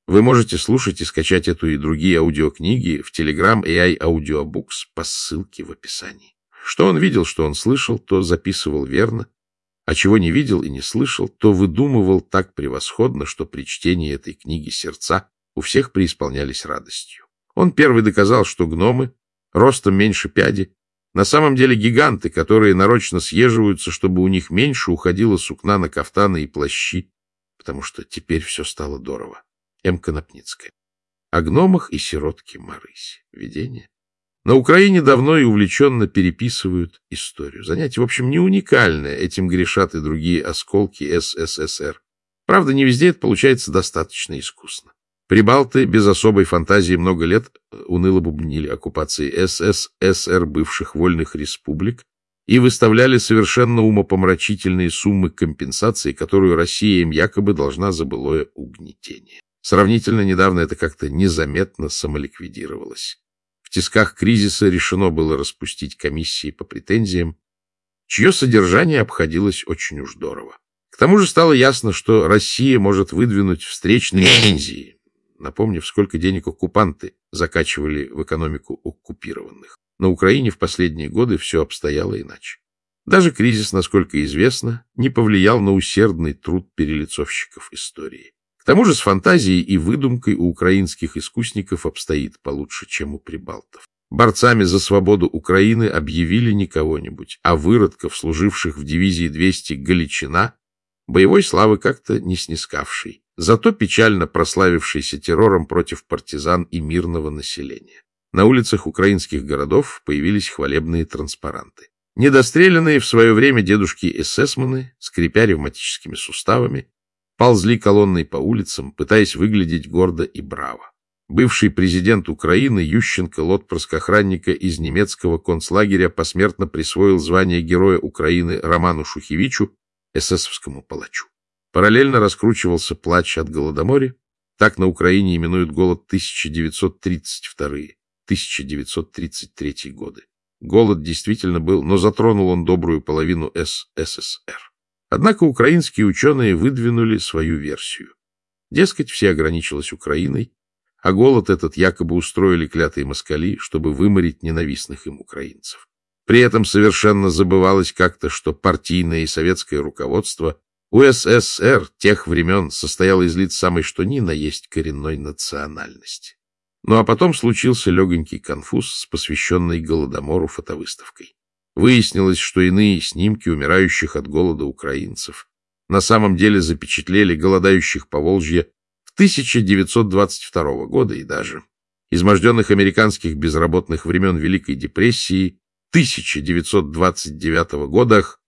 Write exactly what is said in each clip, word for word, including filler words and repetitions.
Вы можете слушать и скачать эту и другие аудиокниги в Telegram эй ай Audiobooks по ссылке в описании. Что он видел, что он слышал, то записывал верно, а чего не видел и не слышал, то выдумывал так превосходно, что при чтении этой книги сердца у всех преисполнялись радостью. Он первый доказал, что гномы, ростом меньше пяди, на самом деле гиганты, которые нарочно съеживаются, чтобы у них меньше уходило сукна на кафтаны и плащи, потому что теперь все стало дорого. М. Конопницкая. О гномах и сиротке Марысе. Введение. На Украине давно и увлеченно переписывают историю. Занятие, в общем, не уникальное. Этим грешат и другие осколки эс эс эс эр. Правда, не везде это получается достаточно искусно. Прибалты без особой фантазии много лет уныло бубнили оккупации эс эс эс эр бывших вольных республик и выставляли совершенно умопомрачительные суммы компенсации, которую Россия им якобы должна за былое угнетение. Сравнительно недавно это как-то незаметно самоликвидировалось. В тисках кризиса решено было распустить комиссии по претензиям, чье содержание обходилось очень уж дорого. К тому же стало ясно, что Россия может выдвинуть встречные претензии, напомнив, сколько денег оккупанты закачивали в экономику оккупированных. На Украине в последние годы все обстояло иначе. Даже кризис, насколько известно, не повлиял на усердный труд перелицовщиков истории. К тому же с фантазией и выдумкой у украинских искусников обстоит получше, чем у прибалтов. Борцами за свободу Украины объявили не кого-нибудь, а выродков, служивших в дивизии двести Галичина, боевой славы как-то не снискавший, зато печально прославившийся террором против партизан и мирного населения. На улицах украинских городов появились хвалебные транспаранты. Недостреленные в свое время дедушки-эсэсманы, скрипя ревматическими суставами, ползли колонной по улицам, пытаясь выглядеть гордо и браво. Бывший президент Украины Ющенко, отпрыск охранника из немецкого концлагеря, посмертно присвоил звание Героя Украины Роману Шухевичу, эсэсовскому палачу. Параллельно раскручивался плач от Голодомора. Так на Украине именуют голод тысяча девятьсот тридцать второй — тысяча девятьсот тридцать третий годы. Голод действительно был, но затронул он добрую половину эс эс эс эр. Однако украинские ученые выдвинули свою версию. Дескать, все ограничилось Украиной, а голод этот якобы устроили клятые москали, чтобы выморить ненавистных им украинцев. При этом совершенно забывалось как-то, что партийное и советское руководство у эс эс эс эр тех времен состояло из лиц самой что ни на есть коренной национальности. Ну а потом случился легонький конфуз с посвященной Голодомору фотовыставкой. Выяснилось, что иные снимки умирающих от голода украинцев на самом деле запечатлели голодающих Поволжья в тысяча девятьсот двадцать второго года и даже изможденных американских безработных времен Великой депрессии тысяча девятьсот двадцать девятого годах.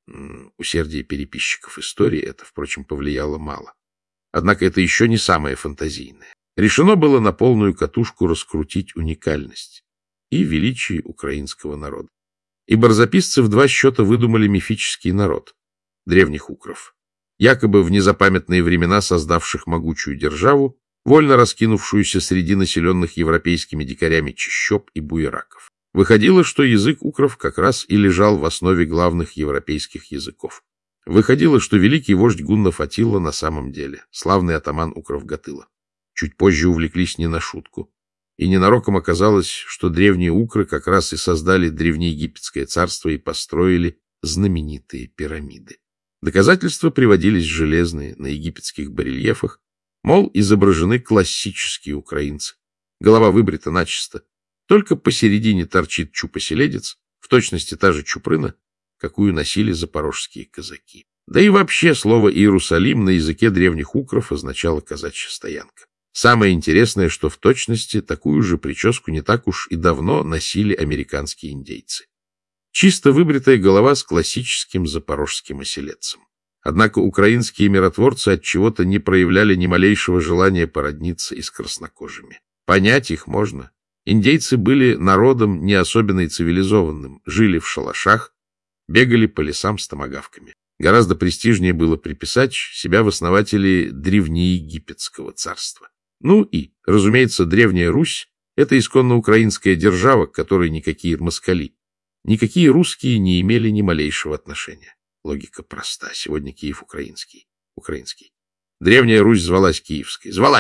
Усердие переписчиков истории это, впрочем, повлияло мало. Однако это еще не самое фантазийное. Решено было на полную катушку раскрутить уникальность и величие украинского народа. И барзаписцы в два счета выдумали мифический народ — древних укров, якобы в незапамятные времена создавших могучую державу, вольно раскинувшуюся среди населенных европейскими дикарями чащоб и буераков. Выходило, что язык укров как раз и лежал в основе главных европейских языков. Выходило, что великий вождь гуннов Аттила на самом деле славный атаман укров Гатыла. Чуть позже увлеклись не на шутку. И ненароком оказалось, что древние укры как раз и создали древнеегипетское царство и построили знаменитые пирамиды. Доказательства приводились железные на египетских барельефах, мол, изображены классические украинцы. Голова выбрита начисто, только посередине торчит чупоселедец, в точности та же чупрына, какую носили запорожские казаки. Да и вообще слово «Иерусалим» на языке древних укров означало казачья стоянка. Самое интересное, что в точности такую же прическу не так уж и давно носили американские индейцы. Чисто выбритая голова с классическим запорожским оселедцем. Однако украинские миротворцы отчего-то не проявляли ни малейшего желания породниться и с краснокожими. Понять их можно. Индейцы были народом не особенно и цивилизованным, жили в шалашах, бегали по лесам с томагавками. Гораздо престижнее было приписать себя в основатели древнеегипетского царства. Ну и, разумеется, Древняя Русь — это исконно украинская держава, к которой никакие москали, никакие русские не имели ни малейшего отношения. Логика проста. Сегодня Киев украинский. Украинский. Древняя Русь звалась Киевской. Звалась!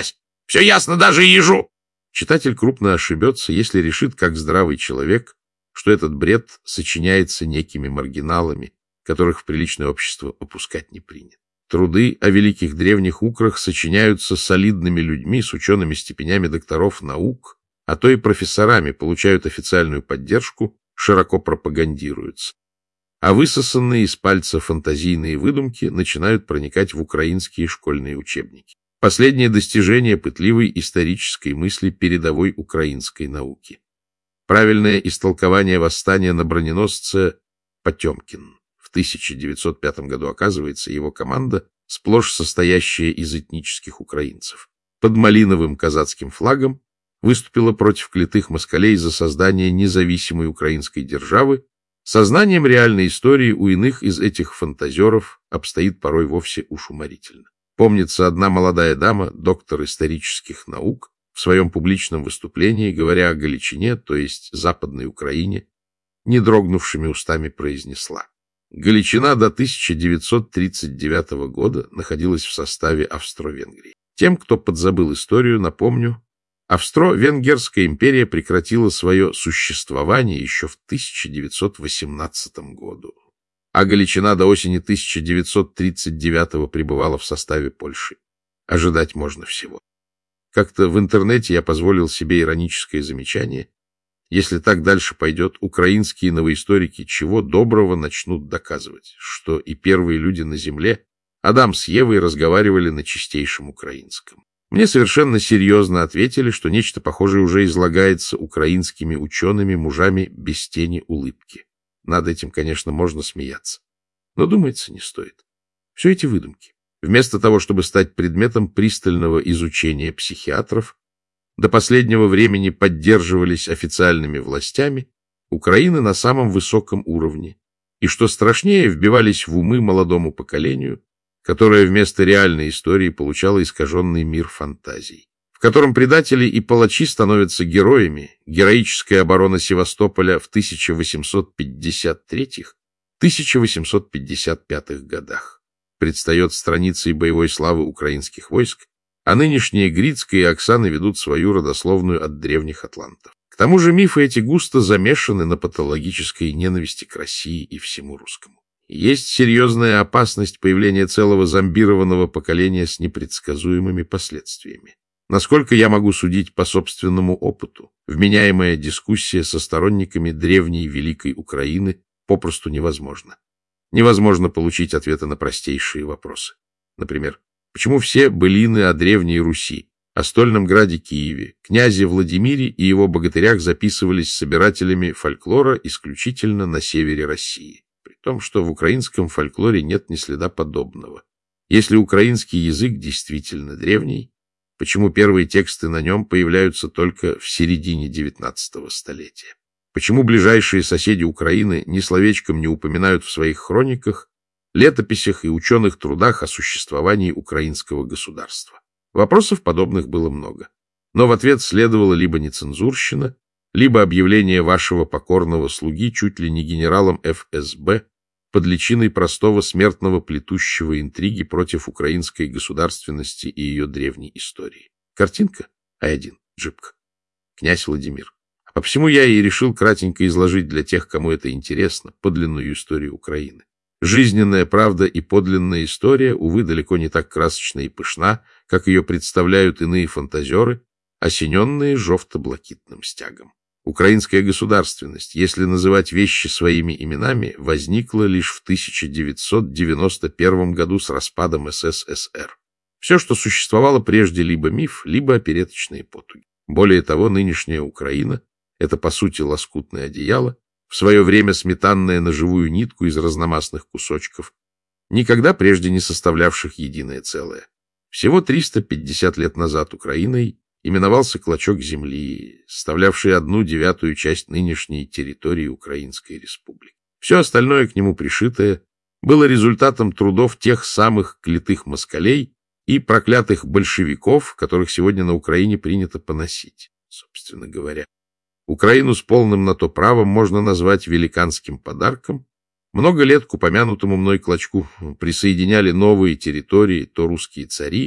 Все ясно даже ежу. Читатель крупно ошибется, если решит, как здравый человек, что этот бред сочиняется некими маргиналами, которых в приличное общество опускать не принято. Труды о великих древних украх сочиняются солидными людьми с учеными степенями докторов наук, а то и профессорами, получают официальную поддержку, широко пропагандируются. А высосанные из пальца фантазийные выдумки начинают проникать в украинские школьные учебники. Последнее достижение пытливой исторической мысли передовой украинской науки. Правильное истолкование восстания на броненосце Потемкин. В тысяча девятьсот пятом году, оказывается, его команда, сплошь состоящая из этнических украинцев, под малиновым казацким флагом выступила против клятых москалей за создание независимой украинской державы. Сознанием реальной истории у иных из этих фантазеров обстоит порой вовсе уж уморительно. Помнится, одна молодая дама, доктор исторических наук, в своем публичном выступлении, говоря о Галичине, то есть Западной Украине, не дрогнувшими устами произнесла: Галичина до тысяча девятьсот тридцать девятого года находилась в составе Австро-Венгрии. Тем, кто подзабыл историю, напомню, Австро-Венгерская империя прекратила свое существование еще в тысяча девятьсот восемнадцатом году, а Галичина до осени тысяча девятьсот тридцать девятого пребывала в составе Польши. Ожидать можно всего. Как-то в интернете я позволил себе ироническое замечание: если так дальше пойдет, украинские новоисторики чего доброго начнут доказывать, что и первые люди на земле, Адам с Евой, разговаривали на чистейшем украинском. Мне совершенно серьезно ответили, что нечто похожее уже излагается украинскими учеными мужами без тени улыбки. Над этим, конечно, можно смеяться, но, думается, не стоит. Все эти выдумки. Вместо того, чтобы стать предметом пристального изучения психиатров, до последнего времени поддерживались официальными властями, Украины на самом высоком уровне, и, что страшнее, вбивались в умы молодому поколению, которое вместо реальной истории получало искаженный мир фантазий, в котором предатели и палачи становятся героями. Героическая оборона Севастополя в тысяча восемьсот пятьдесят третьем — тысяча восемьсот пятьдесят пятом годах предстает страницей боевой славы украинских войск, а нынешние Грицкая и Оксана ведут свою родословную от древних атлантов. К тому же мифы эти густо замешаны на патологической ненависти к России и всему русскому. Есть серьезная опасность появления целого зомбированного поколения с непредсказуемыми последствиями. Насколько я могу судить по собственному опыту, вменяемая дискуссия со сторонниками древней великой Украины попросту невозможна. Невозможно получить ответы на простейшие вопросы. Например, почему все былины о Древней Руси, о Стольном граде Киеве, князе Владимире и его богатырях записывались собирателями фольклора исключительно на севере России, при том, что в украинском фольклоре нет ни следа подобного. Если украинский язык действительно древний, почему первые тексты на нем появляются только в середине девятнадцатого столетия? Почему ближайшие соседи Украины ни словечком не упоминают в своих хрониках, летописях и ученых трудах о существовании украинского государства? Вопросов подобных было много. Но в ответ следовала либо нецензурщина, либо объявление вашего покорного слуги чуть ли не генералом эф эс бэ под личиной простого смертного, плетущего интриги против украинской государственности и ее древней истории. Картинка а один, джипка. Князь Владимир. По всему я и решил кратенько изложить для тех, кому это интересно, подлинную историю Украины. Жизненная правда и подлинная история, увы, далеко не так красочна и пышна, как ее представляют иные фантазеры, осененные жовто-блакитным стягом. Украинская государственность, если называть вещи своими именами, возникла лишь в тысяча девятьсот девяносто первом году с распадом эс эс эс эр. Все, что существовало прежде, либо миф, либо опереточные потуги. Более того, нынешняя Украина — это, по сути, лоскутное одеяло, в свое время сметанное на живую нитку из разномастных кусочков, никогда прежде не составлявших единое целое. Всего триста пятьдесят лет назад Украиной именовался клочок земли, составлявший одну девятую часть нынешней территории Украинской Республики. Все остальное, к нему пришитое, было результатом трудов тех самых клятых москалей и проклятых большевиков, которых сегодня на Украине принято поносить, собственно говоря. Украину с полным на то правом можно назвать великанским подарком. Много лет к упомянутому мной клочку присоединяли новые территории то русские цари,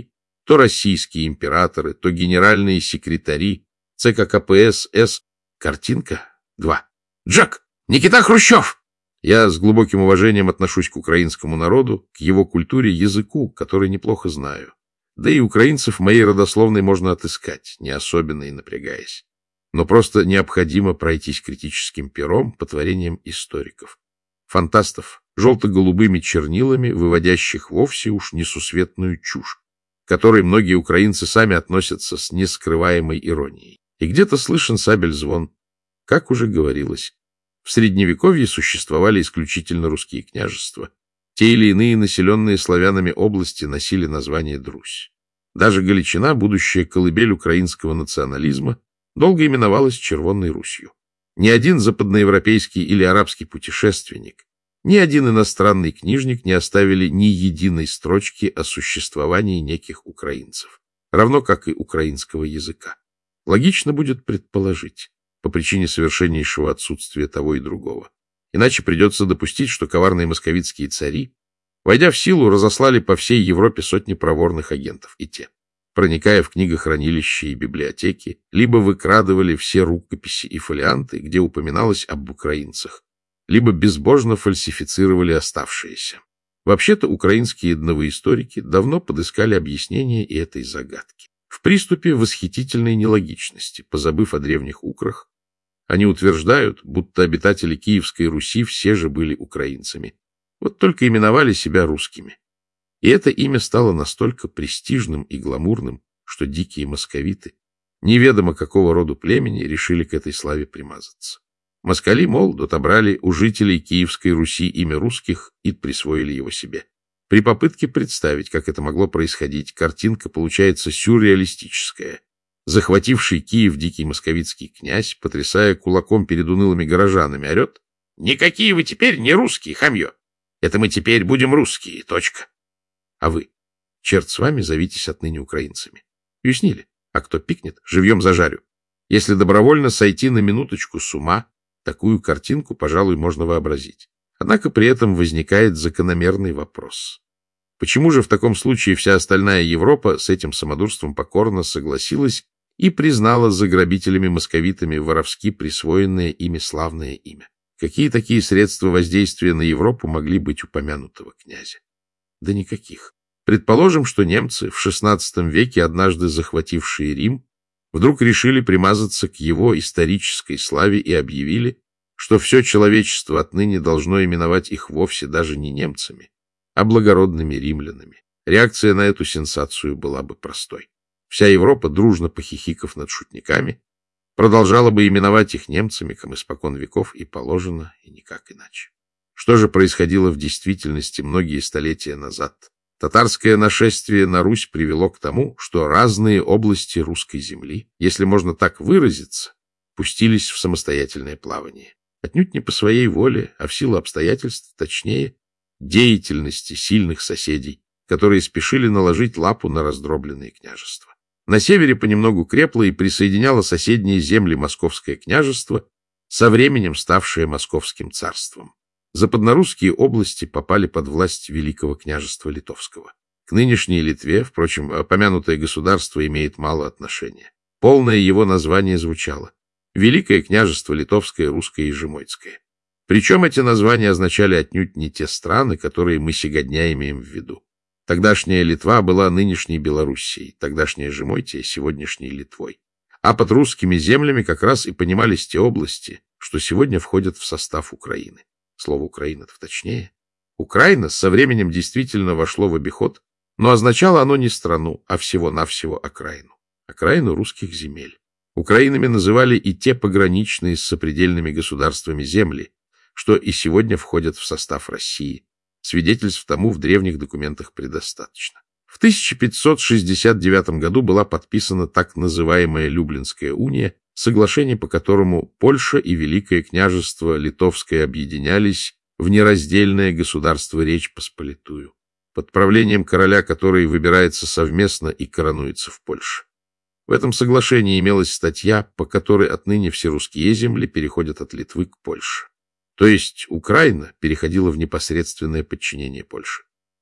То российские императоры, то генеральные секретари, ЦК КПСС, С. Картинка два. Джек! Никита Хрущев! Я с глубоким уважением отношусь к украинскому народу, к его культуре, языку, который неплохо знаю. Да и украинцев в моей родословной можно отыскать, не особенно и напрягаясь. Но просто необходимо пройтись критическим пером по творениям историков. Фантастов, желто-голубыми чернилами, выводящих вовсе уж несусветную чушь, к которой многие украинцы сами относятся с нескрываемой иронией. И где-то слышен сабель звон. Как уже говорилось, в Средневековье существовали исключительно русские княжества. Те или иные населенные славянами области носили название Друзь. Даже Галичина, будущая колыбель украинского национализма, долго именовалась Червонной Русью. Ни один западноевропейский или арабский путешественник, ни один иностранный книжник не оставили ни единой строчки о существовании неких украинцев, равно как и украинского языка. Логично будет предположить, по причине совершеннейшего отсутствия того и другого. Иначе придется допустить, что коварные московитские цари, войдя в силу, разослали по всей Европе сотни проворных агентов, и те, проникая в книгохранилища и библиотеки, либо выкрадывали все рукописи и фолианты, где упоминалось об украинцах, либо безбожно фальсифицировали оставшиеся. Вообще-то украинские новоисторики давно подыскали объяснение и этой загадки. В приступе восхитительной нелогичности, позабыв о древних украх, они утверждают, будто обитатели Киевской Руси все же были украинцами, вот только именовали себя русскими. И это имя стало настолько престижным и гламурным, что дикие московиты, неведомо какого рода племени, решили к этой славе примазаться. Москали, мол, отобрали у жителей Киевской Руси имя русских и присвоили его себе. При попытке представить, как это могло происходить, картинка получается сюрреалистическая. Захвативший Киев дикий московитский князь, потрясая кулаком перед унылыми горожанами, орет: «Никакие вы теперь не русские, хамье! Это мы теперь будем русские, точка!» А вы, черт с вами, зовитесь отныне украинцами. Уяснили? А кто пикнет, живьем зажарю. Если добровольно сойти на минуточку с ума, такую картинку, пожалуй, можно вообразить. Однако при этом возникает закономерный вопрос. Почему же в таком случае вся остальная Европа с этим самодурством покорно согласилась и признала за грабителями-московитами воровски присвоенное ими славное имя? Какие такие средства воздействия на Европу могли быть упомянутого князя? Да никаких. Предположим, что немцы, в шестнадцатом веке однажды захватившие Рим, вдруг решили примазаться к его исторической славе и объявили, что все человечество отныне должно именовать их вовсе даже не немцами, а благородными римлянами. Реакция на эту сенсацию была бы простой. Вся Европа, дружно похихикав над шутниками, продолжала бы именовать их немцами, как испокон веков и положено, и никак иначе. Что же происходило в действительности многие столетия назад? Татарское нашествие на Русь привело к тому, что разные области русской земли, если можно так выразиться, пустились в самостоятельное плавание. Отнюдь не по своей воле, а в силу обстоятельств, точнее, деятельности сильных соседей, которые спешили наложить лапу на раздробленные княжества. На севере понемногу крепло и присоединяло соседние земли Московское княжество, со временем ставшее Московским царством. Западнорусские области попали под власть Великого княжества Литовского. К нынешней Литве, впрочем, упомянутое государство имеет мало отношения. Полное его название звучало Великое княжество Литовское, Русское и Жемойцкое. Причем эти названия означали отнюдь не те страны, которые мы сегодня имеем в виду. Тогдашняя Литва была нынешней Белоруссией, тогдашняя Жемойтия — сегодняшней Литвой. А под русскими землями как раз и понимались те области, что сегодня входят в состав Украины. Слово «Украина»-то точнее. Украина со временем действительно вошло в обиход, но означало оно не страну, а всего-навсего окраину. Окраину русских земель. Украинами называли и те пограничные с сопредельными государствами земли, что и сегодня входят в состав России. Свидетельств тому в древних документах предостаточно. В тысяча пятьсот шестьдесят девятом году была подписана так называемая Люблинская уния, соглашение, по которому Польша и Великое княжество Литовское объединялись в нераздельное государство Речь Посполитую, под правлением короля, который выбирается совместно и коронуется в Польше. В этом соглашении имелась статья, по которой отныне все русские земли переходят от Литвы к Польше. То есть Украина переходила в непосредственное подчинение Польши.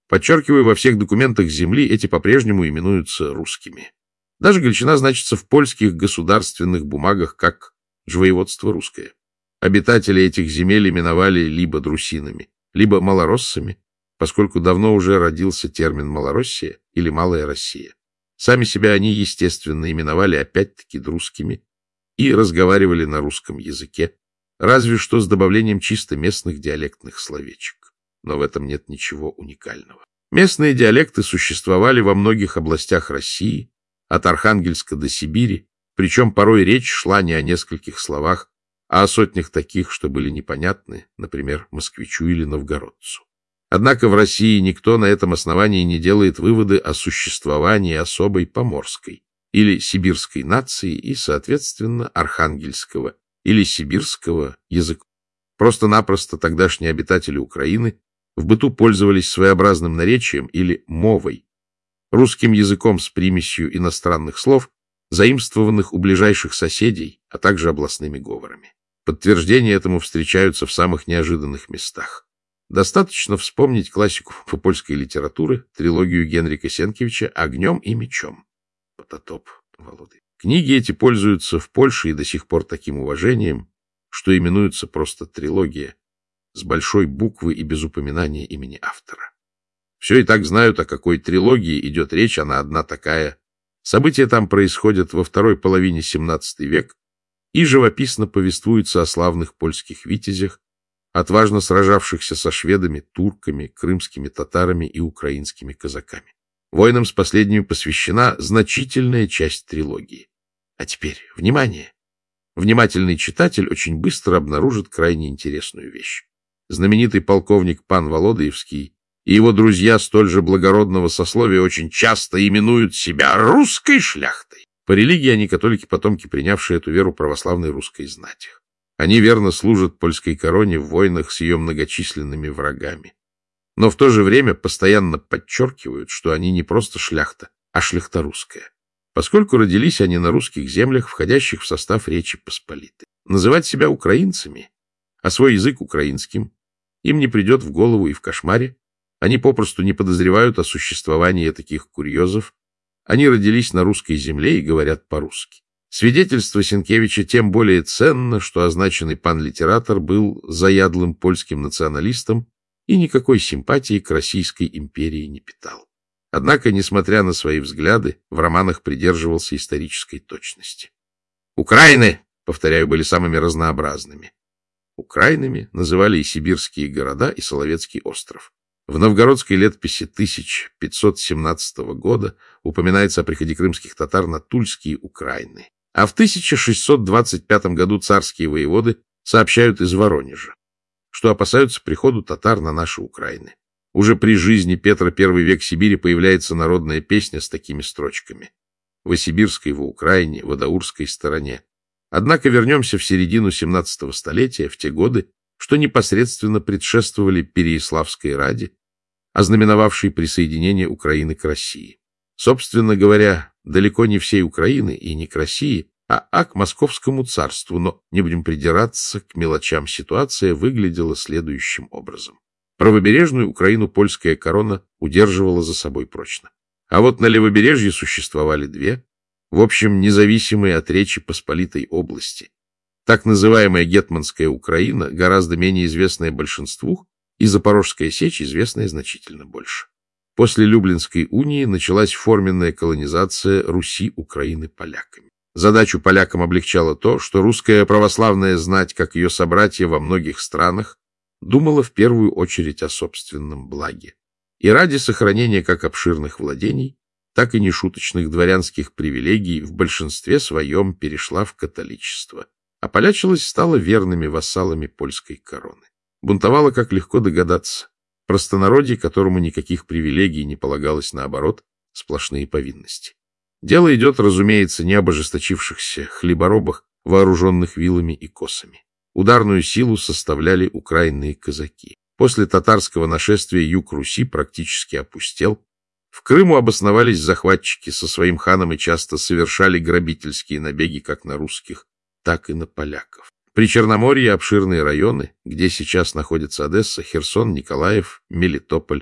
Подчеркиваю, во всех документах земли эти по-прежнему именуются русскими. Даже Галичина значится в польских государственных бумагах как «жвоеводство русское». Обитатели этих земель именовали либо друсинами, либо малороссами, поскольку давно уже родился термин «Малороссия» или «Малая Россия». Сами себя они, естественно, именовали опять-таки друскими и разговаривали на русском языке, разве что с добавлением чисто местных диалектных словечек. Но в этом нет ничего уникального. Местные диалекты существовали во многих областях России, от Архангельска до Сибири, причем порой речь шла не о нескольких словах, а о сотнях таких, что были непонятны, например, москвичу или новгородцу. Однако в России никто на этом основании не делает выводы о существовании особой поморской или сибирской нации и, соответственно, архангельского или сибирского языка. Просто-напросто тогдашние обитатели Украины в быту пользовались своеобразным наречием или мовой, русским языком с примесью иностранных слов, заимствованных у ближайших соседей, а также областными говорами. Подтверждения этому встречаются в самых неожиданных местах. Достаточно вспомнить классику польской литературы, трилогию Генрика Сенкевича «Огнем и мечом». Пототоп Володы. Книги эти пользуются в Польше и до сих пор таким уважением, что именуются просто трилогия, с большой буквы и без упоминания имени автора. Все и так знают, о какой трилогии идет речь, она одна такая. События там происходят во второй половине семнадцатого века и живописно повествуются о славных польских витязях, отважно сражавшихся со шведами, турками, крымскими татарами и украинскими казаками. Воинам с последними посвящена значительная часть трилогии. А теперь, внимание! Внимательный читатель очень быстро обнаружит крайне интересную вещь. Знаменитый полковник пан Володыевский и его друзья столь же благородного сословия очень часто именуют себя русской шляхтой. По религии они католики-потомки, принявшие эту веру православной русской знати. Они верно служат польской короне в войнах с ее многочисленными врагами. Но в то же время постоянно подчеркивают, что они не просто шляхта, а шляхта русская, поскольку родились они на русских землях, входящих в состав Речи Посполитой. Называть себя украинцами, а свой язык украинским, им не придет в голову и в кошмаре. Они попросту не подозревают о существовании таких курьезов. Они родились на русской земле и говорят по-русски. Свидетельство Сенкевича тем более ценно, что означенный пан-литератор был заядлым польским националистом и никакой симпатии к Российской империи не питал. Однако, несмотря на свои взгляды, в романах придерживался исторической точности. Украины, повторяю, были самыми разнообразными. Украинами называли и сибирские города, и Соловецкий остров. В новгородской летописи тысяча пятьсот семнадцатого года упоминается о приходе крымских татар на Тульские Украины. А в тысяча шестьсот двадцать пятом году царские воеводы сообщают из Воронежа, что опасаются приходу татар на наши Украины. Уже при жизни Петра первый век Сибири появляется народная песня с такими строчками: «Во Сибирской, во Украине, во Даурской стороне». Однако вернемся в середину семнадцатого столетия, в те годы, что непосредственно предшествовали Переяславской раде, ознаменовавшей присоединение Украины к России. Собственно говоря, далеко не всей Украины и не к России, а, а к Московскому царству, но не будем придираться к мелочам, ситуация выглядела следующим образом. Правобережную Украину польская корона удерживала за собой прочно. А вот на левобережье существовали две, в общем, независимые от Речи Посполитой области. Так называемая Гетманская Украина, гораздо менее известная большинству, и Запорожская сечь, известная значительно больше. После Люблинской унии началась форменная колонизация Руси Украины поляками. Задачу полякам облегчало то, что русская православная знать, как ее собратья во многих странах, думала в первую очередь о собственном благе. И ради сохранения как обширных владений, так и нешуточных дворянских привилегий в большинстве своем перешла в католичество, а полячилась стала верными вассалами польской короны. Бунтовала, как легко догадаться, простонародье, которому никаких привилегий не полагалось, наоборот, сплошные повинности. Дело идет, разумеется, не об ожесточившихся хлеборобах, вооруженных вилами и косами. Ударную силу составляли украинные казаки. После татарского нашествия юг Руси практически опустел. В Крыму обосновались захватчики со своим ханом и часто совершали грабительские набеги как на русских, так и на поляков. При Черноморье обширные районы, где сейчас находятся Одесса, Херсон, Николаев, Мелитополь,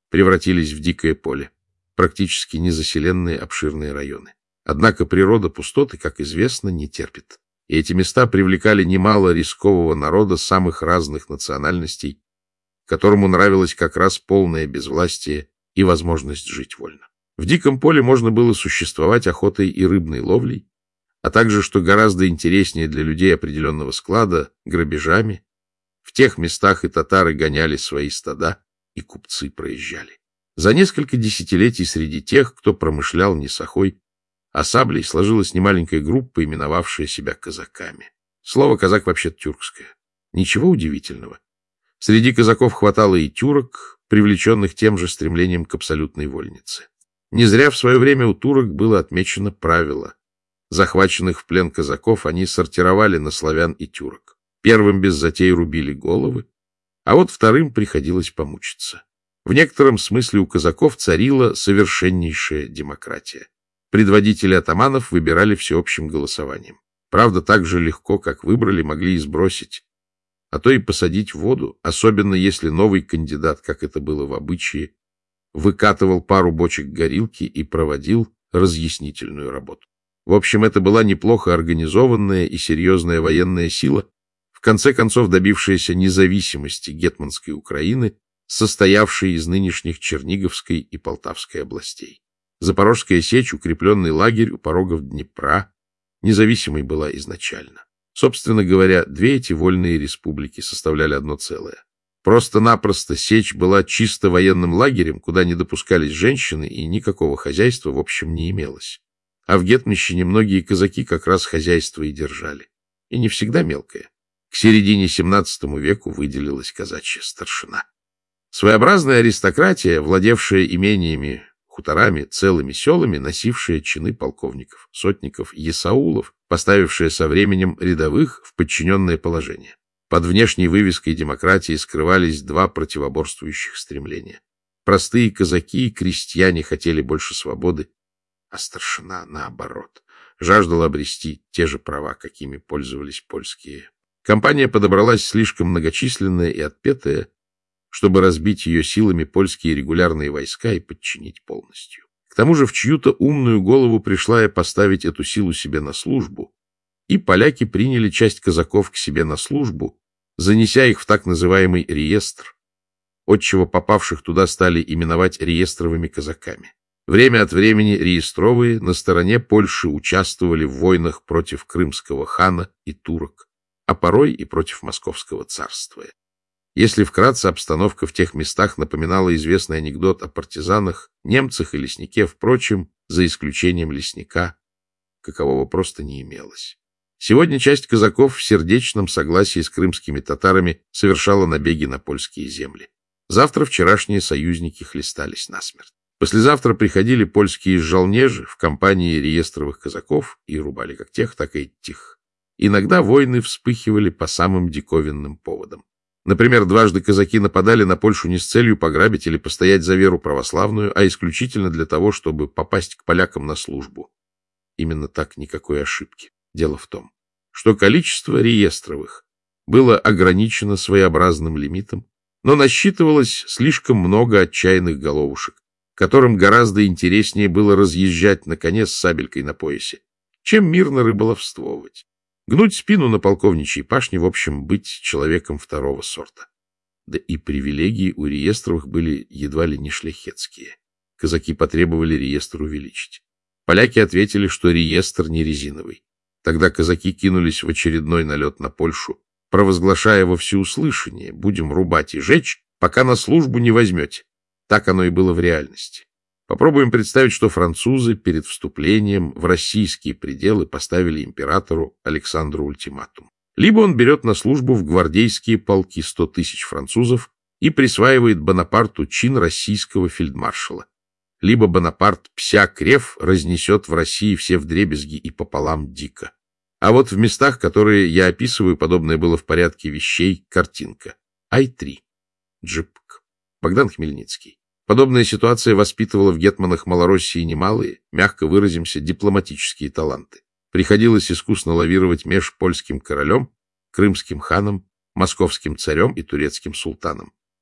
превратились в дикое поле, практически незаселенные обширные районы. Однако природа пустоты, как известно, не терпит. И эти места привлекали немало рискового народа самых разных национальностей, которому нравилось как раз полное безвластие и возможность жить вольно. В диком поле можно было существовать охотой и рыбной ловлей, а также, что гораздо интереснее для людей определенного склада, грабежами. В тех местах и татары гоняли свои стада, и купцы проезжали. За несколько десятилетий среди тех, кто промышлял не сахой, а саблей, сложилась немаленькая группа, именовавшая себя казаками. Слово «казак» вообще-то тюркское. Ничего удивительного. Среди казаков хватало и тюрок, привлеченных тем же стремлением к абсолютной вольнице. Не зря в свое время у турок было отмечено правило. Захваченных в плен казаков они сортировали на славян и тюрок. Первым без затей рубили головы, а вот вторым приходилось помучиться. В некотором смысле у казаков царила совершеннейшая демократия. Предводители атаманов выбирали всеобщим голосованием. Правда, так же легко, как выбрали, могли и сбросить, а то и посадить в воду, особенно если новый кандидат, как это было в обычае, выкатывал пару бочек горилки и проводил разъяснительную работу. В общем, это была неплохо организованная и серьезная военная сила, в конце концов добившаяся независимости гетманской Украины, состоявшей из нынешних Черниговской и Полтавской областей. Запорожская сечь, укрепленный лагерь у порогов Днепра, независимой была изначально. Собственно говоря, две эти вольные республики составляли одно целое. Просто-напросто сечь была чисто военным лагерем, куда не допускались женщины и никакого хозяйства в общем не имелось. А в Гетманщине многие казаки как раз хозяйство и держали. И не всегда мелкое. К середине семнадцатому веку выделилась казачья старшина. Своеобразная аристократия, владевшая имениями, хуторами, целыми селами, носившая чины полковников, сотников, есаулов, поставившая со временем рядовых в подчиненное положение. Под внешней вывеской демократии скрывались два противоборствующих стремления. Простые казаки и крестьяне хотели больше свободы, а старшина, наоборот, жаждала обрести те же права, какими пользовались польские. Компания подобралась слишком многочисленная и отпетая, чтобы разбить ее силами польские регулярные войска и подчинить полностью. К тому же в чью-то умную голову пришла и поставить эту силу себе на службу, и поляки приняли часть казаков к себе на службу, занеся их в так называемый реестр, отчего попавших туда стали именовать реестровыми казаками. Время от времени реестровые на стороне Польши участвовали в войнах против крымского хана и турок, а порой и против московского царства. Если вкратце, обстановка в тех местах напоминала известный анекдот о партизанах, немцах и леснике, впрочем, за исключением лесника, какового просто не имелось. Сегодня часть казаков в сердечном согласии с крымскими татарами совершала набеги на польские земли. Завтра вчерашние союзники хлестались насмерть. Послезавтра приходили польские жалнежи в компании реестровых казаков и рубали как тех, так и этих. Иногда войны вспыхивали по самым диковинным поводам. Например, дважды казаки нападали на Польшу не с целью пограбить или постоять за веру православную, а исключительно для того, чтобы попасть к полякам на службу. Именно так, никакой ошибки. Дело в том, что количество реестровых было ограничено своеобразным лимитом, но насчитывалось слишком много отчаянных головушек, которым гораздо интереснее было разъезжать на коне с сабелькой на поясе, чем мирно рыболовствовать. Гнуть спину на полковничьей пашне, в общем, быть человеком второго сорта. Да и привилегии у реестровых были едва ли не шляхетские. Казаки потребовали реестр увеличить. Поляки ответили, что реестр не резиновый. Тогда казаки кинулись в очередной налет на Польшу, провозглашая во всеуслышание: будем рубать и жечь, пока на службу не возьмете. Так оно и было в реальности. Попробуем представить, что французы перед вступлением в российские пределы поставили императору Александру ультиматум. Либо он берет на службу в гвардейские полки сто тысяч французов и присваивает Бонапарту чин российского фельдмаршала, либо Бонапарт пся-крев разнесет в России все вдребезги и пополам дико. А вот в местах, которые я описываю, подобное было в порядке вещей, картинка. Ай три. Джипк. Богдан Хмельницкий. Подобная ситуация воспитывала в гетманах Малороссии немалые, мягко выразимся, дипломатические таланты. Приходилось искусно лавировать меж польским королем, крымским ханом, московским царем и турецким султаном.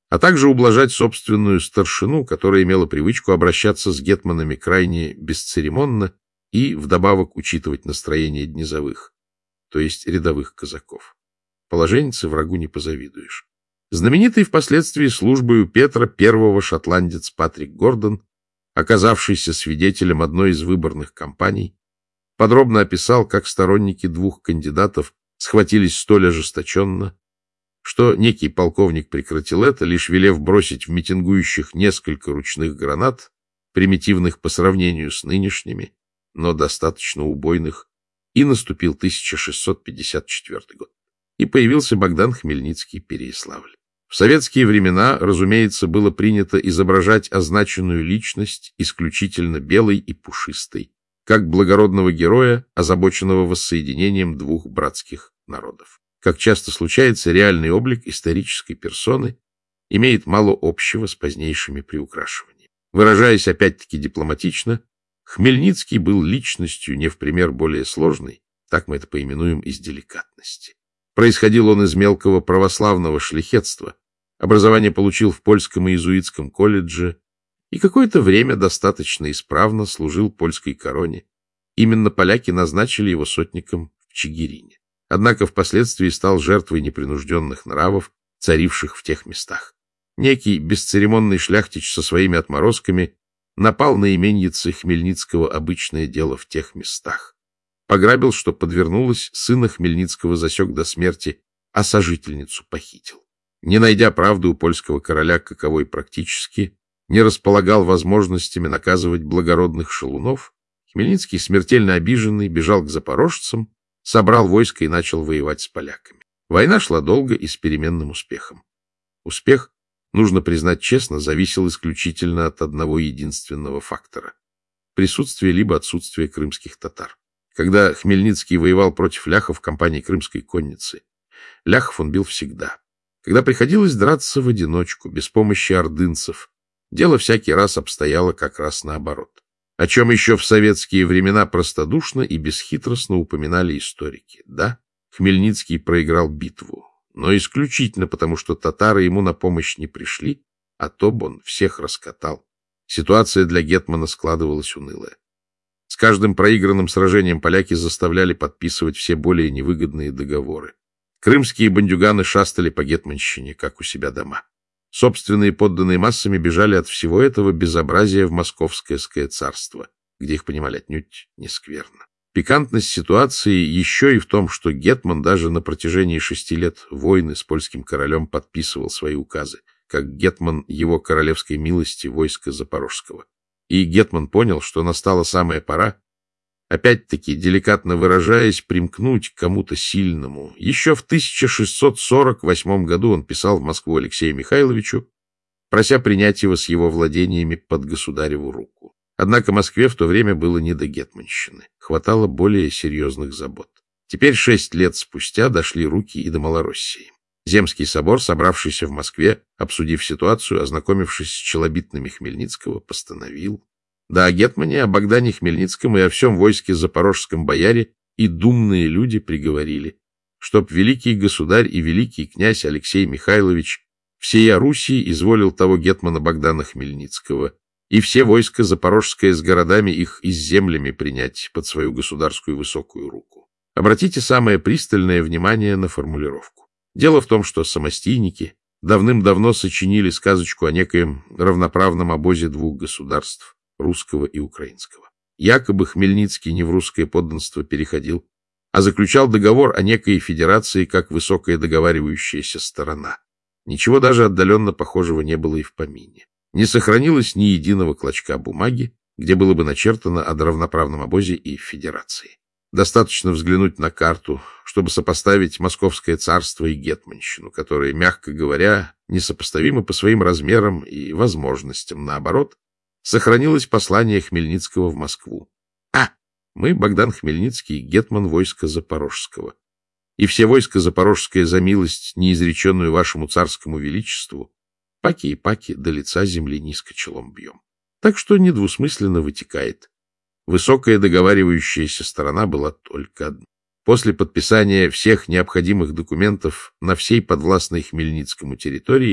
а также ублажать собственную старшину, которая имела привычку обращаться с гетманами крайне бесцеремонно и вдобавок учитывать настроение днезовых, то есть рядовых казаков. Положеннице врагу не позавидуешь. Знаменитый впоследствии службой у Петра Первого шотландец Патрик Гордон, оказавшийся свидетелем одной из выборных кампаний, подробно описал, как сторонники двух кандидатов схватились столь ожесточенно, что некий полковник прекратил это, лишь велев бросить в митингующих несколько ручных гранат, примитивных по сравнению с нынешними, но достаточно убойных, и наступил тысяча шестьсот пятьдесят четвёртый год. И появился Богдан Хмельницкий Переяславль. В советские времена, разумеется, было принято изображать означенную личность исключительно белой и пушистой, как благородного героя, озабоченного воссоединением двух братских народов. Как часто случается, реальный облик исторической персоны имеет мало общего с позднейшими приукрашиваниями. Выражаясь опять-таки дипломатично, Хмельницкий был личностью не в пример более сложной, так мы это поименуем из деликатности. Происходил он из мелкого православного шляхетства, образование получил в польском и иезуитском колледже и какое-то время достаточно исправно служил польской короне. Именно поляки назначили его сотником в Чигирине. Однако впоследствии стал жертвой непринужденных нравов, царивших в тех местах. Некий бесцеремонный шляхтич со своими отморозками напал на именьицы Хмельницкого обычное дело в тех местах. Пограбил, что подвернулось, сына Хмельницкого засек до смерти, а сожительницу похитил. Не найдя правды у польского короля, каковой практически не располагал возможностями наказывать благородных шалунов, Хмельницкий, смертельно обиженный, бежал к запорожцам, собрал войско и начал воевать с поляками. Война шла долго и с переменным успехом. Успех, нужно признать честно, зависел исключительно от одного единственного фактора — присутствия либо отсутствия крымских татар. Когда Хмельницкий воевал против ляхов в компании крымской конницы, ляхов он бил всегда. Когда приходилось драться в одиночку, без помощи ордынцев, дело всякий раз обстояло как раз наоборот. О чем еще в советские времена простодушно и бесхитростно упоминали историки. Да, Хмельницкий проиграл битву, но исключительно потому, что татары ему на помощь не пришли, а то бы он всех раскатал. Ситуация для гетмана складывалась унылая. С каждым проигранным сражением поляки заставляли подписывать все более невыгодные договоры. Крымские бандюганы шастали по гетманщине, как у себя дома. Собственные подданные массами бежали от всего этого безобразия в Московское царство, где их понимали отнюдь не скверно. Пикантность ситуации еще и в том, что гетман даже на протяжении шести лет войны с польским королем подписывал свои указы, как гетман его королевской милости войска Запорожского. И гетман понял, что настала самая пора, опять-таки, деликатно выражаясь, примкнуть к кому-то сильному. Еще в тысяча шестьсот сорок восьмом году он писал в Москву Алексею Михайловичу, прося принять его с его владениями под государеву руку. Однако Москве в то время было не до гетманщины, хватало более серьезных забот. Теперь, шесть лет спустя, дошли руки и до Малороссии. Земский собор, собравшийся в Москве, обсудив ситуацию, ознакомившись с челобитными Хмельницкого, постановил: да о гетмане, о Богдане Хмельницком и о всем войске запорожском бояре и думные люди приговорили, чтоб великий государь и великий князь Алексей Михайлович всея Руси изволил того гетмана Богдана Хмельницкого и все войско запорожское с городами их и с землями принять под свою государскую высокую руку. Обратите самое пристальное внимание на формулировку. Дело в том, что самостийники давным-давно сочинили сказочку о некоем равноправном обозе двух государств, русского и украинского. Якобы Хмельницкий не в русское подданство переходил, а заключал договор о некой федерации как высокая договаривающаяся сторона. Ничего даже отдаленно похожего не было и в помине. Не сохранилось ни единого клочка бумаги, где было бы начертано о равноправном обозе и федерации. Достаточно взглянуть на карту, чтобы сопоставить Московское царство и гетманщину, которые, мягко говоря, несопоставимы по своим размерам и возможностям. Наоборот, сохранилось послание Хмельницкого в Москву. А, мы, Богдан Хмельницкий, гетман войска Запорожского. И все войско Запорожское за милость, неизреченную вашему царскому величеству, паки и паки до лица земли низко челом бьем. Так что недвусмысленно вытекает. Высокая договаривающаяся сторона была только одна. После подписания всех необходимых документов на всей подвластной Хмельницкому территории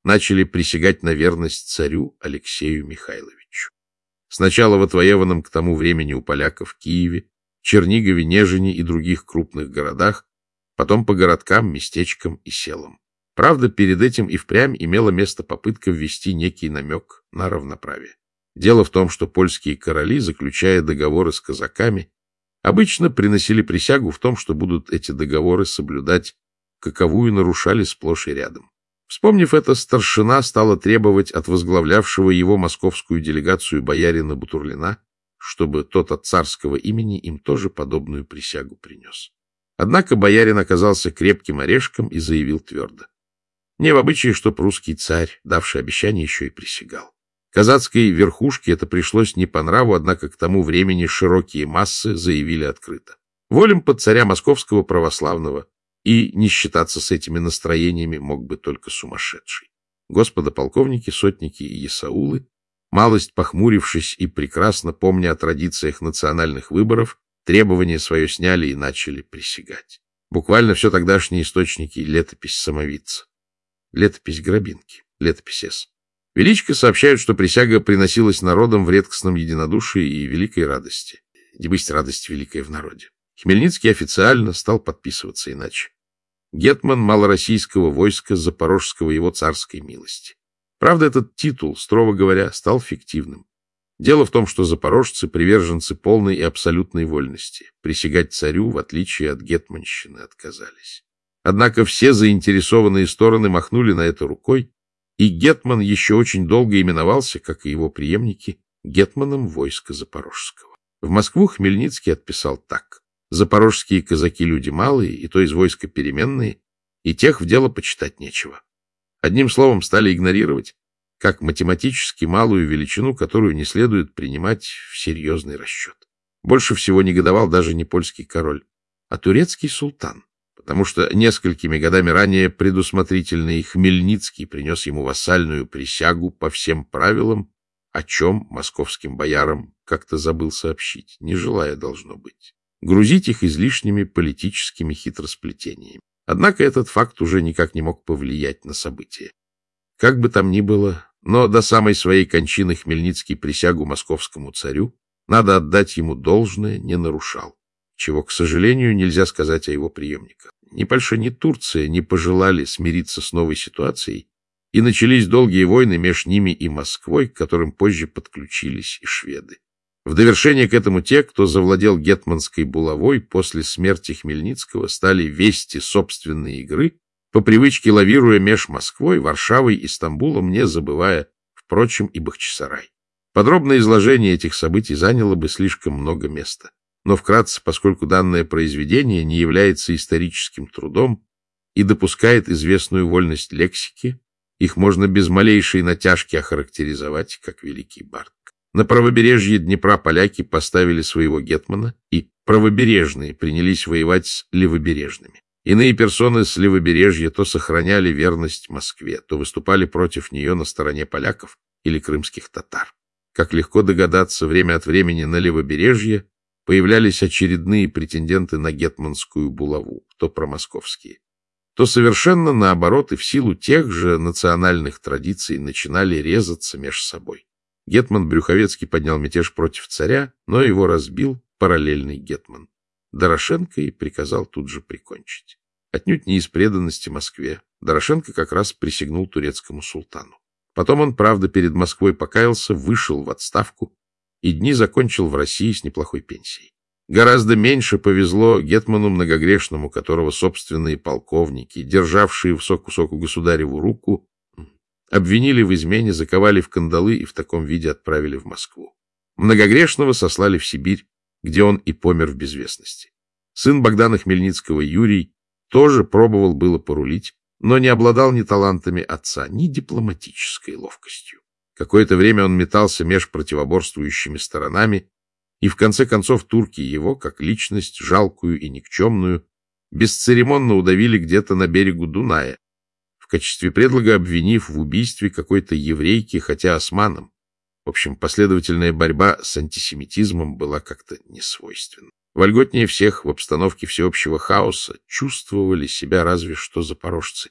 начали присягать на верность царю Алексею Михайловичу. Сначала в отвоеванном к тому времени у поляков Киеве, Чернигове, Нежине и других крупных городах, потом по городкам, местечкам и селам. Правда, перед этим и впрямь имела место попытка ввести некий намек на равноправие. Дело в том, что польские короли, заключая договоры с казаками, обычно приносили присягу в том, что будут эти договоры соблюдать, каковую нарушали сплошь и рядом. Вспомнив это, старшина стала требовать от возглавлявшего его московскую делегацию боярина Бутурлина, чтобы тот от царского имени им тоже подобную присягу принес. Однако боярин оказался крепким орешком и заявил твердо: не в обычае, чтоб русский царь, давший обещание, еще и присягал. Казацкой верхушке это пришлось не по нраву, однако к тому времени широкие массы заявили открыто: волим под царя московского православного, и не считаться с этими настроениями мог бы только сумасшедший. Господа полковники, сотники и есаулы, малость похмурившись и прекрасно помня о традициях национальных выборов, требование свое сняли и начали присягать. Буквально все тогдашние источники — летопись самовидца, летопись Грабинки, летопись С. Величко сообщают, что присяга приносилась народом в редкостном единодушии и великой радости. Дебысть радость великая в народе. Хмельницкий официально стал подписываться иначе: гетман малороссийского войска Запорожского его царской милости. Правда, этот титул, строго говоря, стал фиктивным. Дело в том, что запорожцы — приверженцы полной и абсолютной вольности. Присягать царю, в отличие от гетманщины, отказались. Однако все заинтересованные стороны махнули на это рукой, и гетман еще очень долго именовался, как и его преемники, гетманом войска Запорожского. В Москву Хмельницкий отписал так: запорожские казаки люди малые, и то из войска переменные, и тех в дело почитать нечего. Одним словом, стали игнорировать как математически малую величину, которую не следует принимать в серьезный расчет. Больше всего негодовал даже не польский король, а турецкий султан, потому что несколькими годами ранее предусмотрительный Хмельницкий принес ему вассальную присягу по всем правилам, о чем московским боярам как-то забыл сообщить, не желая, должно быть, грузить их излишними политическими хитросплетениями. Однако этот факт уже никак не мог повлиять на события. Как бы там ни было, но до самой своей кончины Хмельницкий присягу московскому царю, надо отдать ему должное, не нарушал, чего, к сожалению, нельзя сказать о его преемниках. Ни Польша, ни Турция не пожелали смириться с новой ситуацией, и начались долгие войны между ними и Москвой, к которым позже подключились и шведы. В довершение к этому те, кто завладел гетманской булавой, после смерти Хмельницкого стали вести собственные игры, по привычке лавируя меж Москвой, Варшавой и Стамбулом, не забывая, впрочем, и Бахчисарай. Подробное изложение этих событий заняло бы слишком много места. Но вкратце, поскольку данное произведение не является историческим трудом и допускает известную вольность лексики, их можно без малейшей натяжки охарактеризовать как великий бард. На правобережье Днепра поляки поставили своего гетмана, и правобережные принялись воевать с левобережными. Иные персоны с левобережья то сохраняли верность Москве, то выступали против нее на стороне поляков или крымских татар. Как легко догадаться, время от времени на левобережье появлялись очередные претенденты на гетманскую булаву, то промосковские, то совершенно наоборот и в силу тех же национальных традиций начинали резаться меж собой. Гетман Брюховецкий поднял мятеж против царя, но его разбил параллельный гетман Дорошенко и приказал тут же прикончить. Отнюдь не из преданности Москве. Дорошенко как раз присягнул турецкому султану. Потом он, правда, перед Москвой покаялся, вышел в отставку и дни закончил в России с неплохой пенсией. Гораздо меньше повезло гетману многогрешному, которого собственные полковники, державшие высоку-высоку государеву руку, обвинили в измене, заковали в кандалы и в таком виде отправили в Москву. Многогрешного сослали в Сибирь, где он и помер в безвестности. Сын Богдана Хмельницкого, Юрий, тоже пробовал было порулить, но не обладал ни талантами отца, ни дипломатической ловкостью. Какое-то время он метался меж противоборствующими сторонами, и в конце концов турки его, как личность жалкую и никчемную, бесцеремонно удавили где-то на берегу Дуная, в качестве предлога обвинив в убийстве какой-то еврейки, хотя османом. В общем, последовательная борьба с антисемитизмом была как-то несвойственна. Вольготнее всех в обстановке всеобщего хаоса чувствовали себя разве что запорожцы.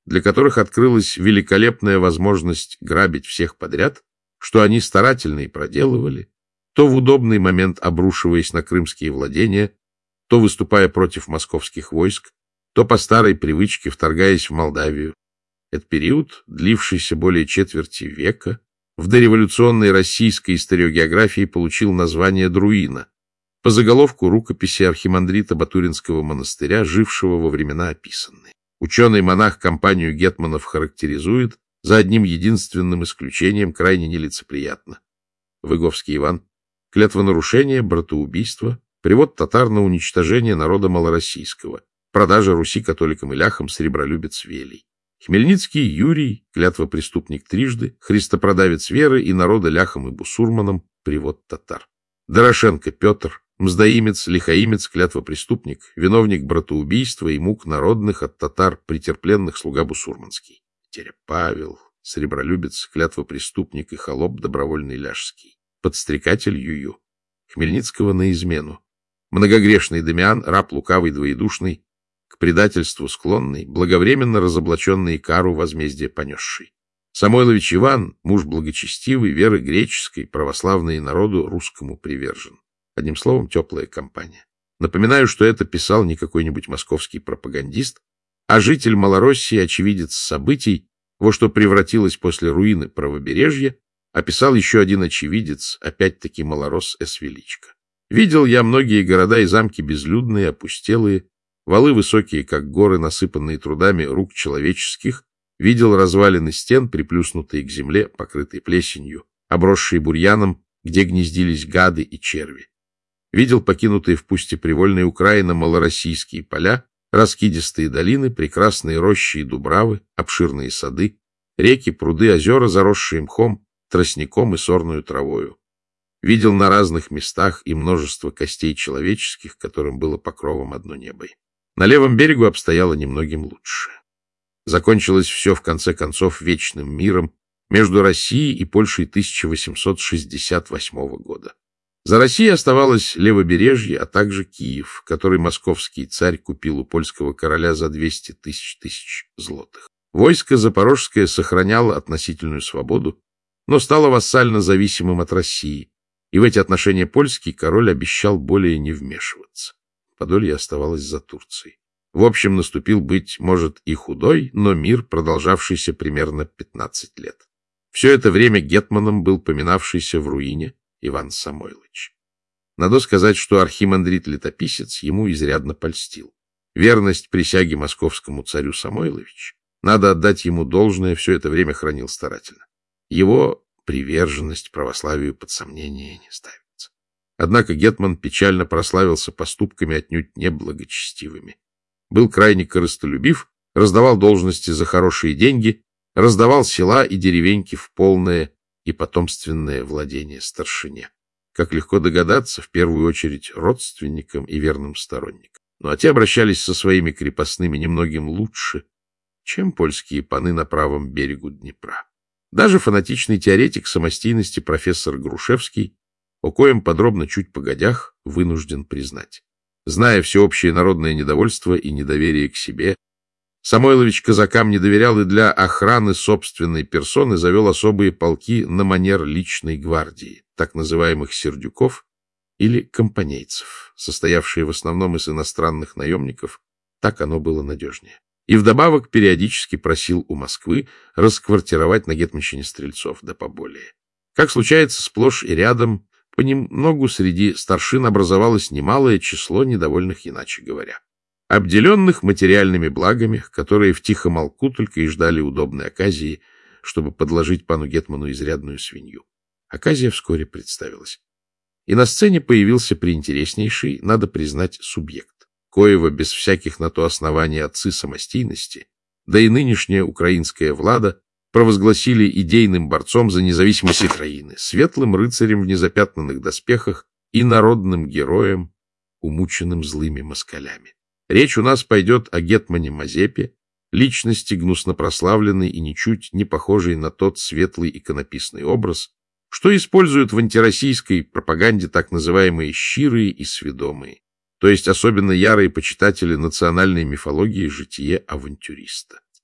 для которых открылась великолепная возможность грабить всех подряд, что они старательно и проделывали, то в удобный момент обрушиваясь на крымские владения, то выступая против московских войск, то по старой привычке вторгаясь в Молдавию. Этот период, длившийся более четверти века, в дореволюционной российской историогеографии получил название Друина по заголовку рукописи архимандрита Батуринского монастыря, жившего во времена описанные. Ученый-монах компанию гетманов характеризует за одним единственным исключением крайне нелицеприятно. Выговский Иван. Клятвонарушение, братоубийство, привод татар на уничтожение народа малороссийского, продажа Руси католикам и ляхам, сребролюбец Велий. Хмельницкий Юрий, клятвопреступник трижды, христопродавец веры и народа ляхам и бусурманам, привод татар. Дорошенко Петр, мздоимец, лихаимец, клятвопреступник, виновник братоубийства и мук народных от татар, претерпленных, слуга бусурманский. Теря Павел, сребролюбец, клятвопреступник и холоп добровольный ляжский. Подстрекатель Юю. Хмельницкого на измену. Многогрешный Дамиан, раб лукавый двоедушный, к предательству склонный, благовременно разоблаченный кару возмездия понесший. Самойлович Иван, муж благочестивый, веры греческой, православный народу русскому привержен. Одним словом, теплая компания. Напоминаю, что это писал не какой-нибудь московский пропагандист, а житель Малороссии, очевидец событий, во что превратилось после руины правобережья, описал еще один очевидец, опять-таки малорос С. Величко. Видел я многие города и замки безлюдные, опустелые, валы высокие, как горы, насыпанные трудами рук человеческих, видел развалины стен, приплюснутые к земле, покрытые плесенью, обросшие бурьяном, где гнездились гады и черви. Видел покинутые в пусте привольной Украины малороссийские поля, раскидистые долины, прекрасные рощи и дубравы, обширные сады, реки, пруды, озера, заросшие мхом, тростником и сорную травою. Видел на разных местах и множество костей человеческих, которым было покровом одно небо. На левом берегу обстояло немногим лучше. Закончилось все, в конце концов, вечным миром между Россией и Польшей тысяча восемьсот шестьдесят восьмого года. За Россией оставалось левобережье, а также Киев, который московский царь купил у польского короля за двести тысяч тысяч злотых. Войско Запорожское сохраняло относительную свободу, но стало вассально зависимым от России, и в эти отношения польский король обещал более не вмешиваться. Подолье оставалось за Турцией. В общем, наступил, быть может, и худой, но мир, продолжавшийся примерно пятнадцать лет. Все это время гетманом был поминавшийся в руине Иван Самойлович. Надо сказать, что архимандрит-летописец ему изрядно польстил. Верность присяге московскому царю Самойлович, надо отдать ему должное, все это время хранил старательно. Его приверженность православию под сомнение не ставится. Однако гетман печально прославился поступками отнюдь неблагочестивыми. Был крайне корыстолюбив, раздавал должности за хорошие деньги, раздавал села и деревеньки в полное и потомственное владение старшине. Как легко догадаться, в первую очередь родственникам и верным сторонникам. Ну а те обращались со своими крепостными немногим лучше, чем польские паны на правом берегу Днепра. Даже фанатичный теоретик самостийности профессор Грушевский, о коем подробно чуть погодях, вынужден признать. Зная всеобщее народное недовольство и недоверие к себе, Самойлович казакам не доверял и для охраны собственной персоны завел особые полки на манер личной гвардии, так называемых сердюков или компанейцев, состоявшие в основном из иностранных наемников, так оно было надежнее. И вдобавок периодически просил у Москвы расквартировать на гетманщине стрельцов, да поболее. Как случается сплошь и рядом, понемногу среди старшин образовалось немалое число недовольных, иначе говоря, обделенных материальными благами, которые втихомолку только и ждали удобной оказии, чтобы подложить пану гетману изрядную свинью. Оказия вскоре представилась. И на сцене появился приинтереснейший, надо признать, субъект, коего без всяких на то оснований отцы самостийности, да и нынешняя украинская влада провозгласили идейным борцом за независимость Украины, светлым рыцарем в незапятнанных доспехах и народным героем, умученным злыми москалями. Речь у нас пойдет о гетмане Мазепе, личности гнусно прославленной и ничуть не похожей на тот светлый иконописный образ, что используют в антироссийской пропаганде так называемые щирые и сведомые, то есть особенно ярые почитатели национальной мифологии житие авантюриста.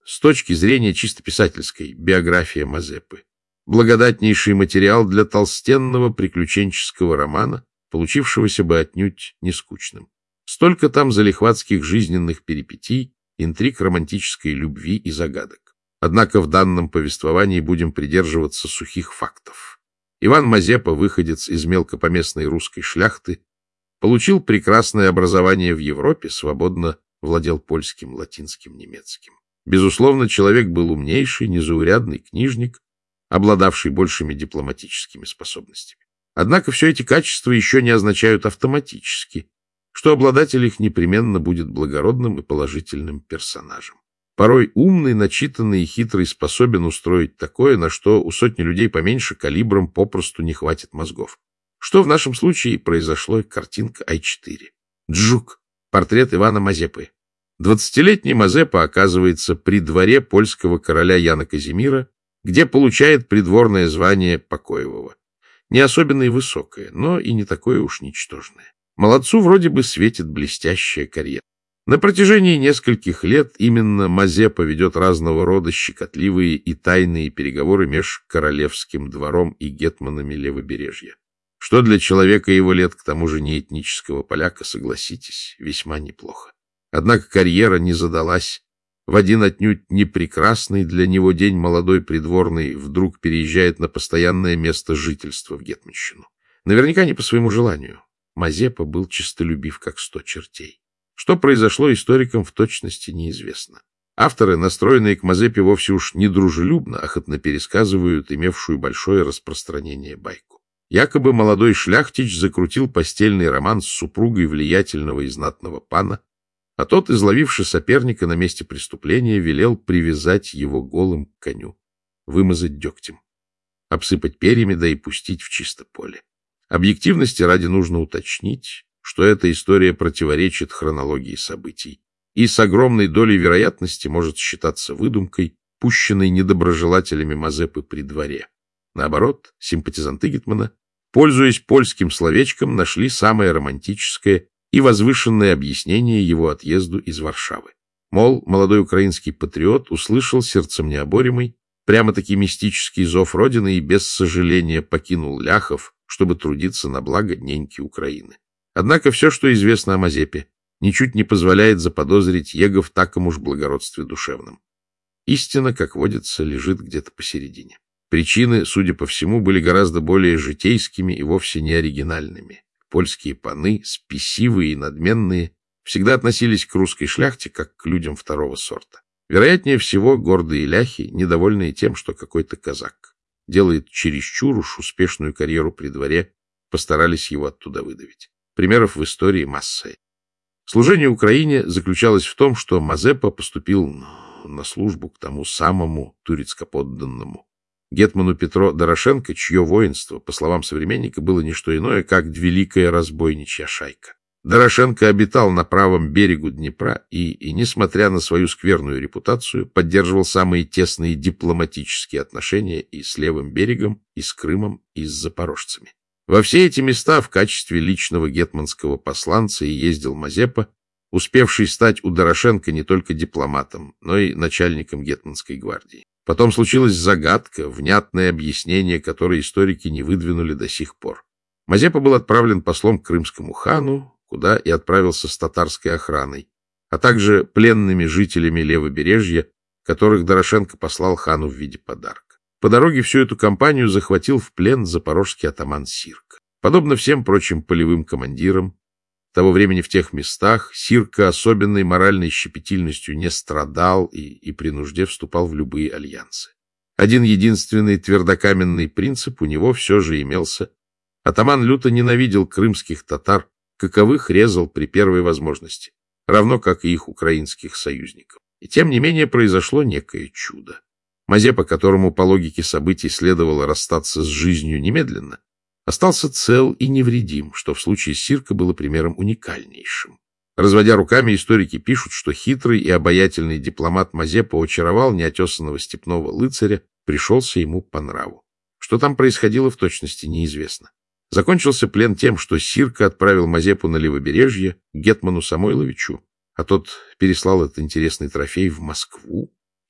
с точки зрения чисто писательской, биография Мазепы. Благодатнейший материал для толстенного приключенческого романа, получившегося бы отнюдь не скучным. Столько там залихватских жизненных перипетий, интриг романтической любви и загадок. Однако в данном повествовании будем придерживаться сухих фактов. Иван Мазепа, выходец из мелкопоместной русской шляхты, получил прекрасное образование в Европе, свободно владел польским, латинским, немецким. Безусловно, человек был умнейший, незаурядный книжник, обладавший большими дипломатическими способностями. Однако все эти качества еще не означают автоматически, что обладатель их непременно будет благородным и положительным персонажем. Порой умный, начитанный и хитрый способен устроить такое, на что у сотни людей поменьше калибром попросту не хватит мозгов. Что в нашем случае произошло, картинка ай четыре. Джук. Портрет Ивана Мазепы. Двадцатилетний Мазепа оказывается при дворе польского короля Яна Казимира, где получает придворное звание покоевого. Не особенно и высокое, но и не такое уж ничтожное. Молодцу вроде бы светит блестящая карьера. На протяжении нескольких лет именно Мазепа ведет разного рода щекотливые и тайные переговоры между королевским двором и гетманами левобережья. Что для человека его лет, к тому же не этнического поляка, согласитесь, весьма неплохо. Однако карьера не задалась. В один отнюдь не прекрасный для него день молодой придворный вдруг переезжает на постоянное место жительства в гетманщину. Наверняка не по своему желанию. Мазепа был честолюбив, как сто чертей. Что произошло, историкам в точности неизвестно. Авторы, настроенные к Мазепе вовсе уж недружелюбно, охотно пересказывают имевшую большое распространение байку. Якобы молодой шляхтич закрутил постельный роман с супругой влиятельного и знатного пана, а тот, изловивший соперника на месте преступления, велел привязать его голым к коню, вымазать дегтем, обсыпать перьями, да и пустить в чисто поле. Объективности ради нужно уточнить, что эта история противоречит хронологии событий и с огромной долей вероятности может считаться выдумкой, пущенной недоброжелателями Мазепы при дворе. Наоборот, симпатизанты гетмана, пользуясь польским словечком, нашли самое романтическое и возвышенное объяснение его отъезду из Варшавы. Мол, молодой украинский патриот услышал сердцем необоримый, прямо-таки мистический зов Родины и без сожаления покинул ляхов, чтобы трудиться на благо неньки Украины. Однако все, что известно о Мазепе, ничуть не позволяет заподозрить его в таком уж благородстве душевном. Истина, как водится, лежит где-то посередине. Причины, судя по всему, были гораздо более житейскими и вовсе не оригинальными. Польские паны, спесивые и надменные, всегда относились к русской шляхте как к людям второго сорта. Вероятнее всего, гордые ляхи, недовольные тем, что какой-то казак делает чересчур уж успешную карьеру при дворе, постарались его оттуда выдавить. Примеров в истории масса. Служение Украине заключалось в том, что Мазепа поступил на службу к тому самому турецкоподданному гетману Петро Дорошенко, чье воинство, по словам современника, было не что иное, как великая разбойничья шайка. Дорошенко обитал на правом берегу Днепра и, и, несмотря на свою скверную репутацию, поддерживал самые тесные дипломатические отношения и с левым берегом, и с Крымом, и с запорожцами. Во все эти места в качестве личного гетманского посланца и ездил Мазепа, успевший стать у Дорошенко не только дипломатом, но и начальником гетманской гвардии. Потом случилась загадка, внятное объяснение, которое историки не выдвинули до сих пор. Мазепа был отправлен послом к крымскому хану, куда и отправился с татарской охраной, а также пленными жителями левобережья, которых Дорошенко послал хану в виде подарка. По дороге всю эту компанию захватил в плен запорожский атаман Сирка. Подобно всем прочим полевым командирам того времени в тех местах, Сирка особенной моральной щепетильностью не страдал и, и при нужде вступал в любые альянсы. Один единственный твердокаменный принцип у него все же имелся. Атаман люто ненавидел крымских татар, каковых резал при первой возможности, равно как и их украинских союзников. И тем не менее произошло некое чудо. Мазепа, которому по логике событий следовало расстаться с жизнью немедленно, остался цел и невредим, что в случае Сирка было примером уникальнейшим. Разводя руками, историки пишут, что хитрый и обаятельный дипломат Мазепа очаровал неотесанного степного лыцаря, пришелся ему по нраву. Что там происходило, в точности неизвестно. Закончился плен тем, что Сирка отправил Мазепу на левобережье к гетману Самойловичу, а тот переслал этот интересный трофей в Москву,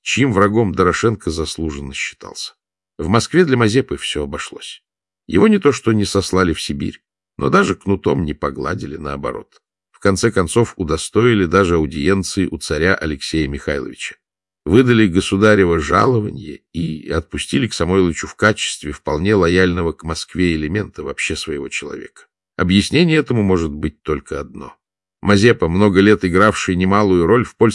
чьим врагом Дорошенко заслуженно считался. В Москве для Мазепы все обошлось. Его не то что не сослали в Сибирь, но даже кнутом не погладили, наоборот. В конце концов удостоили даже аудиенции у царя Алексея Михайловича. Выдали государево жалование и отпустили к Самойловичу в качестве вполне лояльного к Москве элемента вообще своего человека. Объяснение этому может быть только одно. Мазепа, много лет игравший немалую роль в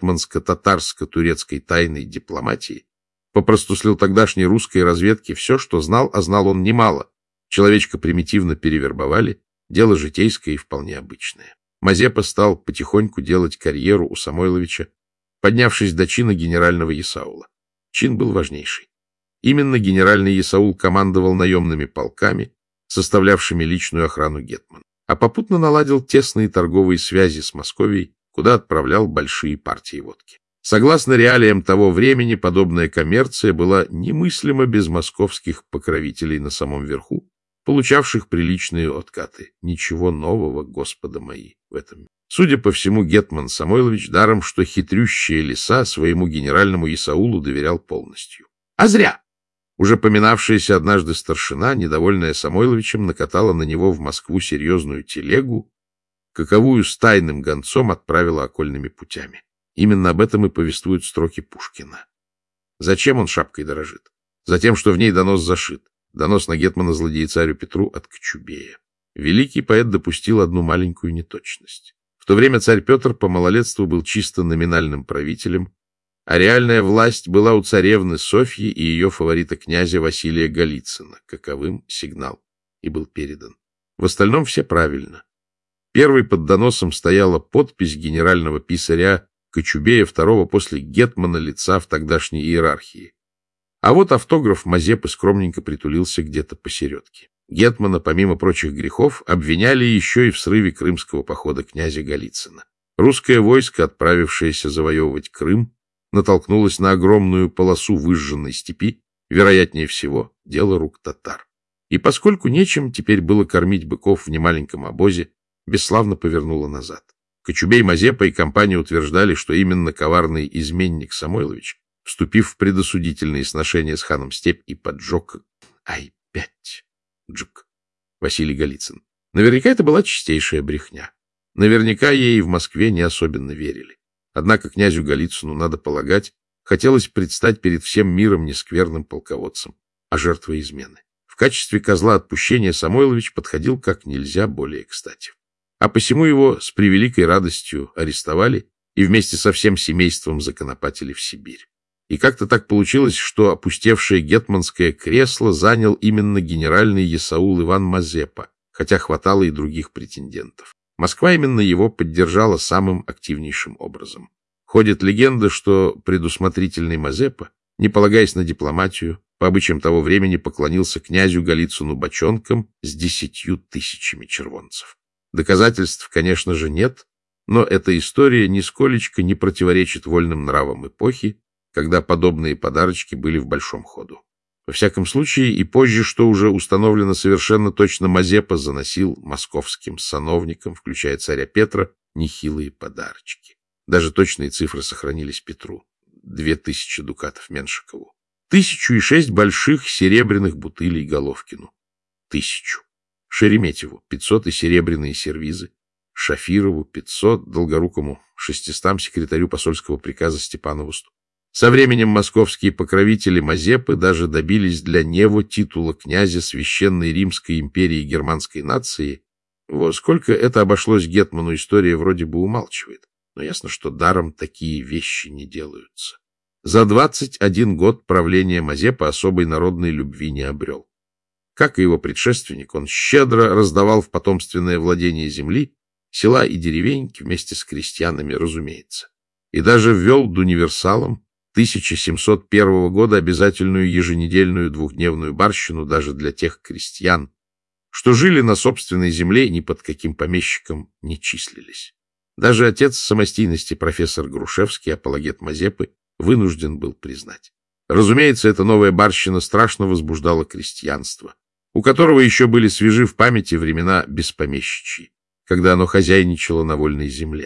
польско-гетманско-татарско-турецкой тайной дипломатии, попросту слил тогдашней русской разведке все, что знал, а знал он немало. Человечка примитивно перевербовали, дело житейское и вполне обычное. Мазепа стал потихоньку делать карьеру у Самойловича, поднявшись до чина генерального есаула. Чин был важнейший. Именно генеральный есаул командовал наемными полками, составлявшими личную охрану гетмана, а попутно наладил тесные торговые связи с Московией, куда отправлял большие партии водки. Согласно реалиям того времени, подобная коммерция была немыслима без московских покровителей на самом верху, получавших приличные откаты. Ничего нового, Господа мои, в этом. Судя по всему, гетман Самойлович даром, что хитрющие лиса, своему генеральному есаулу доверял полностью. А зря! Уже поминавшаяся однажды старшина, недовольная Самойловичем, накатала на него в Москву серьезную телегу, каковую с тайным гонцом отправила окольными путями. Именно об этом и повествуют строки Пушкина. Зачем он шапкой дорожит? Затем, что в ней донос зашит. Донос на гетмана злодея царю Петру от Кочубея. Великий поэт допустил одну маленькую неточность. В то время царь Петр по малолетству был чисто номинальным правителем, а реальная власть была у царевны Софьи и ее фаворита князя Василия Голицына, каковым сигнал и был передан. В остальном все правильно. Первый под доносом стояла подпись генерального писаря Кочубея, второго после гетмана лица в тогдашней иерархии. А вот автограф Мазепы скромненько притулился где-то посередке. Гетмана, помимо прочих грехов, обвиняли еще и в срыве крымского похода князя Голицына. Русское войско, отправившееся завоевывать Крым, натолкнулось на огромную полосу выжженной степи, вероятнее всего, дело рук татар. И поскольку нечем теперь было кормить быков в немаленьком обозе, бесславно повернуло назад. Кочубей, Мазепа и компания утверждали, что именно коварный изменник Самойлович, вступив в предосудительные сношения с ханом Степь и поджег... Ай, пять... Джук. Василий Голицын. Наверняка это была чистейшая брехня. Наверняка ей в Москве не особенно верили. Однако князю Голицыну, надо полагать, хотелось предстать перед всем миром не скверным полководцем, а жертвой измены. В качестве козла отпущения Самойлович подходил как нельзя более кстати. А посему его с превеликой радостью арестовали и вместе со всем семейством законопатили в Сибирь. И как-то так получилось, что опустевшее гетманское кресло занял именно генеральный есаул Иван Мазепа, хотя хватало и других претендентов. Москва именно его поддержала самым активнейшим образом. Ходит легенда, что предусмотрительный Мазепа, не полагаясь на дипломатию, по обычаям того времени поклонился князю Голицыну бочонком с десятью тысячами червонцев. Доказательств, конечно же, нет, но эта история нисколечко не противоречит вольным нравам эпохи, когда подобные подарочки были в большом ходу. Во всяком случае, и позже, что уже установлено совершенно точно, Мазепа заносил московским сановникам, включая царя Петра, нехилые подарочки. Даже точные цифры сохранились Петру. Две тысячи дукатов Меншикову. Тысячу и шесть больших серебряных бутылей Головкину. Тысячу. Шереметьеву пятьсот и серебряные сервизы. Шафирову пятьсот, Долгорукому шестистам, секретарю посольского приказа Степанову сто. Со временем московские покровители Мазепы даже добились для него титула князя Священной Римской империи германской нации. Во сколько это обошлось гетману, история вроде бы умалчивает, но ясно, что даром такие вещи не делаются. За двадцать один год правления Мазепа особой народной любви не обрел. Как и его предшественник, он щедро раздавал в потомственное владение земли, села и деревеньки вместе с крестьянами, разумеется, и даже ввел дуниверсалом тысяча семьсот первого года обязательную еженедельную двухдневную барщину даже для тех крестьян, что жили на собственной земле и ни под каким помещиком не числились. Даже отец самостийности профессор Грушевский, апологет Мазепы, вынужден был признать. Разумеется, эта новая барщина страшно возбуждала крестьянство, у которого еще были свежи в памяти времена беспомещичьи, когда оно хозяйничало на вольной земле.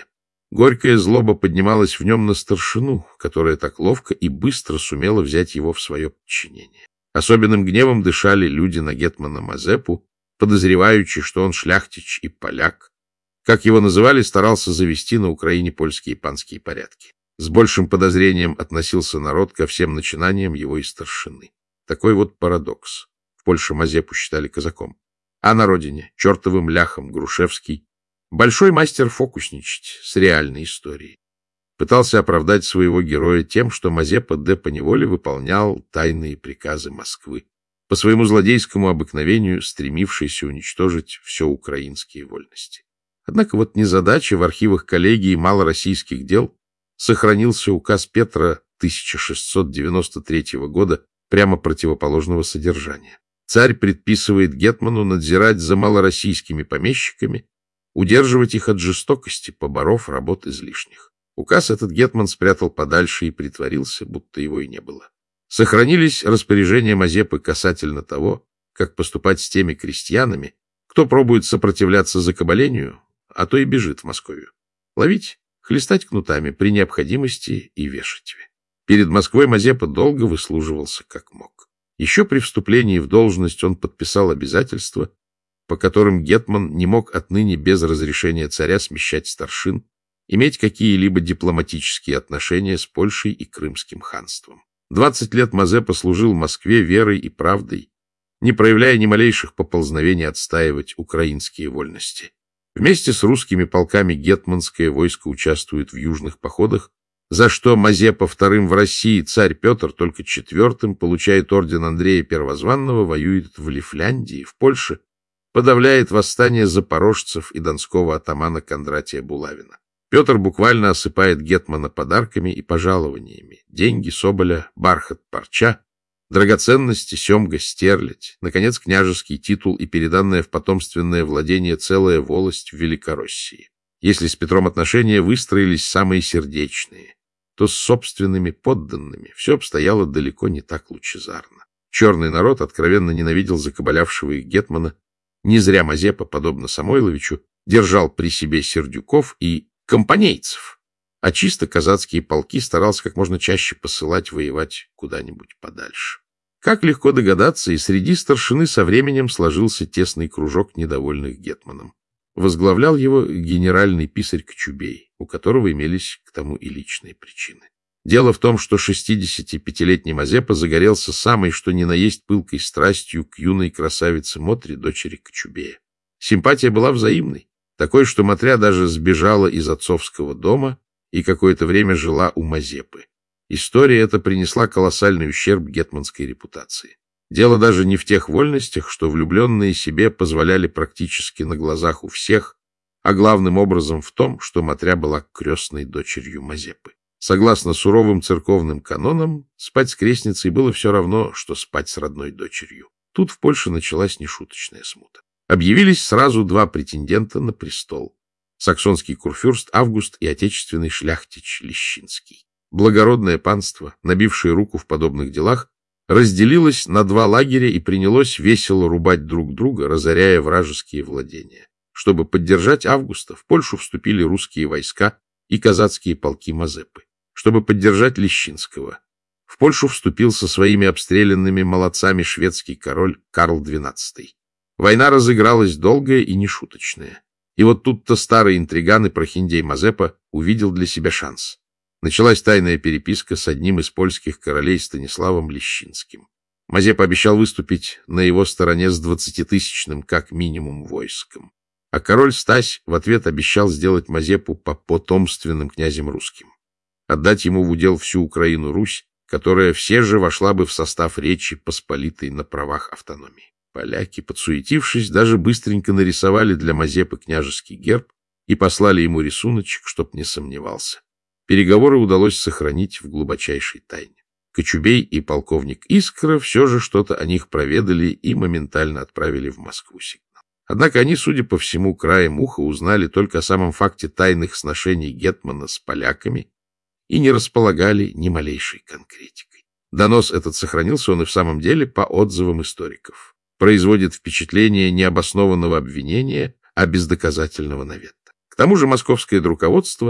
Горькая злоба поднималась в нем на старшину, которая так ловко и быстро сумела взять его в свое подчинение. Особенным гневом дышали люди на гетмана Мазепу, подозревающие, что он шляхтич и поляк. Как его называли, старался завести на Украине польские и панские порядки. С большим подозрением относился народ ко всем начинаниям его и старшины. Такой вот парадокс. В Польше Мазепу считали казаком, а на родине чертовым ляхом Грушевский большой мастер фокусничать с реальной историей. Пытался оправдать своего героя тем, что Мазепа де поневоле выполнял тайные приказы Москвы, по своему злодейскому обыкновению стремившийся уничтожить все украинские вольности. Однако вот незадача: в архивах коллегии малороссийских дел сохранился указ Петра тысяча шестьсот девяносто третьего года прямо противоположного содержания. Царь предписывает гетману надзирать за малороссийскими помещиками, удерживать их от жестокости, поборов работ излишних. Указ этот гетман спрятал подальше и притворился, будто его и не было. Сохранились распоряжения Мазепы касательно того, как поступать с теми крестьянами, кто пробует сопротивляться закабалению, а то и бежит в Московию. Ловить, хлестать кнутами при необходимости и вешать. Перед Москвой Мазепа долго выслуживался как мог. Еще при вступлении в должность он подписал обязательства, по которым гетман не мог отныне без разрешения царя смещать старшин, иметь какие-либо дипломатические отношения с Польшей и Крымским ханством. Двадцать лет Мазепа служил Москве верой и правдой, не проявляя ни малейших поползновений отстаивать украинские вольности. Вместе с русскими полками гетманское войско участвует в южных походах, за что Мазепа вторым в России, царь Петр только четвертым получает орден Андрея Первозванного, воюет в Лифляндии, в Польше, подавляет восстание запорожцев и донского атамана Кондратия Булавина. Петр буквально осыпает гетмана подарками и пожалованиями: деньги, соболя, бархат, парча, драгоценности, семга, стерлядь, наконец, княжеский титул и переданная в потомственное владение целая волость в Великороссии. Если с Петром отношения выстроились самые сердечные, то с собственными подданными все обстояло далеко не так лучезарно. Черный народ откровенно ненавидел закабалявшего их гетмана. Не зря Мазепа, подобно Самойловичу, держал при себе сердюков и компанейцев, а чисто казацкие полки старался как можно чаще посылать воевать куда-нибудь подальше. Как легко догадаться, и среди старшины со временем сложился тесный кружок недовольных гетманом. Возглавлял его генеральный писарь Кочубей, у которого имелись к тому и личные причины. Дело в том, что шестидесятипятилетний Мазепа загорелся самой что ни на есть пылкой страстью к юной красавице Мотре, дочери Кочубея. Симпатия была взаимной, такой, что Мотря даже сбежала из отцовского дома и какое-то время жила у Мазепы. История эта принесла колоссальный ущерб гетманской репутации. Дело даже не в тех вольностях, что влюбленные себе позволяли практически на глазах у всех, а главным образом в том, что Мотря была крестной дочерью Мазепы. Согласно суровым церковным канонам, спать с крестницей было все равно, что спать с родной дочерью. Тут в Польше началась нешуточная смута. Объявились сразу два претендента на престол: саксонский курфюрст Август и отечественный шляхтич Лещинский. Благородное панство, набившее руку в подобных делах, разделилось на два лагеря и принялось весело рубать друг друга, разоряя вражеские владения. Чтобы поддержать Августа, в Польшу вступили русские войска и казацкие полки Мазепы. Чтобы поддержать Лещинского, в Польшу вступил со своими обстрелянными молодцами шведский король Карл двенадцатый. Война разыгралась долгая и нешуточная. И вот тут-то старый интриган и прохиндей Мазепа увидел для себя шанс. Началась тайная переписка с одним из польских королей Станиславом Лещинским. Мазепа обещал выступить на его стороне с двадцатитысячным как минимум войском. А король Стась в ответ обещал сделать Мазепу по потомственным князем русским. Отдать ему в удел всю Украину-Русь, которая все же вошла бы в состав Речи Посполитой на правах автономии. Поляки, подсуетившись, даже быстренько нарисовали для Мазепы княжеский герб и послали ему рисуночек, чтоб не сомневался. Переговоры удалось сохранить в глубочайшей тайне. Кочубей и полковник Искра все же что-то о них проведали и моментально отправили в Москву сигнал. Однако они, судя по всему, краем уха узнали только о самом факте тайных сношений гетмана с поляками и не располагали ни малейшей конкретикой. Донос этот сохранился, он и в самом деле, по отзывам историков. Производит впечатление необоснованного обвинения, а бездоказательного навета. К тому же московское руководство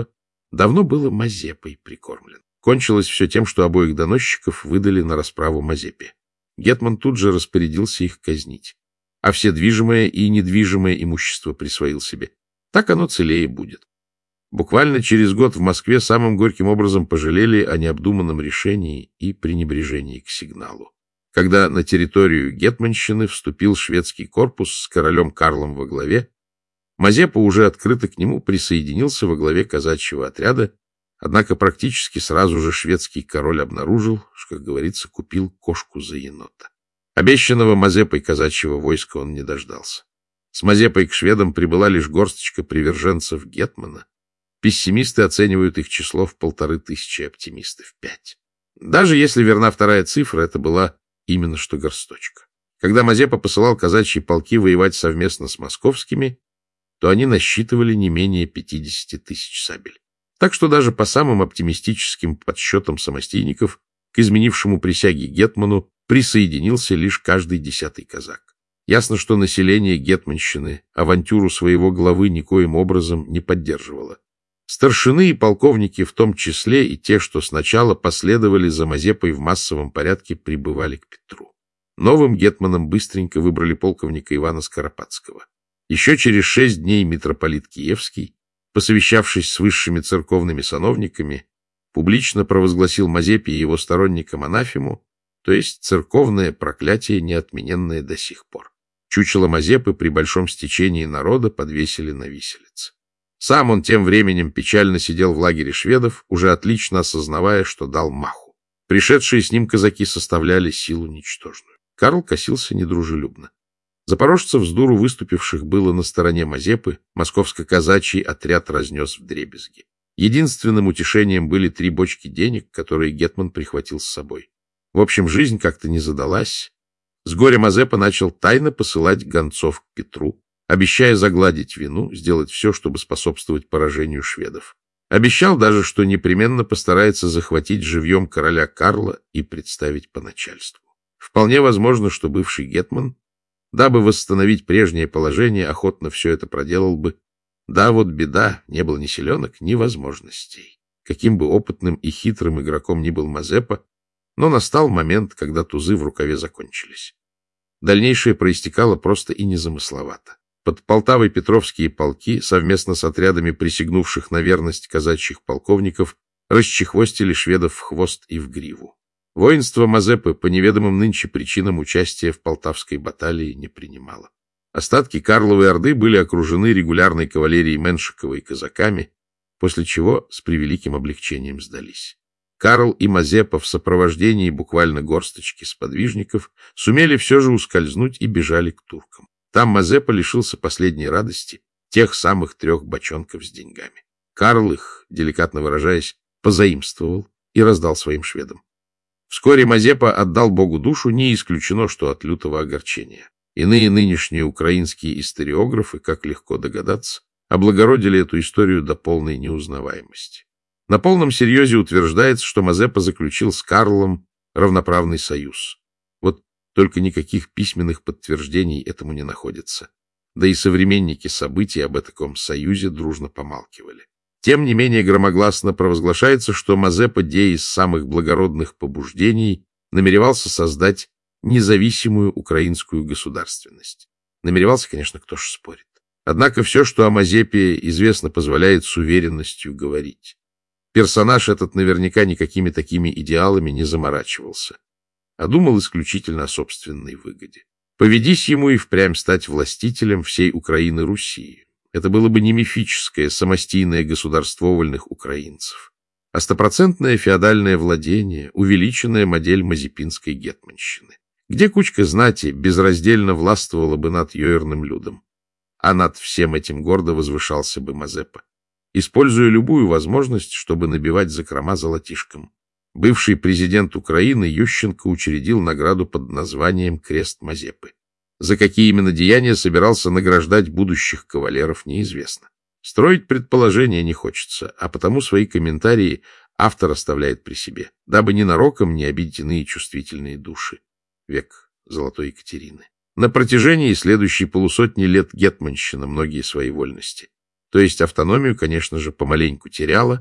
давно было Мазепой прикормлен. Кончилось все тем, что обоих доносчиков выдали на расправу Мазепе. Гетман тут же распорядился их казнить, а все движимое и недвижимое имущество присвоил себе. Так оно целее будет. Буквально через год в Москве самым горьким образом пожалели о необдуманном решении и пренебрежении к сигналу, когда на территорию гетманщины вступил шведский корпус с королем Карлом во главе. Мазепа уже открыто к нему присоединился во главе казачьего отряда, однако практически сразу же шведский король обнаружил, что, как говорится, купил кошку за енота. Обещанного Мазепой казачьего войска он не дождался. С Мазепой к шведам прибыла лишь горсточка приверженцев гетмана. Пессимисты оценивают их число в полторы тысячи, оптимисты в пять. Даже если верна вторая цифра, это была именно что горсточка. Когда Мазепа посылал казачьи полки воевать совместно с московскими, то они насчитывали не менее пятидесяти тысяч сабель. Так что даже по самым оптимистическим подсчетам самостийников к изменившему присяги гетману присоединился лишь каждый десятый казак. Ясно, что население гетманщины авантюру своего главы никоим образом не поддерживало. Старшины и полковники, в том числе и те, что сначала последовали за Мазепой в массовом порядке, прибывали к Петру. Новым гетманом быстренько выбрали полковника Ивана Скоропадского. Еще через шесть дней митрополит Киевский, посовещавшись с высшими церковными сановниками, публично провозгласил Мазепе и его сторонникам анафему, то есть церковное проклятие, неотмененное до сих пор. Чучело Мазепы при большом стечении народа подвесили на виселице. Сам он тем временем печально сидел в лагере шведов, уже отлично осознавая, что дал маху. Пришедшие с ним казаки составляли силу ничтожную. Карл косился недружелюбно. Запорожцев с дуру выступивших было на стороне Мазепы, московско-казачий отряд разнес вдребезги. Единственным утешением были три бочки денег, которые гетман прихватил с собой. В общем, жизнь как-то не задалась. С горя Мазепа начал тайно посылать гонцов к Петру, обещая загладить вину, сделать все, чтобы способствовать поражению шведов. Обещал даже, что непременно постарается захватить живьем короля Карла и представить по начальству. Вполне возможно, что бывший гетман, дабы восстановить прежнее положение, охотно все это проделал бы. Да, вот беда, не было ни силенок, ни возможностей. Каким бы опытным и хитрым игроком ни был Мазепа, но настал момент, когда тузы в рукаве закончились. Дальнейшее проистекало просто и незамысловато. Под Полтавой петровские полки, совместно с отрядами присягнувших на верность казачьих полковников, расчехвостили шведов в хвост и в гриву. Воинство Мазепы по неведомым нынче причинам участия в Полтавской баталии не принимало. Остатки Карловой Орды были окружены регулярной кавалерией Меншикова и казаками, после чего с превеликим облегчением сдались. Карл и Мазепа в сопровождении буквально горсточки сподвижников сумели все же ускользнуть и бежали к туркам. Там Мазепа лишился последней радости, тех самых трех бочонков с деньгами. Карл их, деликатно выражаясь, позаимствовал и раздал своим шведам. Вскоре Мазепа отдал Богу душу, не исключено, что от лютого огорчения. Иные нынешние украинские историографы, как легко догадаться, облагородили эту историю до полной неузнаваемости. На полном серьезе утверждается, что Мазепа заключил с Карлом равноправный союз. Вот только никаких письменных подтверждений этому не находится. Да и современники событий об этом союзе дружно помалкивали. Тем не менее громогласно провозглашается, что Мазепа, де из самых благородных побуждений, намеревался создать независимую украинскую государственность. Намеревался, конечно, кто ж спорит. Однако все, что о Мазепе известно, позволяет с уверенностью говорить. Персонаж этот наверняка никакими такими идеалами не заморачивался, а думал исключительно о собственной выгоде. Поведись ему и впрямь стать властителем всей Украины Руси. Это было бы не мифическое самостийное государство вольных украинцев, а стопроцентное феодальное владение, увеличенная модель мазепинской гетманщины, где кучка знати безраздельно властвовала бы над юерным людом, а над всем этим гордо возвышался бы Мазепа, используя любую возможность, чтобы набивать закрома золотишком. Бывший президент Украины Ющенко учредил награду под названием «Крест Мазепы». За какие именно деяния собирался награждать будущих кавалеров, неизвестно. Строить предположения не хочется, а потому свои комментарии автор оставляет при себе, дабы ненароком не обидеть иные чувствительные души. Век Золотой Екатерины. На протяжении следующей полусотни лет гетманщина многие свои вольности, то есть автономию, конечно же, помаленьку теряла,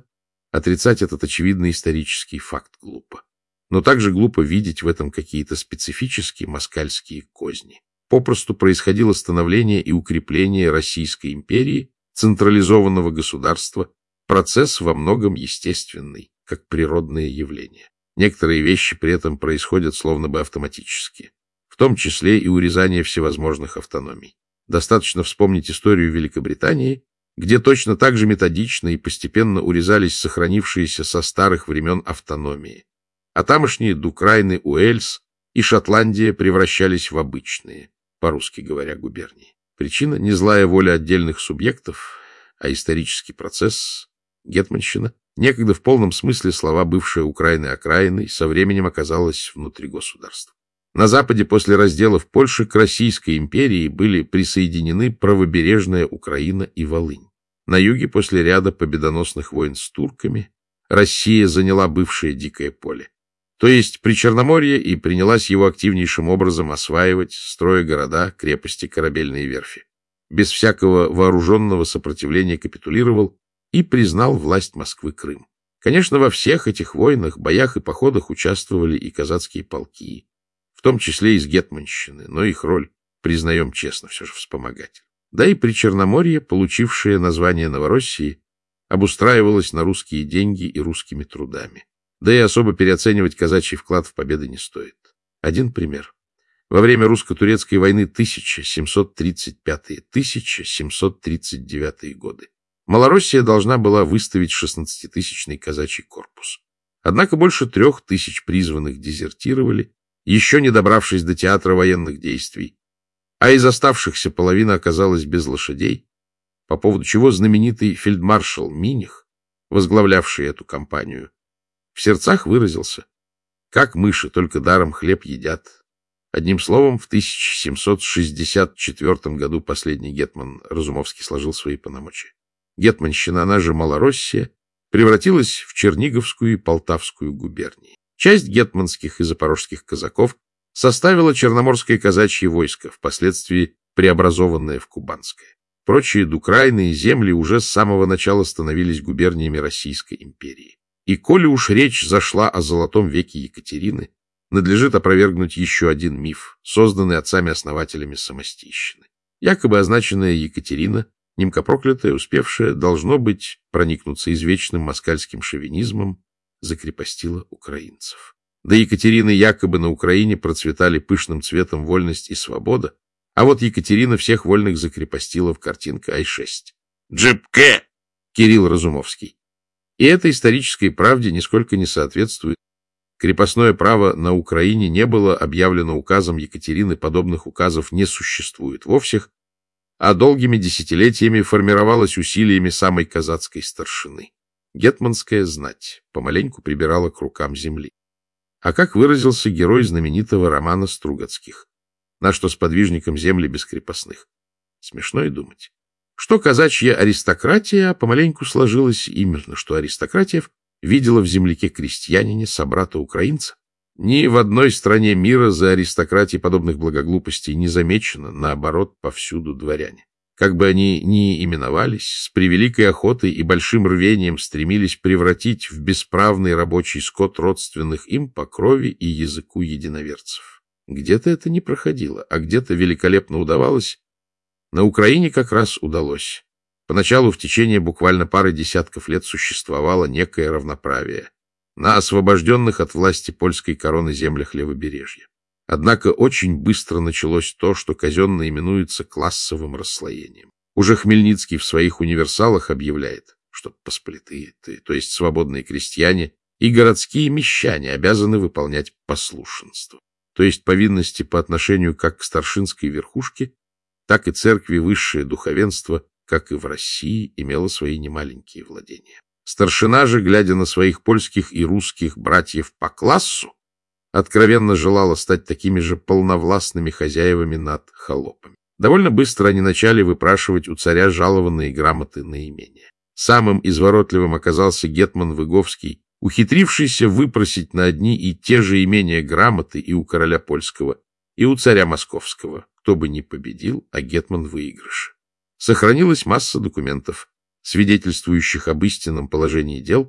Отрицать этот очевидный исторический факт глупо. Но также глупо видеть в этом какие-то специфические москальские козни. Попросту происходило становление и укрепление Российской империи, централизованного государства, процесс во многом естественный, как природное явление. Некоторые вещи при этом происходят словно бы автоматически, в том числе и урезание всевозможных автономий. Достаточно вспомнить историю Великобритании, где точно так же методично и постепенно урезались сохранившиеся со старых времен автономии, а тамошние Дукрайны, Уэльс и Шотландия превращались в обычные, по-русски говоря, губернии. Причина — не злая воля отдельных субъектов, а исторический процесс, гетманщина. Некогда в полном смысле слова бывшая Украины окраиной со временем оказалась внутри государства. На Западе после разделов Польши к Российской империи были присоединены правобережная Украина и Волынь. На юге после ряда победоносных войн с турками Россия заняла бывшее Дикое поле, то есть Причерноморье, и принялась его активнейшим образом осваивать, строя города, крепости, корабельные верфи. Без всякого вооруженного сопротивления капитулировал и признал власть Москвы Крым. Конечно, во всех этих войнах, боях и походах участвовали и казацкие полки, в том числе из гетманщины, но их роль, признаем честно, все же вспомогатель. Да и Причерноморье, получившее название Новороссии, обустраивалось на русские деньги и русскими трудами. Да и особо переоценивать казачий вклад в победы не стоит. Один пример. Во время русско-турецкой войны тысяча семьсот тридцать пятый — тысяча семьсот тридцать девятый годы Малороссия должна была выставить шестнадцатитысячный казачий корпус. Однако больше трех тысяч призванных дезертировали, еще не добравшись до театра военных действий, а из оставшихся половина оказалась без лошадей, по поводу чего знаменитый фельдмаршал Миних, возглавлявший эту кампанию, в сердцах выразился: «Как мыши, только даром хлеб едят». Одним словом, в тысяча семьсот шестьдесят четвёртом году последний гетман Разумовский сложил свои полномочия. Гетманщина, она же Малороссия, превратилась в Черниговскую и Полтавскую губернии. Часть гетманских и запорожских казаков составила Черноморское казачье войско, впоследствии преобразованное в Кубанское. Прочие дукрайные земли уже с самого начала становились губерниями Российской империи. И коли уж речь зашла о золотом веке Екатерины, надлежит опровергнуть еще один миф, созданный отцами-основателями Самостийщины. Якобы означенная Екатерина, немка проклятая, успевшая, должно быть, проникнуться извечным москальским шовинизмом, закрепостила украинцев. До Екатерины якобы на Украине процветали пышным цветом вольность и свобода, а вот Екатерина всех вольных закрепостила в картинка Ай шесть. Джипке! Кирилл Разумовский. И этой исторической правде нисколько не соответствует. Крепостное право на Украине не было объявлено указом Екатерины, подобных указов не существует вовсе, а долгими десятилетиями формировалось усилиями самой казацкой старшины. Гетманская знать помаленьку прибирала к рукам земли. А как выразился герой знаменитого романа Стругацких: на что сподвижникам земли без крепостных. Смешно и думать. Что казачья аристократия помаленьку сложилась именно, что аристократия видела в земляке-крестьянине собрата-украинца. Ни в одной стране мира за аристократией подобных благоглупостей не замечено, наоборот, повсюду дворяне. Как бы они ни именовались, с превеликой охотой и большим рвением стремились превратить в бесправный рабочий скот родственных им по крови и языку единоверцев. Где-то это не проходило, а где-то великолепно удавалось. На Украине как раз удалось. Поначалу в течение буквально пары десятков лет существовало некое равноправие на освобожденных от власти польской короны землях левобережья. Однако очень быстро началось то, что казенно именуется классовым расслоением. Уже Хмельницкий в своих универсалах объявляет, что посполитые, то есть свободные крестьяне и городские мещане обязаны выполнять послушенство, то есть повинности по отношению как к старшинской верхушке, так и церкви высшее духовенство, как и в России, имело свои немаленькие владения. Старшина же, глядя на своих польских и русских братьев по классу, откровенно желала стать такими же полновластными хозяевами над холопами. Довольно быстро они начали выпрашивать у царя жалованные грамоты на имение. Самым изворотливым оказался гетман Выговский, ухитрившийся выпросить на одни и те же имения грамоты и у короля польского, и у царя московского, кто бы ни победил, а гетман выигрыш. Сохранилась масса документов, свидетельствующих об истинном положении дел,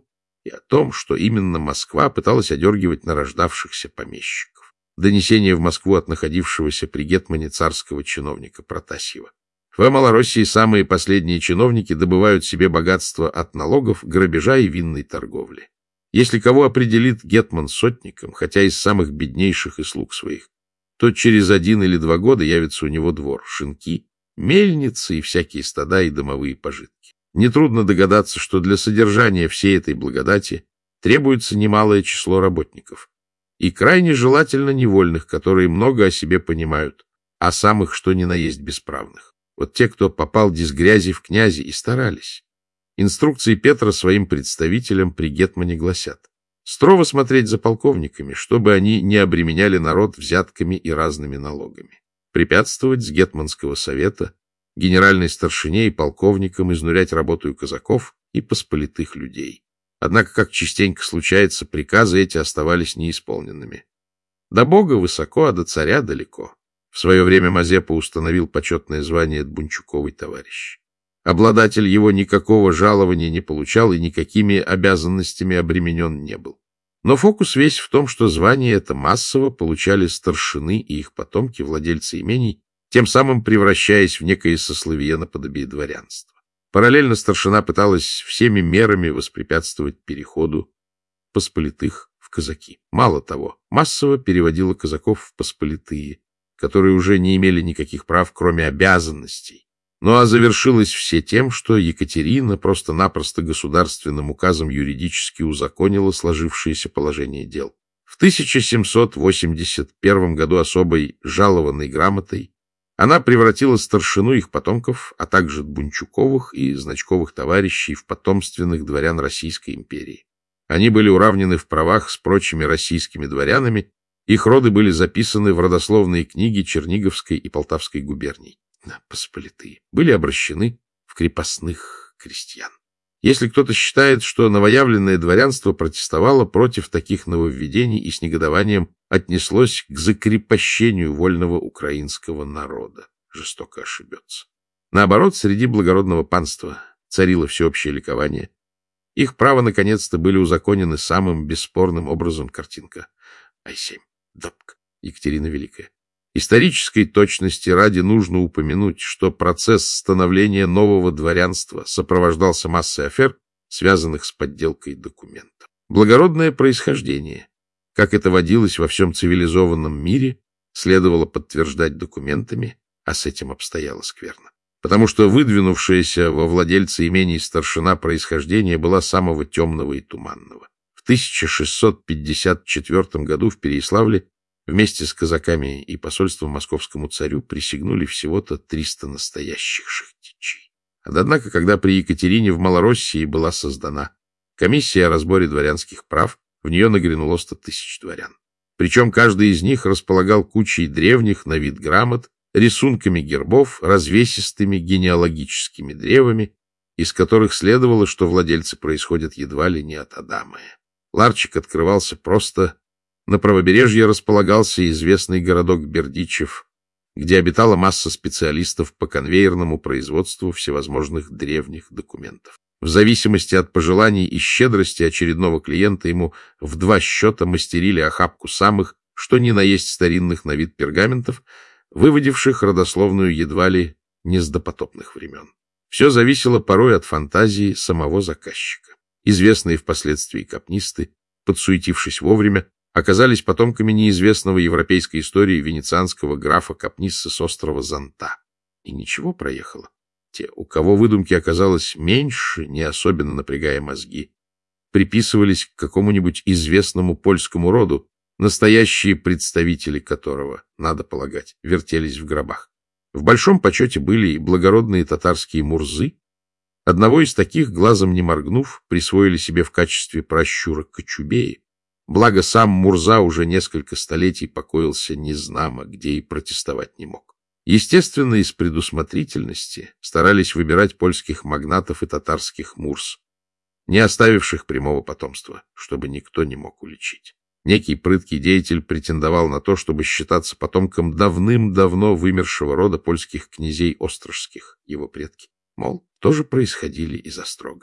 и о том, что именно Москва пыталась одергивать нарождавшихся помещиков. Донесение в Москву от находившегося при гетмане царского чиновника Протасьева. В Малороссии самые последние чиновники добывают себе богатство от налогов, грабежа и винной торговли. Если кого определит гетман сотником, хотя из самых беднейших и слуг своих, то через один или два года явится у него двор, шинки, мельницы и всякие стада и домовые пожитки. Нетрудно догадаться, что для содержания всей этой благодати требуется немалое число работников. И крайне желательно невольных, которые много о себе понимают, а самых что ни на есть бесправных. Вот те, кто попал дис грязи в князи, и старались. Инструкции Петра своим представителям при гетмане гласят: строго смотреть за полковниками, чтобы они не обременяли народ взятками и разными налогами. Препятствовать с гетманского совета генеральной старшине и полковникам изнурять работу казаков и посполитых людей. Однако, как частенько случается, приказы эти оставались неисполненными. До Бога высоко, а до царя далеко. В свое время Мазепа установил почетное звание Бунчуковый товарищ. Обладатель его никакого жалования не получал и никакими обязанностями обременен не был. Но фокус весь в том, что звание это массово получали старшины и их потомки, владельцы имений, тем самым превращаясь в некое сословие наподобие дворянства. Параллельно старшина пыталась всеми мерами воспрепятствовать переходу посполитых в казаки. Мало того, массово переводила казаков в посполитые, которые уже не имели никаких прав, кроме обязанностей. Ну а завершилось все тем, что Екатерина просто-напросто государственным указом юридически узаконила сложившееся положение дел. В тысяча семьсот восемьдесят первом году особой жалованной грамотой она превратила старшину их потомков, а также Бунчуковых и Значковых товарищей в потомственных дворян Российской империи. Они были уравнены в правах с прочими российскими дворянами, их роды были записаны в родословные книги Черниговской и Полтавской губерний. Посполитые были обращены в крепостных крестьян. Если кто-то считает, что новоявленное дворянство протестовало против таких нововведений и с негодованием отнеслось к закрепощению вольного украинского народа, жестоко ошибется. Наоборот, среди благородного панства царило всеобщее ликование. Их права наконец-то были узаконены самым бесспорным образом. Картинка ай семь. Добка. Екатерина Великая. Исторической точности ради нужно упомянуть, что процесс становления нового дворянства сопровождался массой афер, связанных с подделкой документов. Благородное происхождение, как это водилось во всем цивилизованном мире, следовало подтверждать документами, а с этим обстояло скверно. Потому что выдвинувшаяся во владельцы имений старшина происхождения была самого темного и туманного. В тысяча шестьсот пятьдесят четвёртом году в Переяславле вместе с казаками и посольством московскому царю присягнули всего-то триста настоящих шахтичей. Однако, когда при Екатерине в Малороссии была создана комиссия о разборе дворянских прав, в нее нагрянуло сто тысяч дворян. Причем каждый из них располагал кучей древних на вид грамот, рисунками гербов, развесистыми генеалогическими древами, из которых следовало, что владельцы происходят едва ли не от Адама. Ларчик открывался просто. На правобережье располагался известный городок Бердичев, где обитала масса специалистов по конвейерному производству всевозможных древних документов. В зависимости от пожеланий и щедрости очередного клиента ему в два счета мастерили охапку самых, что ни на есть старинных на вид пергаментов, выводивших родословную едва ли не с допотопных времен. Все зависело порой от фантазии самого заказчика. Известные впоследствии капнисты, подсуетившись вовремя, оказались потомками неизвестного европейской истории венецианского графа Капнисса с острова Занта. И ничего, проехало. Те, у кого выдумки оказалось меньше, не особенно напрягая мозги, приписывались к какому-нибудь известному польскому роду, настоящие представители которого, надо полагать, вертелись в гробах. В большом почете были и благородные татарские мурзы. Одного из таких, глазом не моргнув, присвоили себе в качестве пращура Кочубеи. Благо сам Мурза уже несколько столетий покоился незнамо, где и протестовать не мог. Естественно, из предусмотрительности старались выбирать польских магнатов и татарских мурз, не оставивших прямого потомства, чтобы никто не мог уличить. Некий прыткий деятель претендовал на то, чтобы считаться потомком давным-давно вымершего рода польских князей острожских, его предки. Мол, тоже происходили из Острога.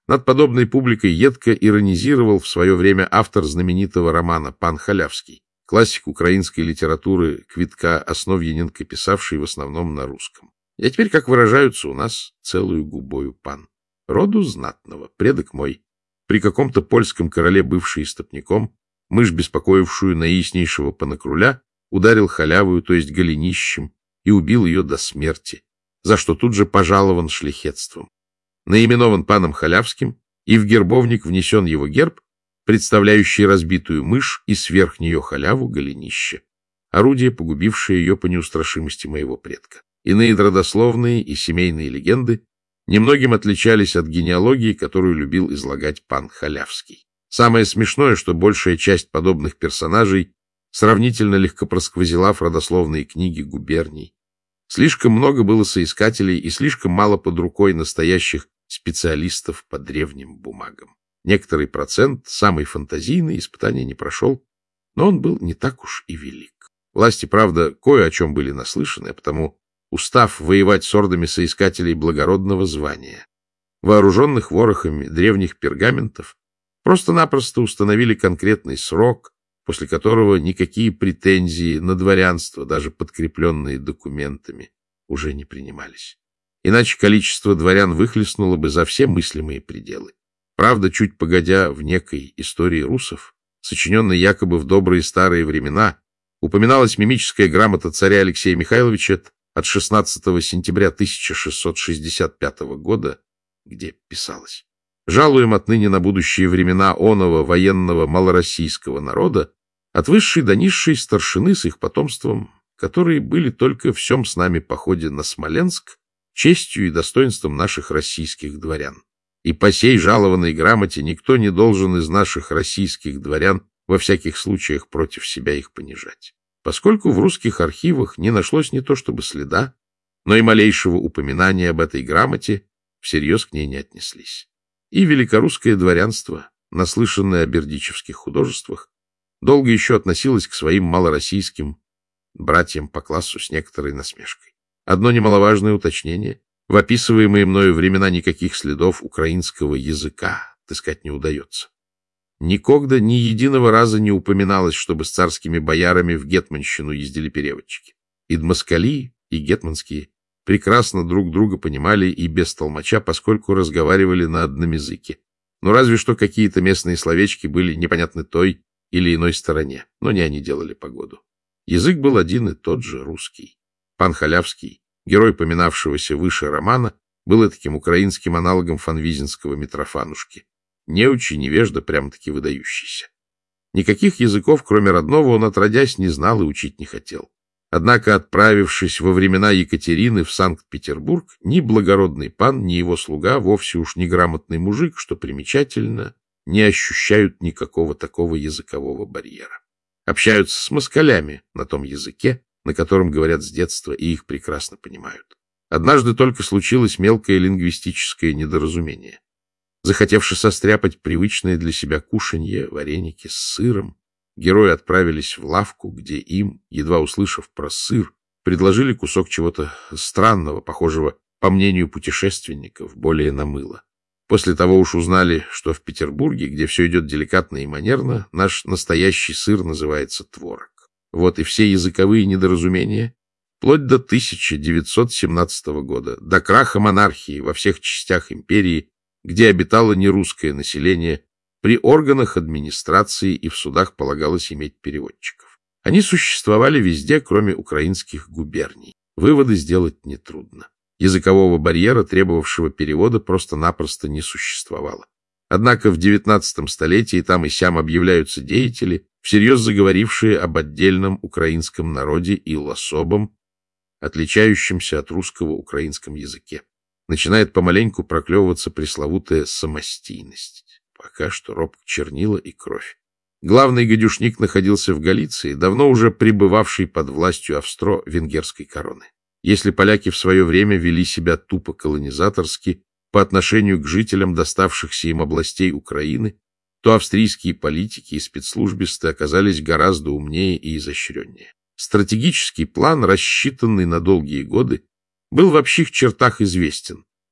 Над подобной публикой едко иронизировал в свое время автор знаменитого романа «Пан Халявский», классик украинской литературы Квитка Основьяненко, писавший в основном на русском. Я теперь, как выражаются у нас, целую губою пан. Роду знатного, предок мой, при каком-то польском короле, бывший истопником, мышь, беспокоившую наиснейшего панакруля, ударил халявую, то есть голенищем, и убил ее до смерти, за что тут же пожалован шляхетством. Наименован паном Халявским, и в гербовник внесен его герб, представляющий разбитую мышь и сверх нее халяву голенище, орудие, погубившее ее по неустрашимости моего предка. Иные родословные и семейные легенды немногим отличались от генеалогии, которую любил излагать пан Халявский. Самое смешное, что большая часть подобных персонажей сравнительно легко просквозила в родословные книги губерний. Слишком много было соискателей и слишком мало под рукой настоящих специалистов по древним бумагам. Некоторый процент, самый фантазийный, испытания не прошел, но он был не так уж и велик. Власти, правда, кое о чем были наслышаны, а потому, устав воевать с ордами соискателей благородного звания, вооруженных ворохами древних пергаментов, просто-напросто установили конкретный срок, после которого никакие претензии на дворянство, даже подкрепленные документами, уже не принимались. Иначе количество дворян выхлестнуло бы за все мыслимые пределы. Правда, чуть погодя, в некой истории русов, сочиненной якобы в добрые старые времена, упоминалась мимическая грамота царя Алексея Михайловича от шестнадцатого сентября тысяча шестьсот шестьдесят пятого года, где писалось: «Жалуем отныне на будущие времена оного военного малороссийского народа от высшей до низшей старшины с их потомством, которые были только в всем с нами походе на Смоленск, честью и достоинством наших российских дворян. И по сей жалованной грамоте никто не должен из наших российских дворян во всяких случаях против себя их понижать. Поскольку в русских архивах не нашлось не то чтобы следа, но и малейшего упоминания об этой грамоте, всерьез к ней не отнеслись. И великорусское дворянство, наслышанное о бердичевских художествах, долго еще относилось к своим малороссийским братьям по классу с некоторой насмешкой. Одно немаловажное уточнение: в описываемые мною времена никаких следов украинского языка отыскать не удается. Никогда ни единого раза не упоминалось, чтобы с царскими боярами в гетманщину ездили переводчики. И дмоскали, и гетманские прекрасно друг друга понимали и без толмача, поскольку разговаривали на одном языке. Но разве что какие-то местные словечки были непонятны той или иной стороне, но не они делали погоду. Язык был один и тот же, русский. Пан Халявский, герой поминавшегося выше романа, был таким украинским аналогом фанвизинского Митрофанушки. Неучи, невежда, прямо-таки выдающийся. Никаких языков, кроме родного, он, отродясь, не знал и учить не хотел. Однако, отправившись во времена Екатерины в Санкт-Петербург, ни благородный пан, ни его слуга, вовсе уж неграмотный мужик, что примечательно, не ощущают никакого такого языкового барьера. Общаются с москалями на том языке, на котором говорят с детства, и их прекрасно понимают. Однажды только случилось мелкое лингвистическое недоразумение. Захотевши состряпать привычное для себя кушанье, вареники с сыром, герои отправились в лавку, где им, едва услышав про сыр, предложили кусок чего-то странного, похожего, по мнению путешественников, более на мыло. После того уж узнали, что в Петербурге, где все идет деликатно и манерно, наш настоящий сыр называется творог. Вот и все языковые недоразумения, вплоть до тысяча девятьсот семнадцатого года, до краха монархии во всех частях империи, где обитало нерусское население, при органах администрации и в судах полагалось иметь переводчиков. Они существовали везде, кроме украинских губерний. Выводы сделать нетрудно. Языкового барьера, требовавшего перевода, просто-напросто не существовало. Однако в девятнадцатом столетии там и сям объявляются деятели, всерьез заговорившие об отдельном украинском народе и особом, отличающемся от русского украинском языке. Начинает помаленьку проклевываться пресловутая самостийность. Пока что робко чернила и кровь. Главный гадюшник находился в Галиции, давно уже пребывавший под властью австро-венгерской короны. Если поляки в свое время вели себя тупо колонизаторски по отношению к жителям доставшихся им областей Украины, то австрийские политики и спецслужбисты оказались гораздо умнее и изощреннее. Стратегический план, рассчитанный на долгие годы, был в общих чертах известен.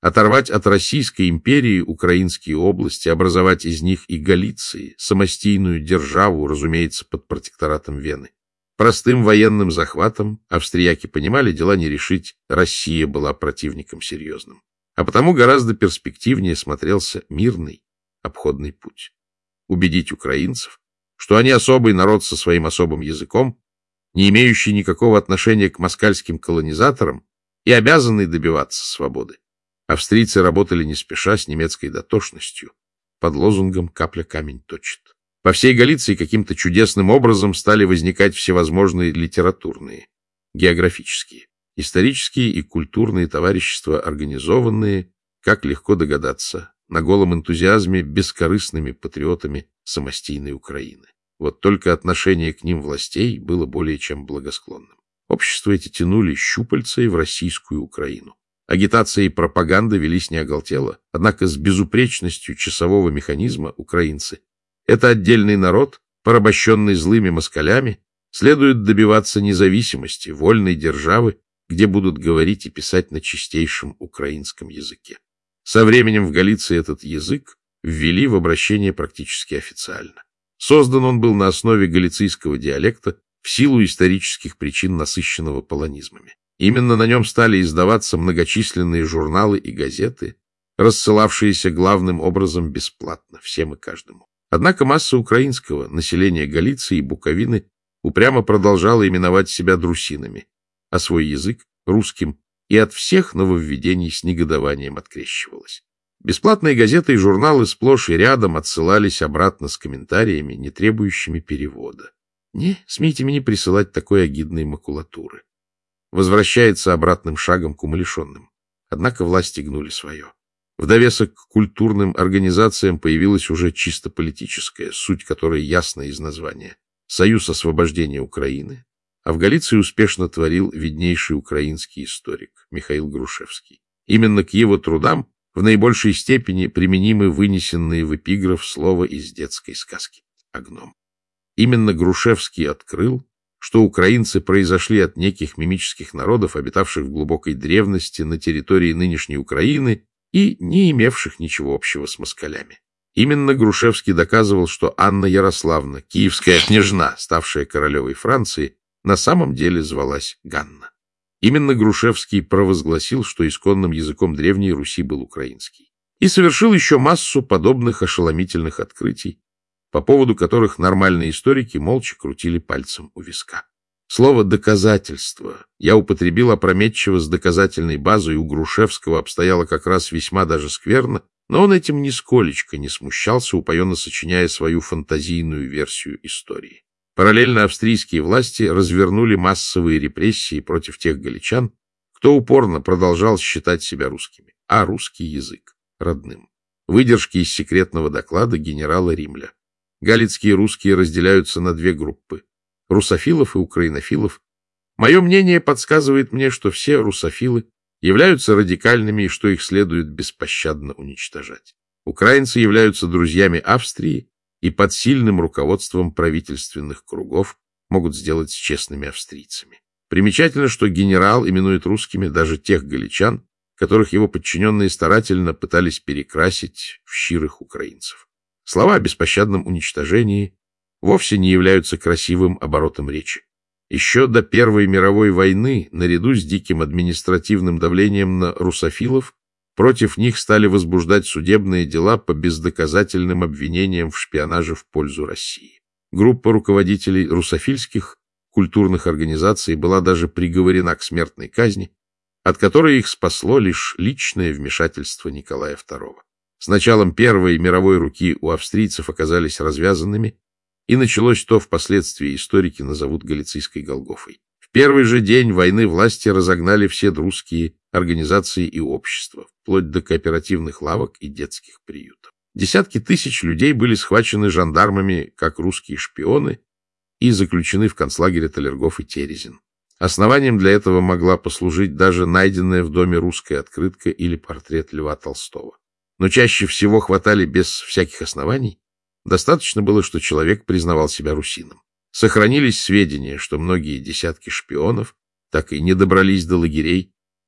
оторвать от Российской империи украинские области, образовать из них и Галиции, самостийную державу, разумеется, под протекторатом Вены. Простым военным захватом австрияки понимали, дела не решить, Россия была противником серьезным. А потому гораздо перспективнее смотрелся мирный обходный путь. Убедить украинцев, что они особый народ со своим особым языком, не имеющий никакого отношения к москальским колонизаторам и обязанный добиваться свободы. Австрийцы работали не спеша, с немецкой дотошностью, под лозунгом «капля камень точит». По всей Галиции каким-то чудесным образом стали возникать всевозможные литературные, географические, исторические и культурные товарищества, организованные, как легко догадаться, на голом энтузиазме бескорыстными патриотами самостийной Украины. Вот только отношение к ним властей было более чем благосклонным. Общества эти тянули щупальцей в российскую Украину. Агитация и пропаганда велись не оголтело, однако с безупречностью часового механизма украинцы. Это отдельный народ, порабощенный злыми москалями, следует добиваться независимости, вольной державы, где будут говорить и писать на чистейшем украинском языке. Со временем в Галиции этот язык ввели в обращение практически официально. Создан он был на основе галицийского диалекта в силу исторических причин, насыщенного полонизмами. Именно на нем стали издаваться многочисленные журналы и газеты, рассылавшиеся главным образом бесплатно всем и каждому. Однако масса украинского населения Галиции и Буковины упрямо продолжала именовать себя друсинами, а свой язык — русским, и от всех нововведений с негодованием открещивалась. Бесплатные газеты и журналы сплошь и рядом отсылались обратно с комментариями, не требующими перевода. Не смейте мне присылать такой огидной макулатуры. Возвращается обратным шагом к умалишенным. Однако власти гнули свое. В довесок к культурным организациям появилась уже чисто политическая, суть которой ясна из названия — Союз освобождения Украины, а в Галиции успешно творил виднейший украинский историк Михаил Грушевский. Именно к его трудам в наибольшей степени применимы вынесенные в эпиграф слова из детской сказки о гном. Именно Грушевский открыл, что украинцы произошли от неких мимических народов, обитавших в глубокой древности на территории нынешней Украины и не имевших ничего общего с москалями. Именно Грушевский доказывал, что Анна Ярославна, киевская княжна, ставшая королевой Франции, на самом деле звалась Ганна. Именно Грушевский провозгласил, что исконным языком Древней Руси был украинский. И совершил еще массу подобных ошеломительных открытий, по поводу которых нормальные историки молча крутили пальцем у виска. Слово «доказательство» я употребил опрометчиво с доказательной базой, и у Грушевского обстояло как раз весьма даже скверно, но он этим нисколечко не смущался, упоенно сочиняя свою фантазийную версию истории. Параллельно австрийские власти развернули массовые репрессии против тех галичан, кто упорно продолжал считать себя русскими, а русский язык — родным. Выдержки из секретного доклада генерала Римля. Галицкие русские разделяются на две группы — русофилов и украинофилов. Мое мнение подсказывает мне, что все русофилы являются радикальными и что их следует беспощадно уничтожать. Украинцы являются друзьями Австрии и под сильным руководством правительственных кругов могут сделать с честными австрийцами. Примечательно, что генерал именует русскими даже тех галичан, которых его подчиненные старательно пытались перекрасить в щирых украинцев. Слова о беспощадном уничтожении вовсе не являются красивым оборотом речи. Еще до Первой мировой войны, наряду с диким административным давлением на русофилов, против них стали возбуждать судебные дела по бездоказательным обвинениям в шпионаже в пользу России. Группа руководителей русофильских культурных организаций была даже приговорена к смертной казни, от которой их спасло лишь личное вмешательство Николая второго. С началом Первой мировой руки у австрийцев оказались развязанными, и началось то, впоследствии историки назовут галицийской Голгофой. В первый же день войны власти разогнали все друзские организации и общества, вплоть до кооперативных лавок и детских приютов. Десятки тысяч людей были схвачены жандармами как русские шпионы и заключены в концлагере Талергов и Терезин. Основанием для этого могла послужить даже найденная в доме русская открытка или портрет Льва Толстого. Но чаще всего хватали без всяких оснований. Достаточно было, что человек признавал себя русином. Сохранились сведения, что многие десятки шпионов так и не добрались до лагерей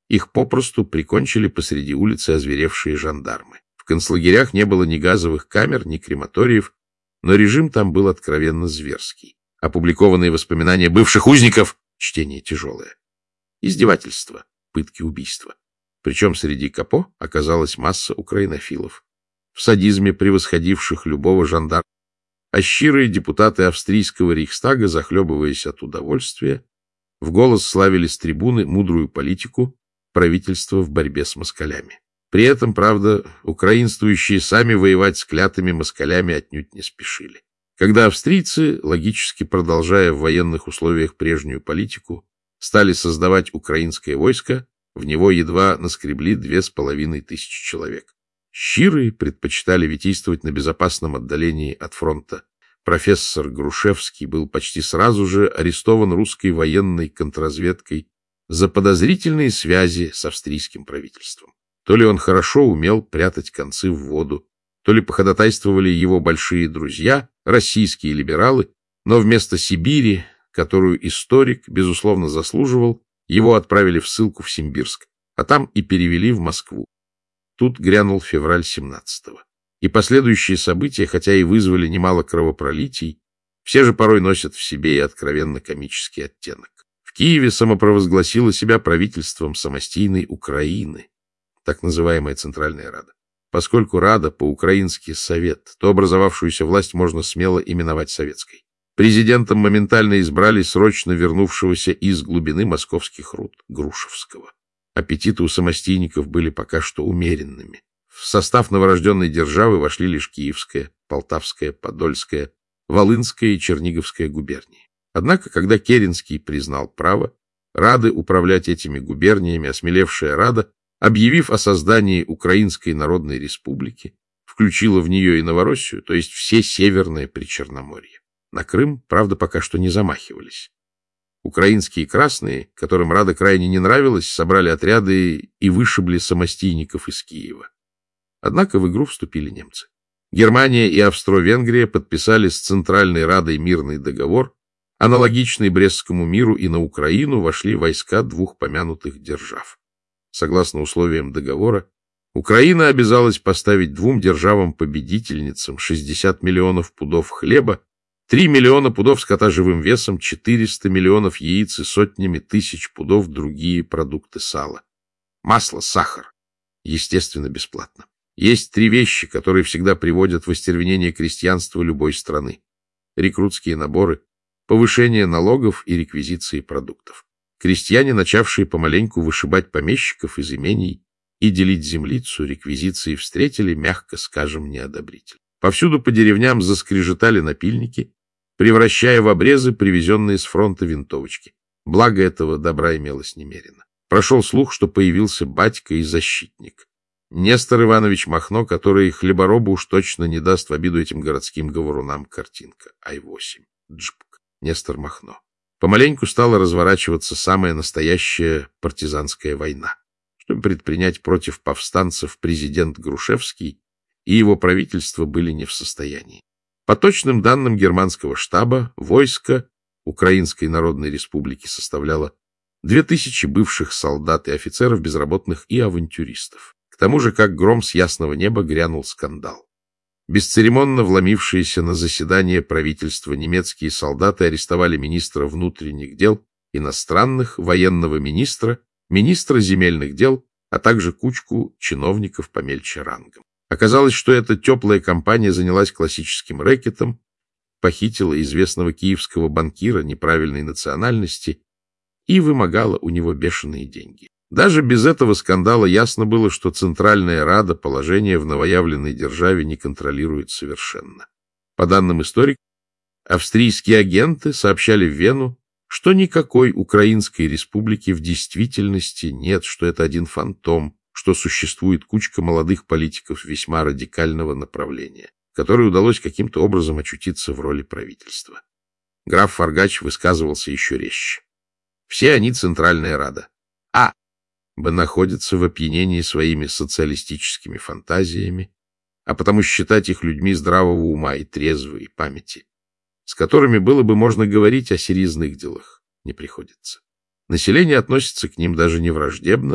Их попросту прикончили посреди улицы озверевшие жандармы. В концлагерях не было ни газовых камер, ни крематориев, но режим там был откровенно зверский. Опубликованные воспоминания бывших узников — чтение тяжелое. Издевательства, пытки, убийства. Причем среди капо оказалась масса украинофилов, в садизме превосходивших любого жандарма. А щирые депутаты австрийского рейхстага, захлебываясь от удовольствия, в голос славили с трибуны мудрую политику правительства в борьбе с москалями. При этом, правда, украинствующие сами воевать с клятыми москалями отнюдь не спешили. Когда австрийцы, логически продолжая в военных условиях прежнюю политику, стали создавать украинское войско, в него едва наскребли две с половиной тысячи человек. Щирые предпочитали витийствовать на безопасном отдалении от фронта. Профессор Грушевский был почти сразу же арестован русской военной контрразведкой за подозрительные связи с австрийским правительством. То ли он хорошо умел прятать концы в воду, то ли походатайствовали его большие друзья, российские либералы, но вместо Сибири, которую историк, безусловно, заслуживал, его отправили в ссылку в Симбирск, а там и перевели в Москву. Тут грянул февраль семнадцатого. И последующие события, хотя и вызвали немало кровопролитий, все же порой носят в себе и откровенно комический оттенок. В Киеве самопровозгласило себя правительством самостийной Украины, так называемая Центральная Рада. Поскольку Рада по-украински «совет», то образовавшуюся власть можно смело именовать советской. Президентом моментально избрали срочно вернувшегося из глубины московских руд Грушевского. Аппетиты у самостийников были пока что умеренными. В состав новорожденной державы вошли лишь Киевская, Полтавская, Подольская, Волынская и Черниговская губернии. Однако, когда Керенский признал право Рады управлять этими губерниями, осмелевшая Рада, объявив о создании Украинской Народной Республики, включила в нее и Новороссию, то есть все Северное Причерноморье. На Крым, правда, пока что не замахивались. Украинские красные, которым Рада крайне не нравилась, собрали отряды и вышибли самостийников из Киева. Однако в игру вступили немцы. Германия и Австро-Венгрия подписали с Центральной Радой мирный договор, аналогичный Брестскому миру, и на Украину вошли войска двух помянутых держав. Согласно условиям договора, Украина обязалась поставить двум державам-победительницам шестьдесят миллионов пудов хлеба, три миллиона пудов скота живым весом, четыреста миллионов яиц и сотнями тысяч пудов другие продукты сала. Масло, сахар. Естественно, бесплатно. Есть три вещи, которые всегда приводят в остервенение крестьянства любой страны. Рекрутские наборы, повышение налогов и реквизиции продуктов. Крестьяне, начавшие помаленьку вышибать помещиков из имений и делить землицу, реквизиции встретили, мягко скажем, неодобрительно. Повсюду по деревням заскрежетали напильники, превращая в обрезы привезенные с фронта винтовочки. Благо этого добра имелось немерено. Прошел слух, что появился батька и защитник. Нестор Иванович Махно, который хлеборобу уж точно не даст в обиду этим городским говорунам. Картинка. ай восемь. Джпк. Нестор Махно. Помаленьку стала разворачиваться самая настоящая партизанская война. Чтобы предпринять против повстанцев, президент Грушевский и его правительство были не в состоянии. По точным данным германского штаба, войско Украинской Народной Республики составляло две тысячи бывших солдат и офицеров, безработных и авантюристов. К тому же, как гром с ясного неба, грянул скандал. Бесцеремонно вломившиеся на заседание правительства немецкие солдаты арестовали министра внутренних дел, иностранных, военного министра, министра земельных дел, а также кучку чиновников помельче рангом. Оказалось, что эта теплая компания занялась классическим рэкетом, похитила известного киевского банкира неправильной национальности и вымогала у него бешеные деньги. Даже без этого скандала ясно было, что Центральная Рада положение в новоявленной державе не контролирует совершенно. По данным историков, австрийские агенты сообщали в Вену, что никакой Украинской республики в действительности нет, что это один фантом, что существует кучка молодых политиков весьма радикального направления, которой удалось каким-то образом очутиться в роли правительства. Граф Фаргач высказывался еще резче. Все они Центральная Рада. А. Б. находятся в опьянении своими социалистическими фантазиями, а потому считать их людьми здравого ума и трезвой памяти, с которыми было бы можно говорить о серьезных делах, не приходится. Население относится к ним даже не враждебно,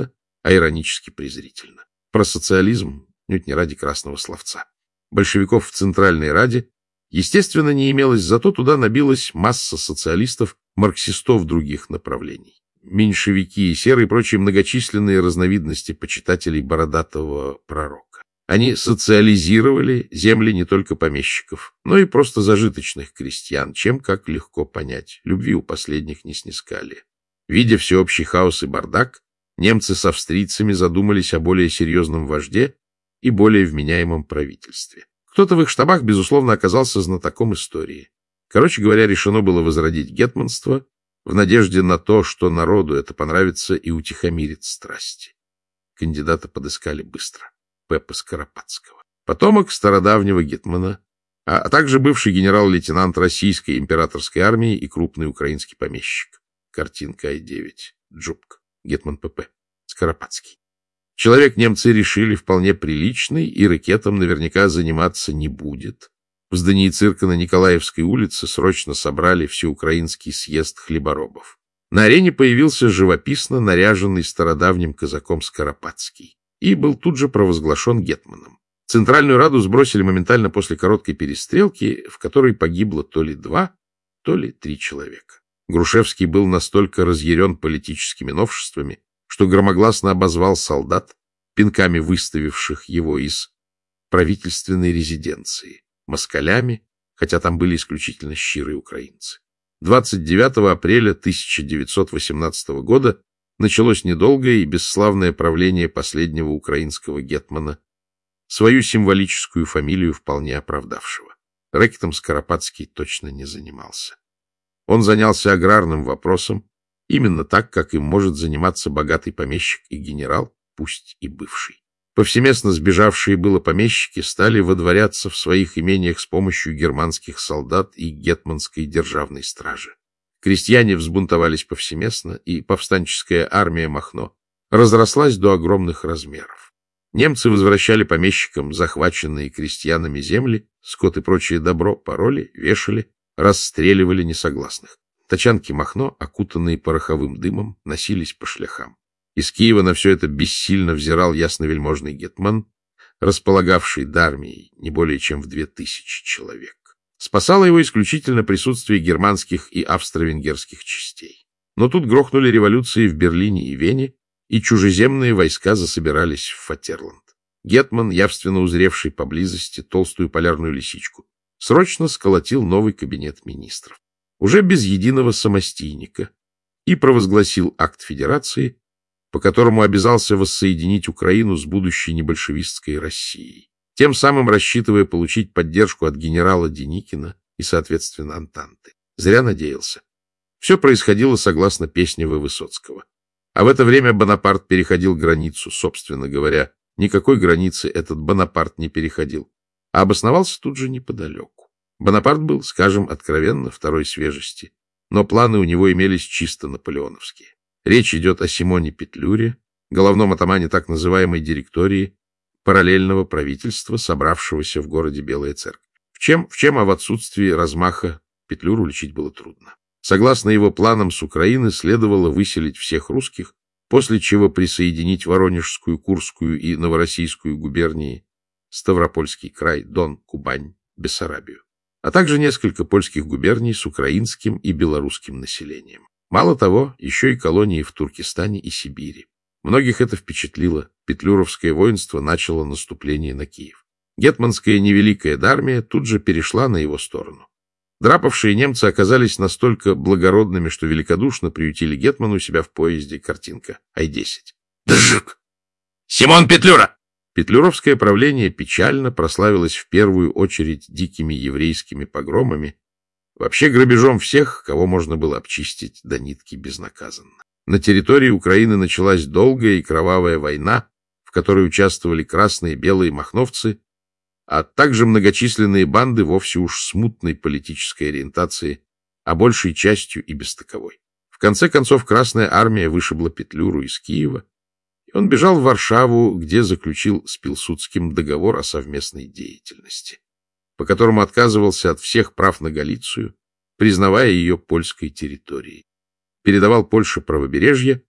а иронически презрительно. Про социализм нет не ради красного словца. Большевиков в Центральной Раде, естественно, не имелось, зато туда набилась масса социалистов, марксистов других направлений. Меньшевики и серые и прочие многочисленные разновидности почитателей бородатого пророка. Они социализировали земли не только помещиков, но и просто зажиточных крестьян, чем, как легко понять, любви у последних не снискали. Видя всеобщий хаос и бардак, немцы с австрийцами задумались о более серьезном вожде и более вменяемом правительстве. Кто-то в их штабах, безусловно, оказался знатоком истории. Короче говоря, решено было возродить гетманство в надежде на то, что народу это понравится и утихомирит страсти. Кандидата подыскали быстро. Пеппа Скоропадского. Потомок стародавнего гетмана, а, а также бывший генерал-лейтенант российской императорской армии и крупный украинский помещик. Картинка ай девять. Джубк. Гетман ПП. Скоропадский. Человек немцы решили вполне приличный и ракетом наверняка заниматься не будет. В здании цирка на Николаевской улице срочно собрали всеукраинский съезд хлеборобов. На арене появился живописно наряженный стародавним казаком Скоропадский и был тут же провозглашен гетманом. Центральную Раду сбросили моментально после короткой перестрелки, в которой погибло то ли два, то ли три человека. Грушевский был настолько разъярен политическими новшествами, что громогласно обозвал солдат, пинками выставивших его из правительственной резиденции, москалями, хотя там были исключительно щирые украинцы. двадцать девятого апреля тысяча девятьсот восемнадцатого года началось недолгое и бесславное правление последнего украинского гетмана, свою символическую фамилию вполне оправдавшего. Рэкетом Скоропадский точно не занимался. Он занялся аграрным вопросом, именно так, как им может заниматься богатый помещик и генерал, пусть и бывший. Повсеместно сбежавшие было помещики стали водворяться в своих имениях с помощью германских солдат и гетманской державной стражи. Крестьяне взбунтовались повсеместно, и повстанческая армия Махно разрослась до огромных размеров. Немцы возвращали помещикам захваченные крестьянами земли, скот и прочее добро пороли, вешали, расстреливали несогласных. Тачанки Махно, окутанные пороховым дымом, носились по шляхам. Из Киева на все это бессильно взирал ясновельможный гетман, располагавший до армии не более чем в две тысячи человек. Спасало его исключительно присутствие германских и австро-венгерских частей. Но тут грохнули революции в Берлине и Вене, и чужеземные войска засобирались в Фатерланд. Гетман, явственно узревший поблизости толстую полярную лисичку, срочно сколотил новый кабинет министров, уже без единого самостийника, и провозгласил акт федерации, по которому обязался воссоединить Украину с будущей небольшевистской Россией, тем самым рассчитывая получить поддержку от генерала Деникина и, соответственно, Антанты. Зря надеялся. Все происходило согласно песне Высоцкого. А в это время Бонапарт переходил границу, собственно говоря. Никакой границы этот Бонапарт не переходил, а обосновался тут же неподалеку. Бонапарт был, скажем откровенно, второй свежести, но планы у него имелись чисто наполеоновские. Речь идет о Симоне Петлюре, головном атамане так называемой директории, параллельного правительства, собравшегося в городе Белая Церковь. В чем, в чем, а в отсутствии размаха Петлюру лечить было трудно. Согласно его планам, с Украины следовало выселить всех русских, после чего присоединить Воронежскую, Курскую и Новороссийскую губернии, Ставропольский край, Дон, Кубань, Бессарабию, а также несколько польских губерний с украинским и белорусским населением. Мало того, еще и колонии в Туркестане и Сибири. Многих это впечатлило. Петлюровское воинство начало наступление на Киев. Гетманская невеликая армия тут же перешла на его сторону. Драпавшие немцы оказались настолько благородными, что великодушно приютили гетмана у себя в поезде. Картинка ай десять. Джик! Симон Петлюра! Петлюровское правление печально прославилось в первую очередь дикими еврейскими погромами, вообще грабежом всех, кого можно было обчистить до нитки безнаказанно. На территории Украины началась долгая и кровавая война, в которой участвовали красные и белые махновцы, а также многочисленные банды вовсе уж смутной политической ориентации, а большей частью и без таковой. В конце концов, Красная армия вышибла Петлюру из Киева, и он бежал в Варшаву, где заключил с Пилсудским договор о совместной деятельности, по которому отказывался от всех прав на Галицию, признавая ее польской территорией. Передавал Польше правобережье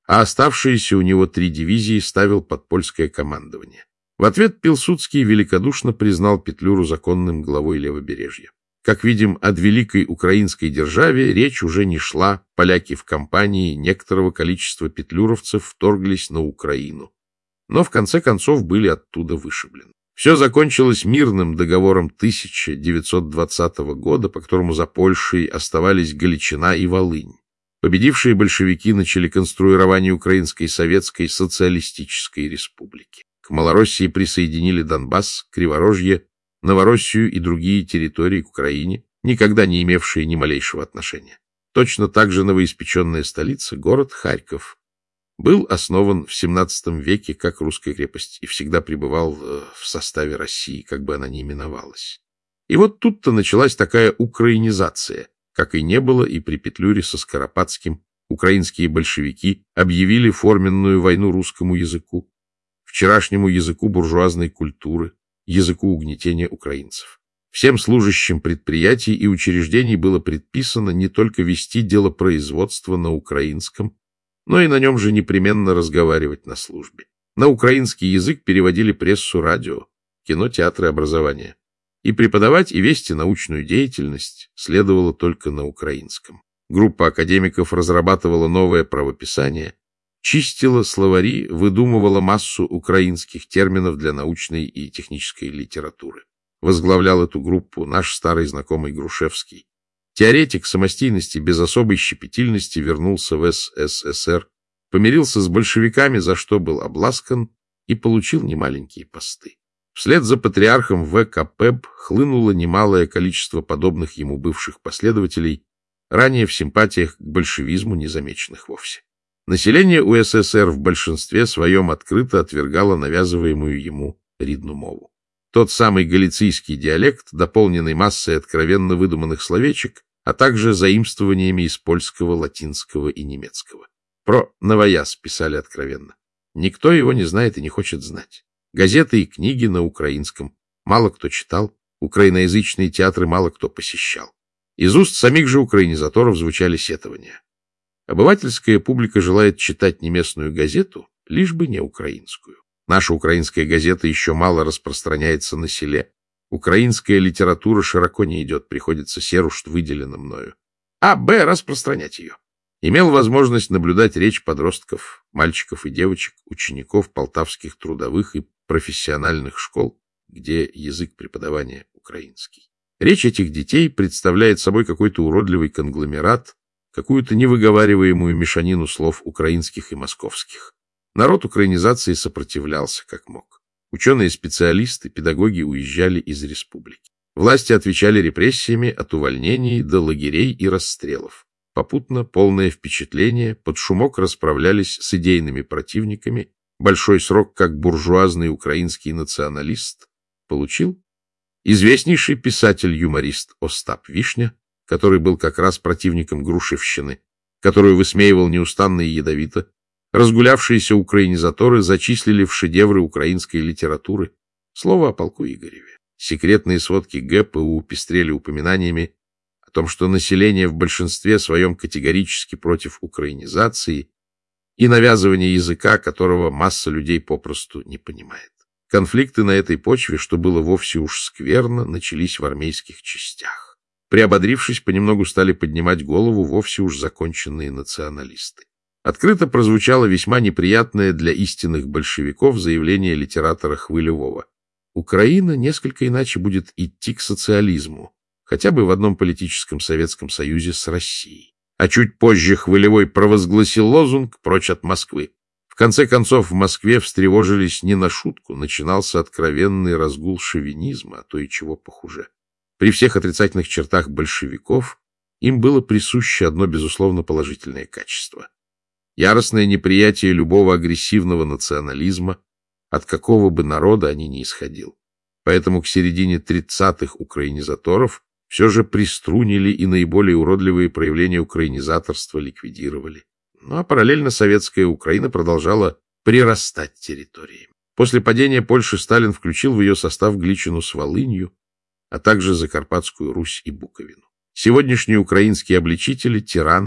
а оставшиеся у него три дивизии ставил под польское командование. В ответ Пилсудский великодушно признал Петлюру законным главой Левобережья. Как видим, от великой украинской державе речь уже не шла, поляки в компании некоторого количества петлюровцев вторглись на Украину, но в конце концов были оттуда вышиблены. Все закончилось мирным договором тысяча девятьсот двадцатого года, по которому за Польшей оставались Галичина и Волынь. Победившие большевики начали конструирование Украинской Советской Социалистической Республики. К Малороссии присоединили Донбасс, Криворожье, Новороссию и другие территории к Украине, никогда не имевшие ни малейшего отношения. Точно так же новоиспеченная столица, город Харьков, был основан в семнадцатом веке как русская крепость и всегда пребывал в составе России, как бы она ни именовалась. И вот тут-то началась такая украинизация, как и не было и при Петлюре со Скоропадским. Украинские большевики объявили форменную войну русскому языку, вчерашнему языку буржуазной культуры, языку угнетения украинцев. Всем служащим предприятий и учреждений было предписано не только вести делопроизводство на украинском, но и на нем же непременно разговаривать на службе. На украинский язык переводили прессу, радио, кино, театры, образование. И преподавать и вести научную деятельность следовало только на украинском. Группа академиков разрабатывала новое правописание, чистила словари, выдумывала массу украинских терминов для научной и технической литературы. Возглавлял эту группу наш старый знакомый Грушевский. Теоретик самостийности без особой щепетильности вернулся в эс эс эс эр, помирился с большевиками, за что был обласкан и получил немаленькие посты. Вслед за патриархом вэ ка пэ бэ хлынуло немалое количество подобных ему бывших последователей, ранее в симпатиях к большевизму незамеченных вовсе. Население у эс эс эс эр в большинстве своем открыто отвергало навязываемую ему рідну мову. Тот самый галицийский диалект, дополненный массой откровенно выдуманных словечек, а также заимствованиями из польского, латинского и немецкого. Про новояз писали откровенно. Никто его не знает и не хочет знать. Газеты и книги на украинском мало кто читал, украиноязычные театры мало кто посещал. Из уст самих же украинизаторов звучали сетования. Обывательская публика желает читать не местную газету, лишь бы не украинскую. Наша украинская газета еще мало распространяется на селе. Украинская литература широко не идет, приходится серушт выделено мною. А, б, распространять ее. Имел возможность наблюдать речь подростков, мальчиков и девочек, учеников полтавских трудовых и профессиональных школ, где язык преподавания украинский. Речь этих детей представляет собой какой-то уродливый конгломерат, какую-то невыговариваемую мешанину слов украинских и московских. Народ украинизации сопротивлялся как мог. Ученые-специалисты, педагоги уезжали из республики. Власти отвечали репрессиями от увольнений до лагерей и расстрелов. Попутно полное впечатление, под шумок расправлялись с идейными противниками. Большой срок как буржуазный украинский националист получил известнейший писатель-юморист Остап Вишня, который был как раз противником Грушевщины, которую высмеивал неустанно и ядовито. Разгулявшиеся украинизаторы зачислили в шедевры украинской литературы. Слово о полку Игореве. Секретные сводки гэ пэ у пестрели упоминаниями о том, что население в большинстве своем категорически против украинизации и навязывания языка, которого масса людей попросту не понимает. Конфликты на этой почве, что было вовсе уж скверно, начались в армейских частях. Приободрившись, понемногу стали поднимать голову вовсе уж законченные националисты. Открыто прозвучало весьма неприятное для истинных большевиков заявление литератора Хвылевого. Украина несколько иначе будет идти к социализму, хотя бы в одном политическом Советском Союзе с Россией. А чуть позже Хвылевой провозгласил лозунг «Прочь от Москвы». В конце концов, в Москве встревожились не на шутку, начинался откровенный разгул шовинизма, а то и чего похуже. При всех отрицательных чертах большевиков им было присуще одно, безусловно, положительное качество. Яростное неприятие любого агрессивного национализма, от какого бы народа они ни исходил. Поэтому к середине тридцатых украинизаторов все же приструнили и наиболее уродливые проявления украинизаторства ликвидировали. Ну а параллельно советская Украина продолжала прирастать территориями. После падения Польши Сталин включил в ее состав Гличину с Волынью, а также Закарпатскую Русь и Буковину. Сегодняшние украинские обличители тирана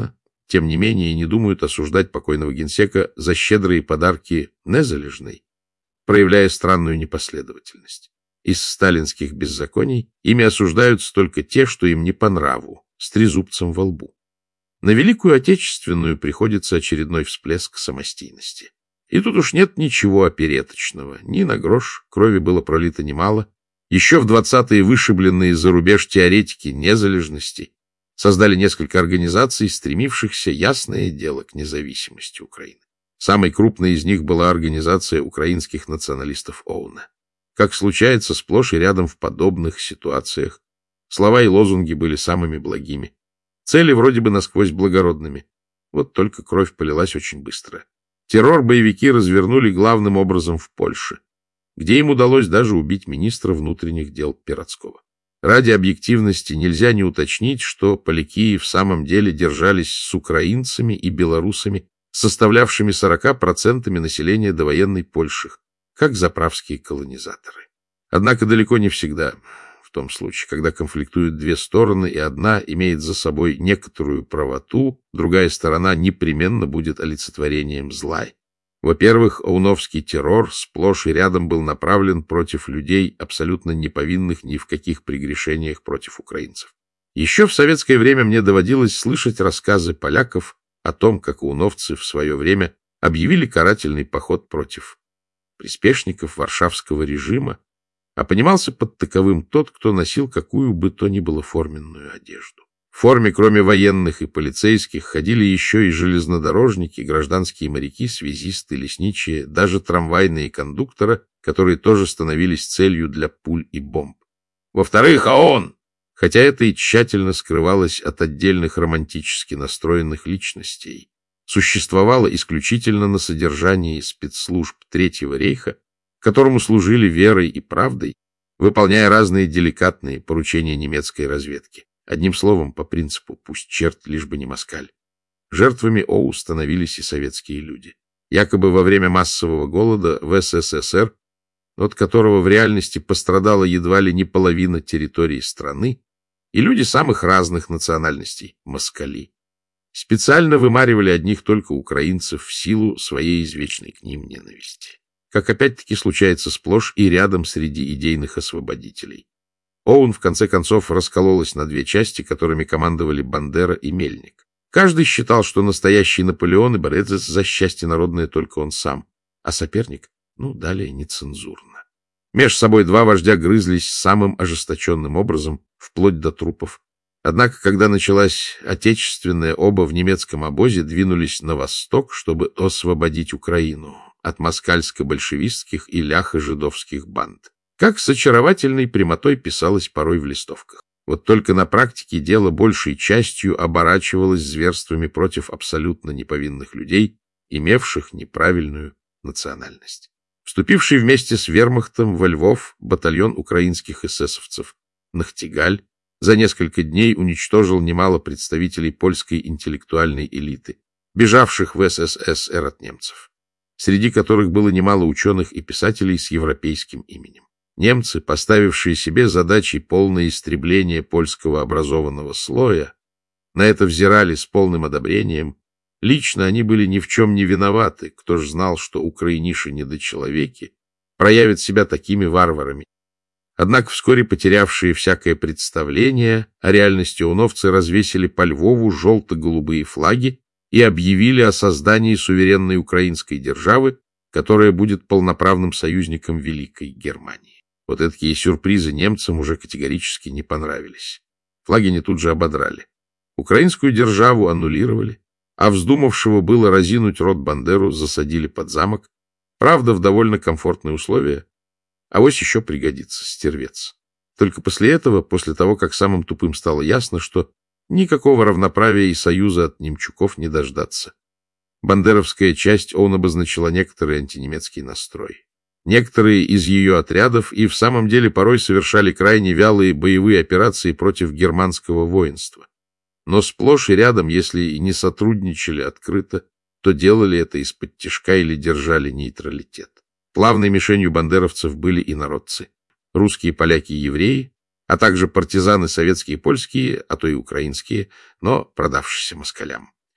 тем не менее не думают осуждать покойного генсека за щедрые подарки Незалежной, проявляя странную непоследовательность. Из сталинских беззаконий ими осуждаются только те, что им не по нраву, с трезубцем во лбу. На Великую Отечественную приходится очередной всплеск самостийности. И тут уж нет ничего опереточного, ни на грош, крови было пролито немало. Еще в двадцатые вышибленные за рубеж теоретики незалежности создали несколько организаций, стремившихся, ясное дело, к независимости Украины. Самой крупной из них была организация украинских националистов Оуэна. Как случается сплошь и рядом в подобных ситуациях, слова и лозунги были самыми благими. Цели вроде бы насквозь благородными. Вот только кровь полилась очень быстро. Террор боевики развернули главным образом в Польше, где им удалось даже убить министра внутренних дел Пироцкого. Ради объективности нельзя не уточнить, что поляки в самом деле держались с украинцами и белорусами, составлявшими сорока процентами населения довоенной Польши, как заправские колонизаторы. Однако далеко не всегда, в том случае, когда конфликтуют две стороны, и одна имеет за собой некоторую правоту, другая сторона непременно будет олицетворением зла. Во-первых, оуновский террор сплошь и рядом был направлен против людей, абсолютно не повинных ни в каких прегрешениях против украинцев. Еще в советское время мне доводилось слышать рассказы поляков о том, как оуновцы в свое время объявили карательный поход против приспешников варшавского режима, а понимался под таковым тот, кто носил какую бы то ни было форменную одежду. В форме, кроме военных и полицейских, ходили еще и железнодорожники, гражданские моряки, связисты, лесничие, даже трамвайные кондукторы, которые тоже становились целью для пуль и бомб. Во-вторых, а он! Хотя это и тщательно скрывалось от отдельных романтически настроенных личностей, существовало исключительно на содержании спецслужб Третьего рейха, которому служили верой и правдой, выполняя разные деликатные поручения немецкой разведки. Одним словом, по принципу «пусть черт, лишь бы не москаль». Жертвами ОУ становились и советские люди. Якобы во время массового голода в СССР, от которого в реальности пострадала едва ли не половина территории страны, и люди самых разных национальностей, москали, специально вымаривали одних только украинцев в силу своей извечной к ним ненависти. Как опять-таки случается сплошь и рядом среди идейных освободителей. Оуэн, в конце концов, раскололась на две части, которыми командовали Бандера и Мельник. Каждый считал, что настоящий Наполеон и борец за счастье народное только он сам, а соперник, ну, далее нецензурно. Меж собой два вождя грызлись самым ожесточенным образом, вплоть до трупов. Однако, когда началась отечественная, оба в немецком обозе двинулись на восток, чтобы освободить Украину от москальско-большевистских и ляхо-жидовских банд. Как с очаровательной прямотой писалось порой в листовках. Вот только на практике дело большей частью оборачивалось зверствами против абсолютно неповинных людей, имевших неправильную национальность. Вступивший вместе с вермахтом во Львов батальон украинских эсэсовцев «Нахтигаль» за несколько дней уничтожил немало представителей польской интеллектуальной элиты, бежавших в СССР от немцев, среди которых было немало ученых и писателей с европейским именем. Немцы, поставившие себе задачей полное истребление польского образованного слоя, на это взирали с полным одобрением. Лично они были ни в чем не виноваты, кто ж знал, что украиниши недочеловеки проявят себя такими варварами. Однако вскоре потерявшие всякое представление о реальности оуновцы развесили по Львову желто-голубые флаги и объявили о создании суверенной украинской державы, которая будет полноправным союзником Великой Германии. Вот такие сюрпризы немцам уже категорически не понравились. Флаги не тут же ободрали. Украинскую державу аннулировали, а вздумавшего было разинуть рот Бандеру засадили под замок, правда, в довольно комфортные условия. Авось еще пригодится, стервец. Только после этого, после того, как самым тупым стало ясно, что никакого равноправия и союза от немчуков не дождаться. Бандеровская часть ОУН обозначила некоторый антинемецкий настрой. Некоторые из ее отрядов и в самом деле порой совершали крайне вялые боевые операции против германского воинства. Но сплошь и рядом, если и не сотрудничали открыто, то делали это из-под тишка или держали нейтралитет. Главной мишенью бандеровцев были инородцы, русские, поляки и евреи, а также партизаны советские и польские, а то и украинские, но продавшиеся москалям.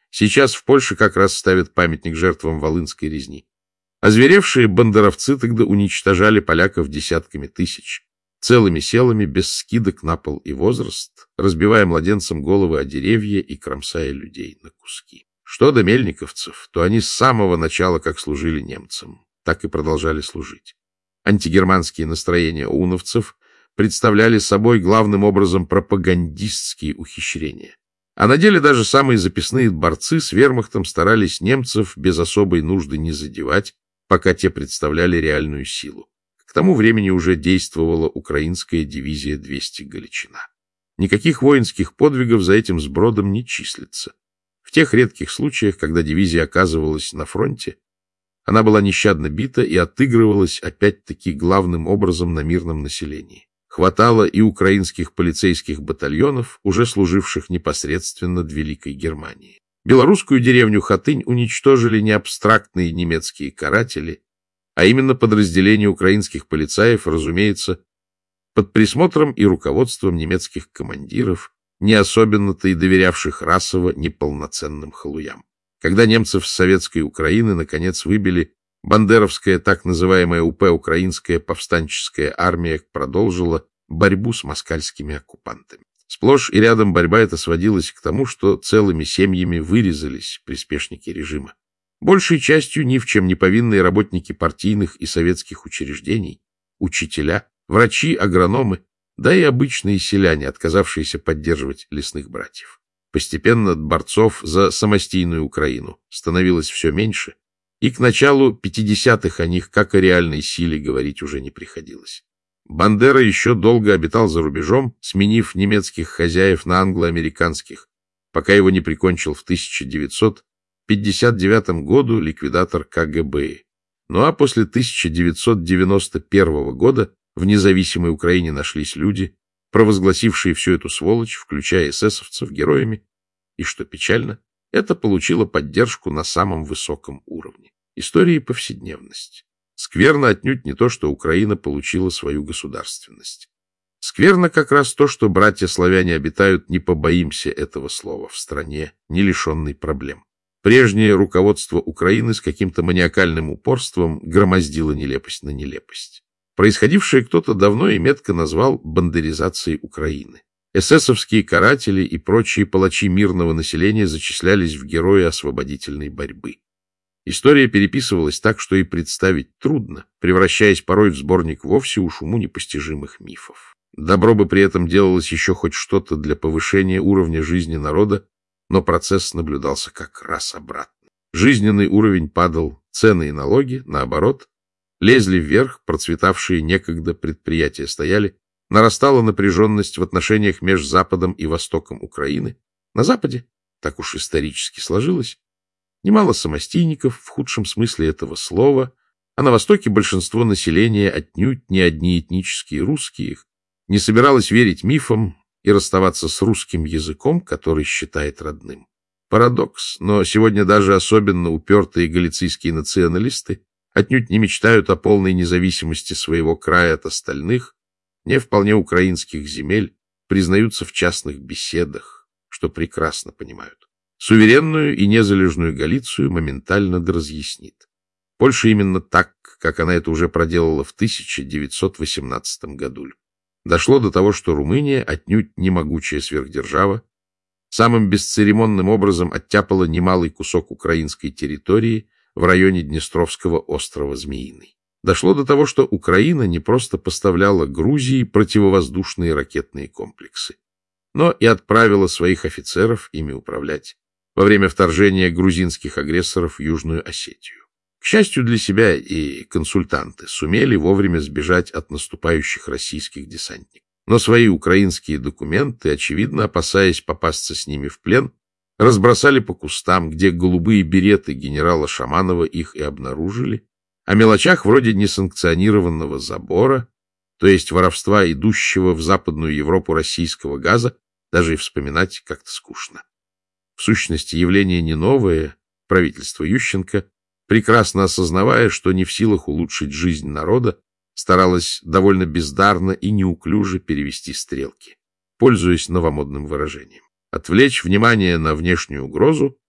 Сейчас в Польше как раз ставят памятник жертвам Волынской резни. Озверевшие бандеровцы тогда уничтожали поляков десятками тысяч, целыми селами, без скидок на пол и возраст, разбивая младенцам головы о деревья и кромсая людей на куски. Что до мельниковцев, то они с самого начала как служили немцам, так и продолжали служить. Антигерманские настроения уновцев представляли собой главным образом пропагандистские ухищрения. А на деле даже самые записные борцы с вермахтом старались немцев без особой нужды не задевать, пока те представляли реальную силу. К тому времени уже действовала украинская дивизия двести Галичина. Никаких воинских подвигов за этим сбродом не числится. В тех редких случаях, когда дивизия оказывалась на фронте, она была нещадно бита и отыгрывалась опять-таки главным образом на мирном населении. Хватало и украинских полицейских батальонов, уже служивших непосредственно в Великой Германии. Белорусскую деревню Хатынь уничтожили не абстрактные немецкие каратели, а именно подразделения украинских полицаев, разумеется, под присмотром и руководством немецких командиров, не особенно-то и доверявших расово неполноценным халуям. Когда немцев с советской Украины наконец выбили, бандеровская так называемая УП Украинская повстанческая армия продолжила борьбу с москальскими оккупантами. Сплошь и рядом борьба эта сводилась к тому, что целыми семьями вырезались приспешники режима. Большей частью ни в чем не повинные работники партийных и советских учреждений, учителя, врачи, агрономы, да и обычные селяне, отказавшиеся поддерживать лесных братьев. Постепенно борцов за самостийную Украину становилось все меньше, и к началу пятидесятых о них, как о реальной силе, говорить уже не приходилось. Бандера еще долго обитал за рубежом, сменив немецких хозяев на англо-американских, пока его не прикончил в тысяча девятьсот пятьдесят девятом году ликвидатор ка гэ бэ. Ну а после тысяча девятьсот девяносто первого года в независимой Украине нашлись люди, провозгласившие всю эту сволочь, включая эсэсовцев, героями, и, что печально, это получило поддержку на самом высоком уровне. История и повседневность. Скверно отнюдь не то, что Украина получила свою государственность. Скверно как раз то, что братья-славяне обитают, не побоимся этого слова, в стране, не лишенной проблем. Прежнее руководство Украины с каким-то маниакальным упорством громоздило нелепость на нелепость. Происходившее кто-то давно и метко назвал бандеризацией Украины. Эсэсовские каратели и прочие палачи мирного населения зачислялись в герои освободительной борьбы. История переписывалась так, что и представить трудно, превращаясь порой в сборник вовсе уж уму непостижимых мифов. Добро бы при этом делалось еще хоть что-то для повышения уровня жизни народа, но процесс наблюдался как раз обратно. Жизненный уровень падал, цены и налоги, наоборот, лезли вверх, процветавшие некогда предприятия стояли, нарастала напряженность в отношениях между Западом и Востоком Украины. На Западе, так уж исторически сложилось, немало самостийников в худшем смысле этого слова, а на Востоке большинство населения, отнюдь не одни этнические русские, не собиралось верить мифам и расставаться с русским языком, который считает родным. Парадокс, но сегодня даже особенно упертые галицийские националисты отнюдь не мечтают о полной независимости своего края от остальных, не вполне украинских земель, признаются в частных беседах, что прекрасно понимают. Суверенную и незалежную Галицию моментально доразъяснит. Польша именно так, как она это уже проделала в тысяча девятьсот восемнадцатом году. Дошло до того, что Румыния, отнюдь не могучая сверхдержава, самым бесцеремонным образом оттяпала немалый кусок украинской территории в районе Днестровского острова Змеиный. Дошло до того, что Украина не просто поставляла Грузии противовоздушные ракетные комплексы, но и отправила своих офицеров ими управлять во время вторжения грузинских агрессоров в Южную Осетию. К счастью для себя, и консультанты сумели вовремя сбежать от наступающих российских десантников. Но свои украинские документы, очевидно, опасаясь попасться с ними в плен, разбросали по кустам, где голубые береты генерала Шаманова их и обнаружили. О мелочах вроде несанкционированного забора, то есть воровства идущего в Западную Европу российского газа, даже и вспоминать как-то скучно. В сущности, явление не новое, правительство Ющенко, прекрасно осознавая, что не в силах улучшить жизнь народа, старалось довольно бездарно и неуклюже перевести стрелки, пользуясь новомодным выражением. Отвлечь внимание на внешнюю угрозу,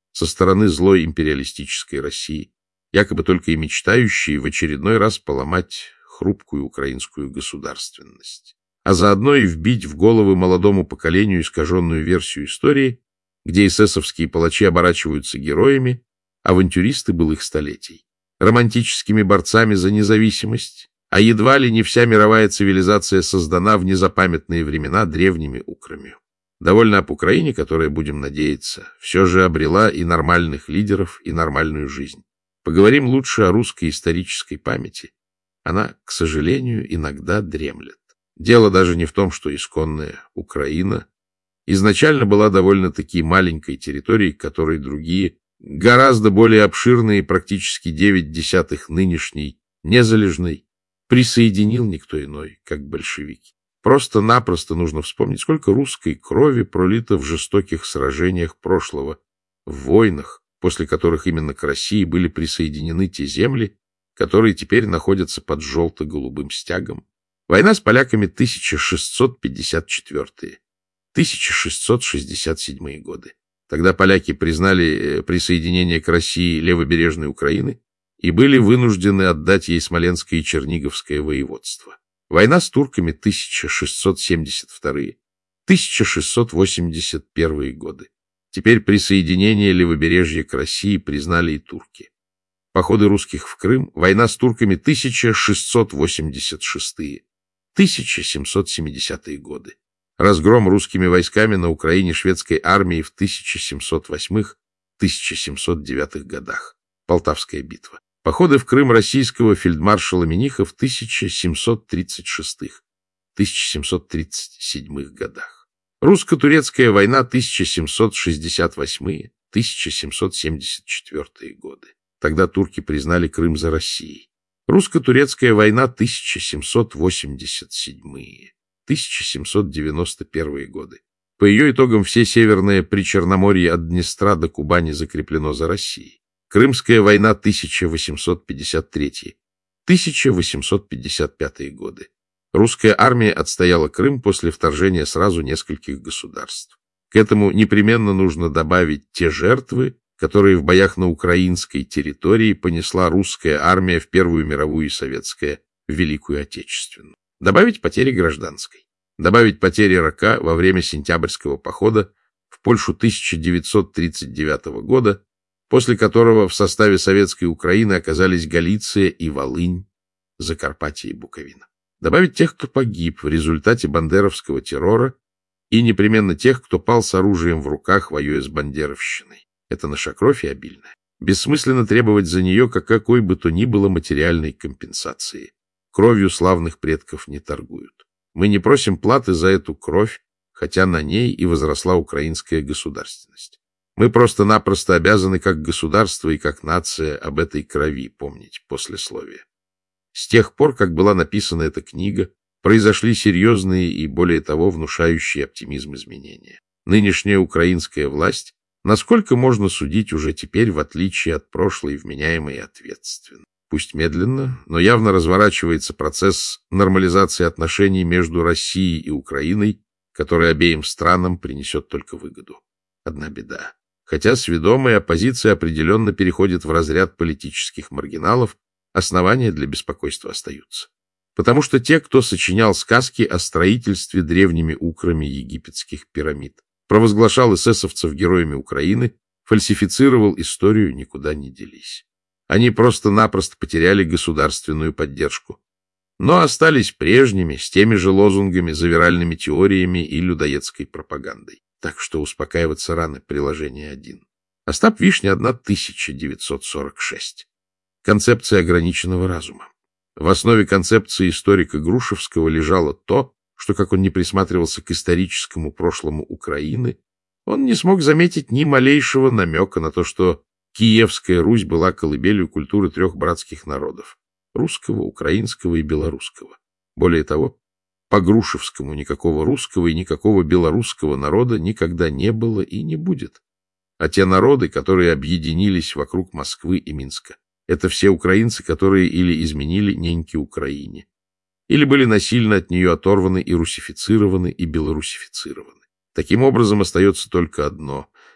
со стороны злой империалистической России, якобы только и мечтающей в очередной раз поломать хрупкую украинскую государственность, а заодно и вбить в головы молодому поколению искаженную версию истории, где эсэсовские палачи оборачиваются героями, авантюристы былых столетий, романтическими борцами за независимость, а едва ли не вся мировая цивилизация создана в незапамятные времена древними украми. Довольно об Украине, которая, будем надеяться, все же обрела и нормальных лидеров, и нормальную жизнь. Поговорим лучше о русской исторической памяти. Она, к сожалению, иногда дремлет. Дело даже не в том, что исконная Украина изначально была довольно-таки маленькой территорией, к которой другие, гораздо более обширные, практически девять десятых нынешней, незалежной, присоединил никто иной, как большевики. Просто-напросто нужно вспомнить, сколько русской крови пролито в жестоких сражениях прошлого, в войнах, после которых именно к России были присоединены те земли, которые теперь находятся под желто-голубым стягом. Война с поляками тысяча шестьсот пятьдесят четвёртый — тысяча шестьсот шестьдесят седьмой годы. Тогда поляки признали присоединение к России левобережной Украины и были вынуждены отдать ей Смоленское и Черниговское воеводство. Война с турками тысяча шестьсот семьдесят второй — тысяча шестьсот восемьдесят первый годы. Теперь присоединение левобережья к России признали и турки. Походы русских в Крым, война с турками тысяча шестьсот восемьдесят шестой — тысяча семьсот семидесятые годы. Разгром русскими войсками на Украине шведской армии в тысяча семьсот восьмом — тысяча семьсот девятом годах. Полтавская битва. Походы в Крым российского фельдмаршала Миниха в тысяча семьсот тридцать шестом — тысяча семьсот тридцать седьмом годах. Русско-турецкая война тысяча семьсот шестьдесят восьмой — тысяча семьсот семьдесят четвёртые годы. Тогда турки признали Крым за Россией. Русско-турецкая война тысяча семьсот восемьдесят седьмой — тысяча семьсот девяносто первые годы. По ее итогам все Северное Причерноморье от Днестра до Кубани закреплено за Россией. Крымская война тысяча восемьсот пятьдесят третий — тысяча восемьсот пятьдесят пятые годы. Русская армия отстояла Крым после вторжения сразу нескольких государств. К этому непременно нужно добавить те жертвы, которые в боях на украинской территории понесла русская армия в Первую мировую и советская в Великую Отечественную. Добавить потери гражданской. Добавить потери рока во время сентябрьского похода в Польшу тысяча девятьсот тридцать девятого года, после которого в составе советской Украины оказались Галиция и Волынь, Закарпатье и Буковина. Добавить тех, кто погиб в результате бандеровского террора, и непременно тех, кто пал с оружием в руках, воюя с бандеровщиной. Это наша кровь и обильная. Бессмысленно требовать за нее как какой бы то ни было материальной компенсации. Кровью славных предков не торгуют. Мы не просим платы за эту кровь, хотя на ней и возросла украинская государственность. Мы просто-напросто обязаны как государство и как нация об этой крови помнить послесловие. С тех пор, как была написана эта книга, произошли серьезные и, более того, внушающие оптимизм изменения. Нынешняя украинская власть, насколько можно судить уже теперь, в отличие от прошлой, вменяемой и ответственной. Пусть медленно, но явно разворачивается процесс нормализации отношений между Россией и Украиной, который обеим странам принесет только выгоду. Одна беда. Хотя сведомая оппозиция определенно переходит в разряд политических маргиналов, основания для беспокойства остаются. Потому что те, кто сочинял сказки о строительстве древними украми египетских пирамид, провозглашал эсэсовцев героями Украины, фальсифицировал историю, никуда не делись. Они просто-напросто потеряли государственную поддержку, но остались прежними, с теми же лозунгами, завиральными теориями и людоедской пропагандой. Так что успокаиваться рано. Приложение один. Остап Вишня, тысяча девятьсот сорок шестой. Концепция ограниченного разума. В основе концепции историка Грушевского лежало то, что, как он не присматривался к историческому прошлому Украины, он не смог заметить ни малейшего намека на то, что Киевская Русь была колыбелью культуры трех братских народов — русского, украинского и белорусского. Более того, по Грушевскому никакого русского и никакого белорусского народа никогда не было и не будет. А те народы, которые объединились вокруг Москвы и Минска, это все украинцы, которые или изменили неньки Украине, или были насильно от нее оторваны и русифицированы, и белорусифицированы. Таким образом, остается только одно —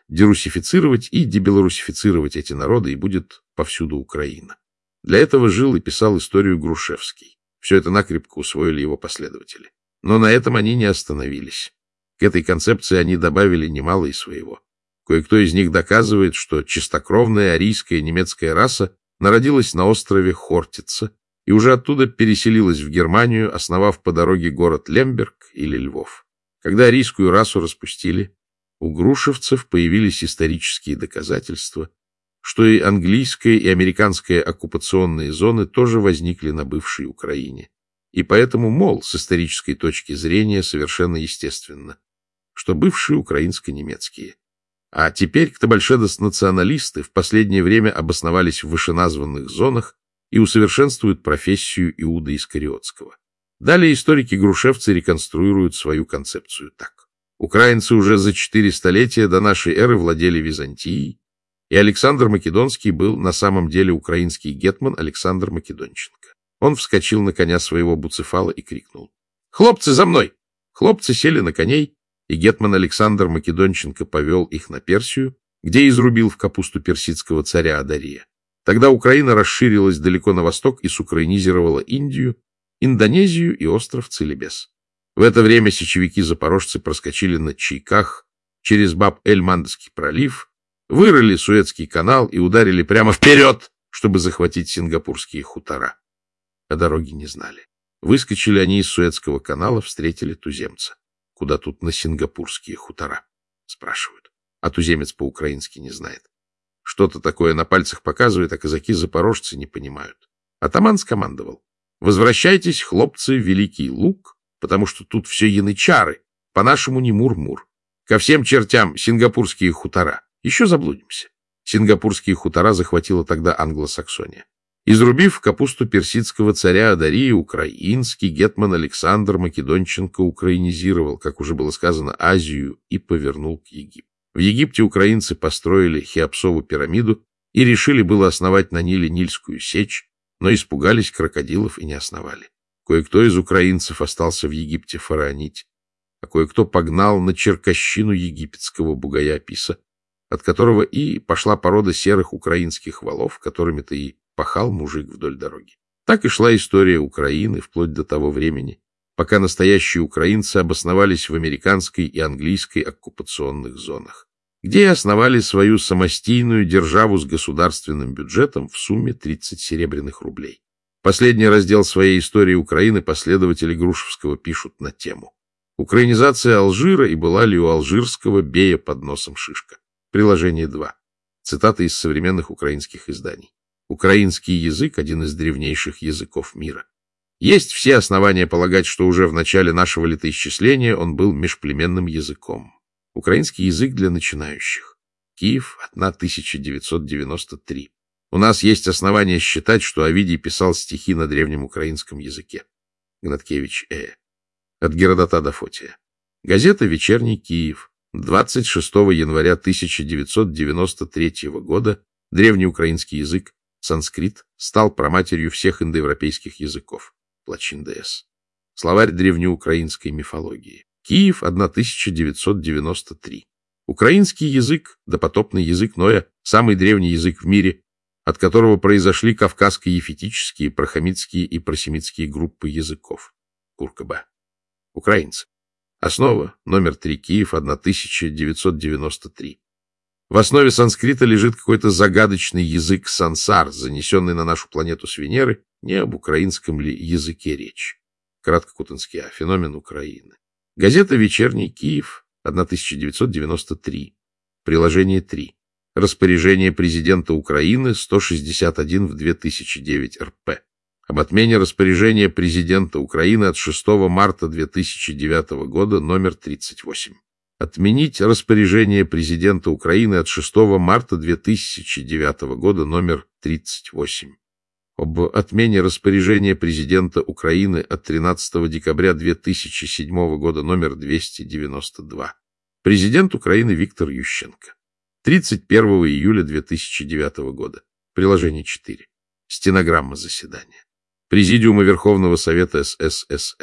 дерусифицировать и дебелорусифицировать эти народы, и будет повсюду Украина. Для этого жил и писал историю Грушевский. Все это накрепко усвоили его последователи. Но на этом они не остановились. К этой концепции они добавили немало и своего. Кое-кто из них доказывает, что чистокровная арийская немецкая раса народилась на острове Хортица и уже оттуда переселилась в Германию, основав по дороге город Лемберг или Львов. Когда арийскую расу распустили, у грушевцев появились исторические доказательства, что и английская, и американская оккупационные зоны тоже возникли на бывшей Украине. И поэтому, мол, с исторической точки зрения совершенно естественно, что бывшие украинско-немецкие. А теперь ктобальшедос-националисты в последнее время обосновались в вышеназванных зонах и усовершенствуют профессию Иуда Искариотского. Далее историки-грушевцы реконструируют свою концепцию так. Украинцы уже за четыре столетия до нашей эры владели Византией, и Александр Македонский был на самом деле украинский гетман Александр Македонченко. Он вскочил на коня своего Буцефала и крикнул: «Хлопцы, за мной!» Хлопцы сели на коней, и гетман Александр Македонченко повел их на Персию, где изрубил в капусту персидского царя Адария. Тогда Украина расширилась далеко на восток и сукраинизировала Индию, Индонезию и остров Целебес. В это время сечевики-запорожцы проскочили на чайках через Баб-эль-Мандебский пролив, вырыли Суэцкий канал и ударили прямо вперед, чтобы захватить сингапурские хутора. А дороги не знали. Выскочили они из Суэцкого канала, встретили туземца. Куда тут на сингапурские хутора? Спрашивают. А туземец по-украински не знает. Что-то такое на пальцах показывает, а казаки-запорожцы не понимают. Атаман скомандовал: возвращайтесь, хлопцы, в Великий Луг, потому что тут все янычары, по-нашему не мур-мур. Ко всем чертям сингапурские хутора. Еще заблудимся. Сингапурские хутора захватила тогда Англосаксония. Изрубив капусту персидского царя Адария, украинский гетман Александр Македонченко украинизировал, как уже было сказано, Азию и повернул к Египту. В Египте украинцы построили Хеопсову пирамиду и решили было основать на Ниле Нильскую сечь, но испугались крокодилов и не основали. Кое-кто из украинцев остался в Египте фараонить, а кое-кто погнал на черкощину египетского бугая Аписа, от которого и пошла порода серых украинских валов, которыми-то и пахал мужик вдоль дороги. Так и шла история Украины вплоть до того времени, пока настоящие украинцы обосновались в американской и английской оккупационных зонах, где и основали свою самостийную державу с государственным бюджетом в сумме тридцать серебряных рублей. Последний раздел своей истории Украины последователи Грушевского пишут на тему: «Украинизация Алжира и была ли у алжирского бея под носом шишка». Приложение два. Цитата из современных украинских изданий. Украинский язык – один из древнейших языков мира. Есть все основания полагать, что уже в начале нашего летоисчисления он был межплеменным языком. Украинский язык для начинающих. Киев, тысяча девятьсот девяносто три. У нас есть основания считать, что Овидий писал стихи на древнем украинском языке. Гнаткевич Э. От Геродота до Фотия. Газета «Вечерний Киев». двадцать шестого января тысяча девятьсот девяносто третьего года древнеукраинский язык, санскрит, стал праматерью всех индоевропейских языков. Плачин Д.С. Словарь древнеукраинской мифологии. Киев, тысяча девятьсот девяносто три. Украинский язык, допотопный язык Ноя, самый древний язык в мире, от которого произошли кавказско-ефетические, прохамитские и просемитские группы языков. Курка-Б. Украинцы. Основа, номер три, Киев, тысяча девятьсот девяносто три. В основе санскрита лежит какой-то загадочный язык сансар, занесенный на нашу планету с Венеры. Не об украинском ли языке речь? Кратко Кутынский А. Феномен Украины. Газета «Вечерний Киев», тысяча девятьсот девяносто три. Приложение три. Распоряжение президента Украины сто шестьдесят один в две тысячи девять эр пэ. Об отмене распоряжения президента Украины от шестого марта две тысячи девятого года номер тридцать восемь. Отменить распоряжение президента Украины от шестого марта две тысячи девятого года номер тридцать восемь. Об отмене распоряжения президента Украины от тринадцатого декабря две тысячи седьмого года номер двести девяносто два. Президент Украины Виктор Ющенко. тридцать первого июля две тысячи девятого года. Приложение четыре. Стенограмма заседания. Президиума Верховного Совета СССР.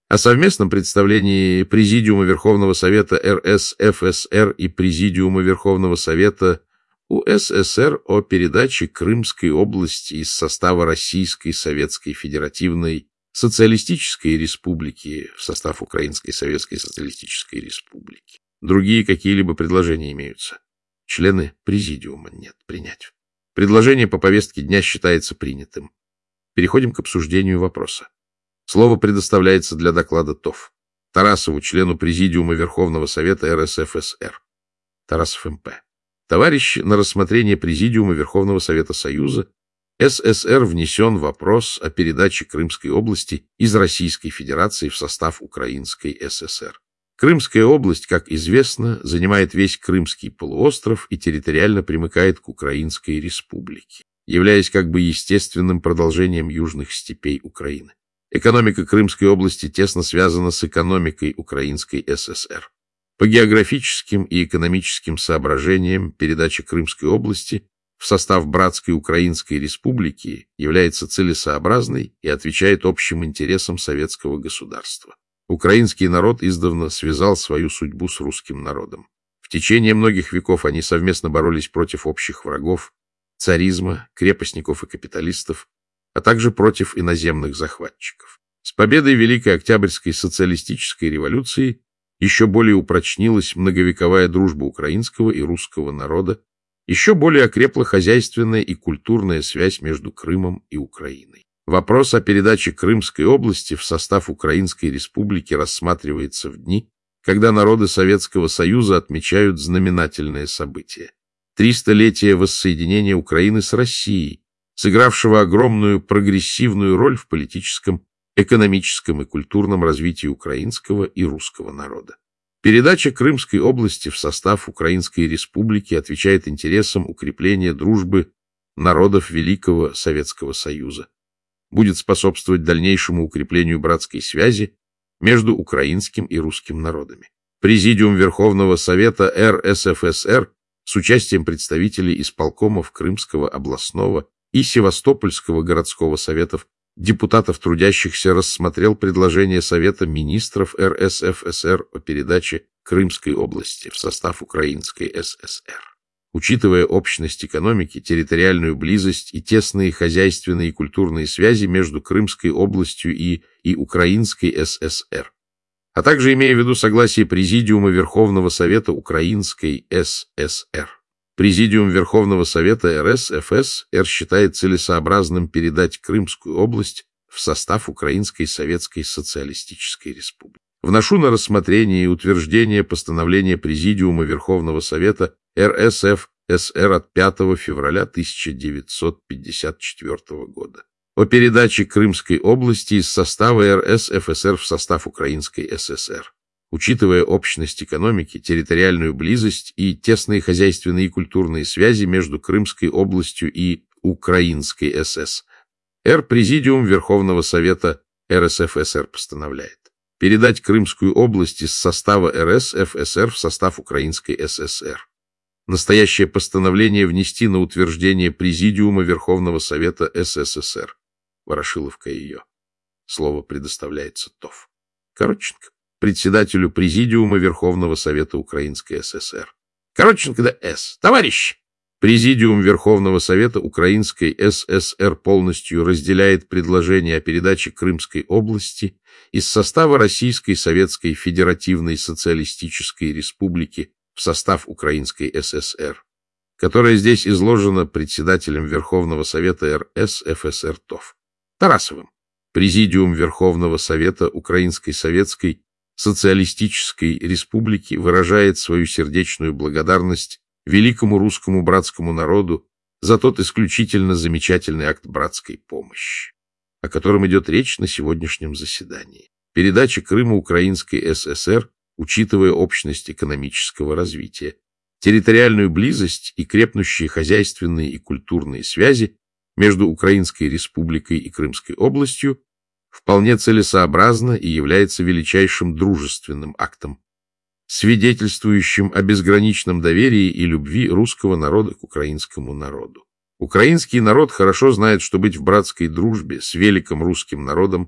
О совместном представлении Президиума Верховного Совета эр эс эф эс эр и Президиума Верховного Совета у эс эс эр о передаче Крымской области из состава Российской Советской Федеративной Социалистической Республики в состав Украинской Советской Социалистической Республики. Другие какие-либо предложения имеются? Члены Президиума нет. Принять. Предложение по повестке дня считается принятым. Переходим к обсуждению вопроса. Слово предоставляется для доклада ТОВ Тарасову, члену Президиума Верховного Совета эр эс эф эс эр. Тарасов эм пэ. Товарищи, на рассмотрение Президиума Верховного Совета Союза эс эс эр внесен вопрос о передаче Крымской области из Российской Федерации в состав Украинской эс эс эр. Крымская область, как известно, занимает весь Крымский полуостров и территориально примыкает к Украинской Республике, являясь как бы естественным продолжением южных степей Украины. Экономика Крымской области тесно связана с экономикой Украинской эс эс эр. По географическим и экономическим соображениям передача Крымской области в состав братской Украинской Республики является целесообразной и отвечает общим интересам советского государства. Украинский народ издавна связал свою судьбу с русским народом. В течение многих веков они совместно боролись против общих врагов, царизма, крепостников и капиталистов, а также против иноземных захватчиков. С победой Великой Октябрьской социалистической революции еще более упрочнилась многовековая дружба украинского и русского народа, еще более окрепла хозяйственная и культурная связь между Крымом и Украиной. Вопрос о передаче Крымской области в состав Украинской Республики рассматривается в дни, когда народы Советского Союза отмечают знаменательное событие – тристолетие воссоединения Украины с Россией, сыгравшего огромную прогрессивную роль в политическом, экономическом и культурном развитии украинского и русского народа. Передача Крымской области в состав Украинской Республики отвечает интересам укрепления дружбы народов Великого Советского Союза, будет способствовать дальнейшему укреплению братской связи между украинским и русским народами. Президиум Верховного Совета эр эс эф эс эр с участием представителей исполкомов Крымского областного и Севастопольского городского советов, депутатов трудящихся, рассмотрел предложение Совета министров эр эс эф эс эр о передаче Крымской области в состав Украинской эс эс эр. Учитывая общность экономики, территориальную близость и тесные хозяйственные и культурные связи между Крымской областью и, и Украинской эс эс эр, а также имея в виду согласие Президиума Верховного Совета Украинской эс эс эр. Президиум Верховного Совета эр эс эф эс эр считает целесообразным передать Крымскую область в состав Украинской Советской Социалистической Республики. Вношу на рассмотрение и утверждение постановления Президиума Верховного Совета эр эс эф эс эр от пятого февраля тысяча девятьсот пятьдесят четвёртого года о передаче Крымской области из состава эр эс эф эс эр в состав Украинской эс эс эр. Учитывая общность экономики, территориальную близость и тесные хозяйственные и культурные связи между Крымской областью и Украинской эс эс эр, Президиум Верховного Совета эр эс эф эс эр постановляет передать Крымскую область из состава эр эс эф эс эр в состав Украинской эс эс эр. Настоящее постановление внести на утверждение Президиума Верховного Совета эс эс эс эр. Ворошиловка ее. Слово предоставляется ТОВ Коротченко, председателю Президиума Верховного Совета Украинской эс эс эр. Коротченко да С. Товарищи! Президиум Верховного Совета Украинской эс эс эр полностью разделяет предложение о передаче Крымской области из состава Российской Советской Федеративной Социалистической Республики в состав Украинской эс эс эр, которое здесь изложено председателем Верховного Совета эр эс эф эс эр ТОВ Тарасовым. Президиум Верховного Совета Украинской Советской Социалистической Республики выражает свою сердечную благодарность великому русскому братскому народу за тот исключительно замечательный акт братской помощи, о котором идет речь на сегодняшнем заседании. Передача Крыма Украинской эс эс эр, учитывая общность экономического развития, территориальную близость и крепнущие хозяйственные и культурные связи между Украинской Республикой и Крымской областью, вполне целесообразна и является величайшим дружественным актом, свидетельствующим о безграничном доверии и любви русского народа к украинскому народу. Украинский народ хорошо знает, что быть в братской дружбе с великим русским народом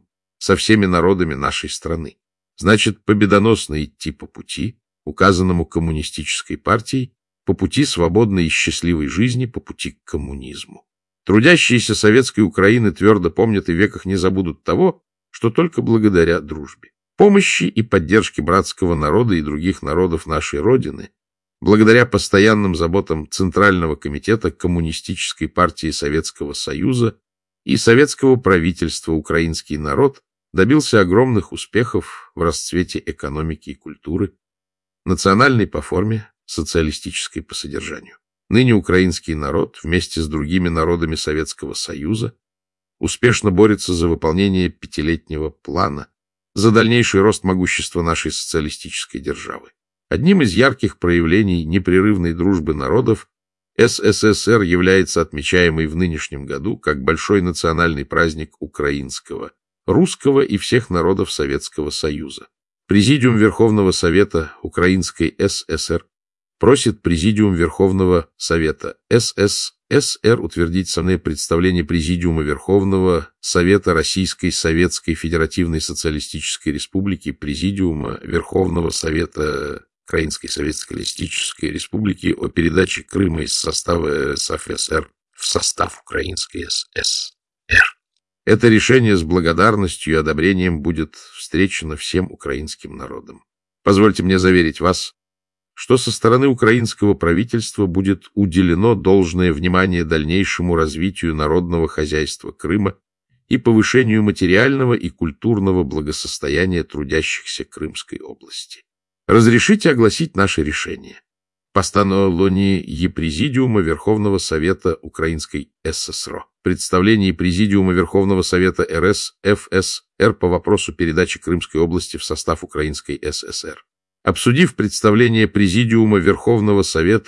со всеми народами нашей страны. Значит, победоносно идти по пути, указанному коммунистической партией, по пути свободной и счастливой жизни, по пути к коммунизму. Трудящиеся советской Украины твердо помнят и в веках не забудут того, что только благодаря дружбе, помощи и поддержке братского народа и других народов нашей Родины, благодаря постоянным заботам Центрального комитета Коммунистической партии Советского Союза и советского правительства украинский народ добился огромных успехов в расцвете экономики и культуры, национальной по форме, социалистической по содержанию. Ныне украинский народ вместе с другими народами Советского Союза успешно борется за выполнение пятилетнего плана, за дальнейший рост могущества нашей социалистической державы. Одним из ярких проявлений непрерывной дружбы народов СССР является отмечаемый в нынешнем году как большой национальный праздник украинского, русского и всех народов Советского Союза. Президиум Верховного Совета Украинской ССР просит Президиум Верховного Совета СССР утвердить самое представление Президиума Верховного Совета Российской Советской Федеративной Социалистической Республики, Президиума Верховного Совета Украинской Социалистической Республики о передаче Крыма из состава РСФСР в состав Украинской ССР. Это решение с благодарностью и одобрением будет встречено всем украинским народом. Позвольте мне заверить вас, что со стороны украинского правительства будет уделено должное внимание дальнейшему развитию народного хозяйства Крыма и повышению материального и культурного благосостояния трудящихся Крымской области. Разрешите огласить наше решение. Постановление Президиума Верховного Совета Украинской ССР. Представление Президиума Верховного Совета РСФСР по вопросу передачи Крымской области в состав Украинской ССР. Обсудив представление Президиума Верховного Совета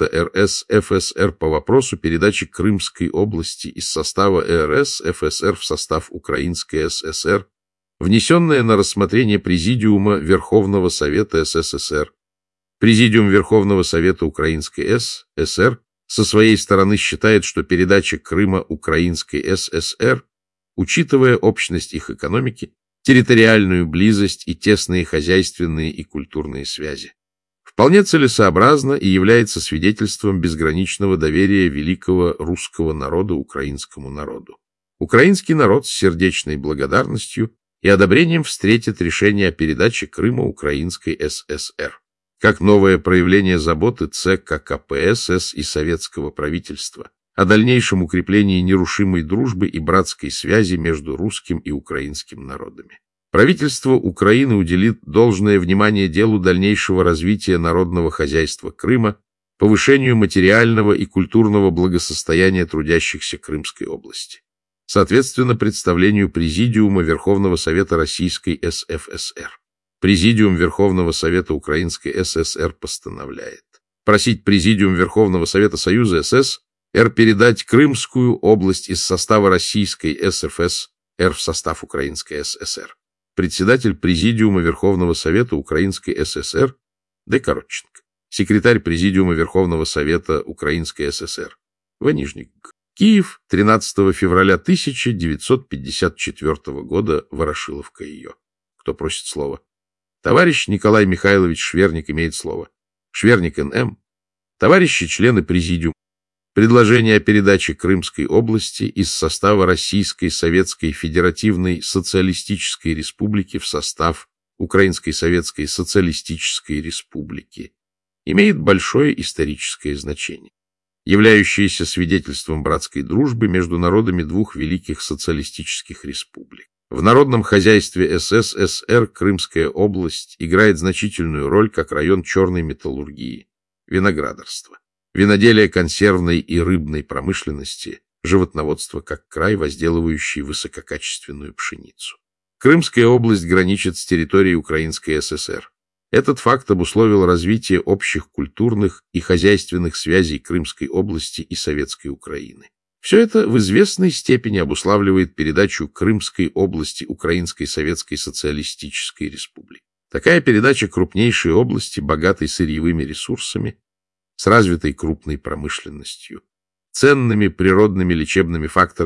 РСФСР по вопросу передачи Крымской области из состава РСФСР в состав Украинской ССР, внесенное на рассмотрение Президиума Верховного Совета СССР, Президиум Верховного Совета Украинской ССР со своей стороны считает, что передача Крыма Украинской ССР, учитывая общность их экономики, территориальную близость и тесные хозяйственные и культурные связи, вполне целесообразна и является свидетельством безграничного доверия великого русского народа украинскому народу. Украинский народ с сердечной благодарностью и одобрением встретит решение о передаче Крыма Украинской ССР. Как новое проявление заботы ЦК КПСС и советского правительства о дальнейшем укреплении нерушимой дружбы и братской связи между русским и украинским народами. Правительство Украины уделит должное внимание делу дальнейшего развития народного хозяйства Крыма, повышению материального и культурного благосостояния трудящихся Крымской области. Соответственно представлению Президиума Верховного Совета Российской СФСР. Президиум Верховного Совета Украинской ССР постановляет просить Президиум Верховного Совета Союза СССР передать Крымскую область из состава Российской СФСР в состав Украинской ССР. Председатель Президиума Верховного Совета Украинской ССР Д. Коротченко. Секретарь Президиума Верховного Совета Украинской ССР В. Нижник. Киев, тринадцатого февраля тысяча девятьсот пятьдесят четвёртого года, Ворошиловка ее. Кто просит слова? Товарищ Николай Михайлович Шверник имеет слово. Шверник Н М. Товарищи члены Президиума. Предложение о передаче Крымской области из состава Российской Советской Федеративной Социалистической Республики в состав Украинской Советской Социалистической Республики имеет большое историческое значение, являющееся свидетельством братской дружбы между народами двух великих социалистических республик. В народном хозяйстве СССР Крымская область играет значительную роль как район черной металлургии, виноградарства, виноделия, консервной и рыбной промышленности, животноводства как край, возделывающий высококачественную пшеницу. Крымская область граничит с территорией Украинской ССР. Этот факт обусловил развитие общих культурных и хозяйственных связей Крымской области и Советской Украины. Все это в известной степени обуславливает передачу Крымской области Украинской Советской Социалистической Республики. Такая передача крупнейшей области, богатой сырьевыми ресурсами, с развитой крупной промышленностью, ценными природными лечебными факторами,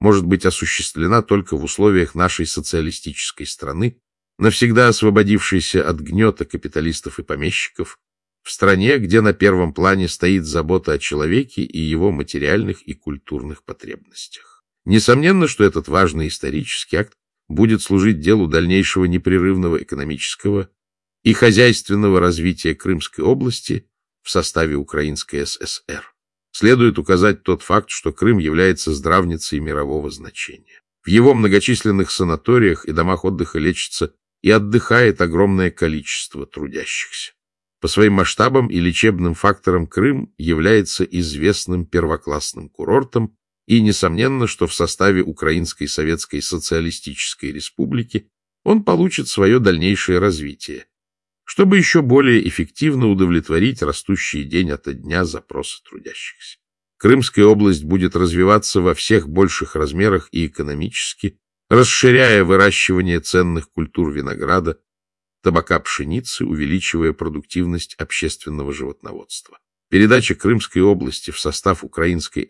может быть осуществлена только в условиях нашей социалистической страны, навсегда освободившейся от гнета капиталистов и помещиков, в стране, где на первом плане стоит забота о человеке и его материальных и культурных потребностях. Несомненно, что этот важный исторический акт будет служить делу дальнейшего непрерывного экономического и хозяйственного развития Крымской области в составе Украинской ССР. Следует указать тот факт, что Крым является здравницей мирового значения. В его многочисленных санаториях и домах отдыха лечится и отдыхает огромное количество трудящихся. По своим масштабам и лечебным факторам Крым является известным первоклассным курортом, и несомненно, что в составе Украинской Советской Социалистической Республики он получит свое дальнейшее развитие, чтобы еще более эффективно удовлетворить растущие день ото дня запросы трудящихся. Крымская область будет развиваться во всех больших размерах и экономически, расширяя выращивание ценных культур винограда, табака, пшеницы, увеличивая продуктивность общественного животноводства. Передача Крымской области в состав Украинской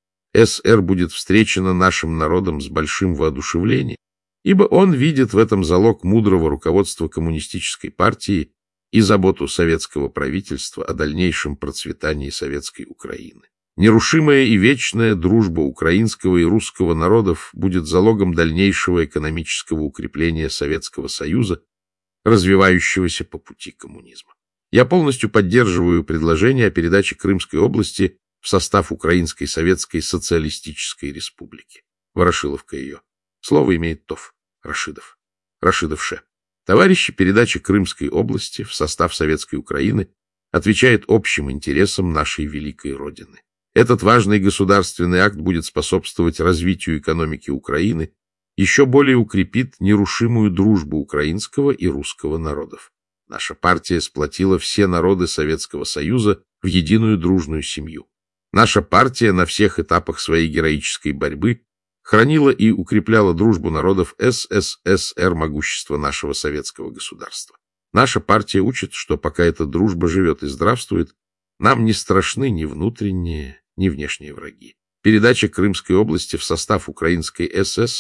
ССР будет встречена нашим народом с большим воодушевлением, ибо он видит в этом залог мудрого руководства коммунистической партии и заботу советского правительства о дальнейшем процветании советской Украины. Нерушимая и вечная дружба украинского и русского народов будет залогом дальнейшего экономического укрепления Советского Союза, развивающегося по пути коммунизма. Я полностью поддерживаю предложение о передаче Крымской области в состав Украинской Советской Социалистической Республики. Ворошиловка ее. Слово имеет Тов. Рашидов. Рашидов Ше. Товарищи, передача Крымской области в состав Советской Украины отвечает общим интересам нашей великой Родины. Этот важный государственный акт будет способствовать развитию экономики Украины, еще более укрепит нерушимую дружбу украинского и русского народов. Наша партия сплотила все народы Советского Союза в единую дружную семью. Наша партия на всех этапах своей героической борьбы хранила и укрепляла дружбу народов СССР, могущество нашего советского государства. Наша партия учит, что пока эта дружба живет и здравствует, нам не страшны ни внутренние, ни внешние враги. Передача Крымской области в состав Украинской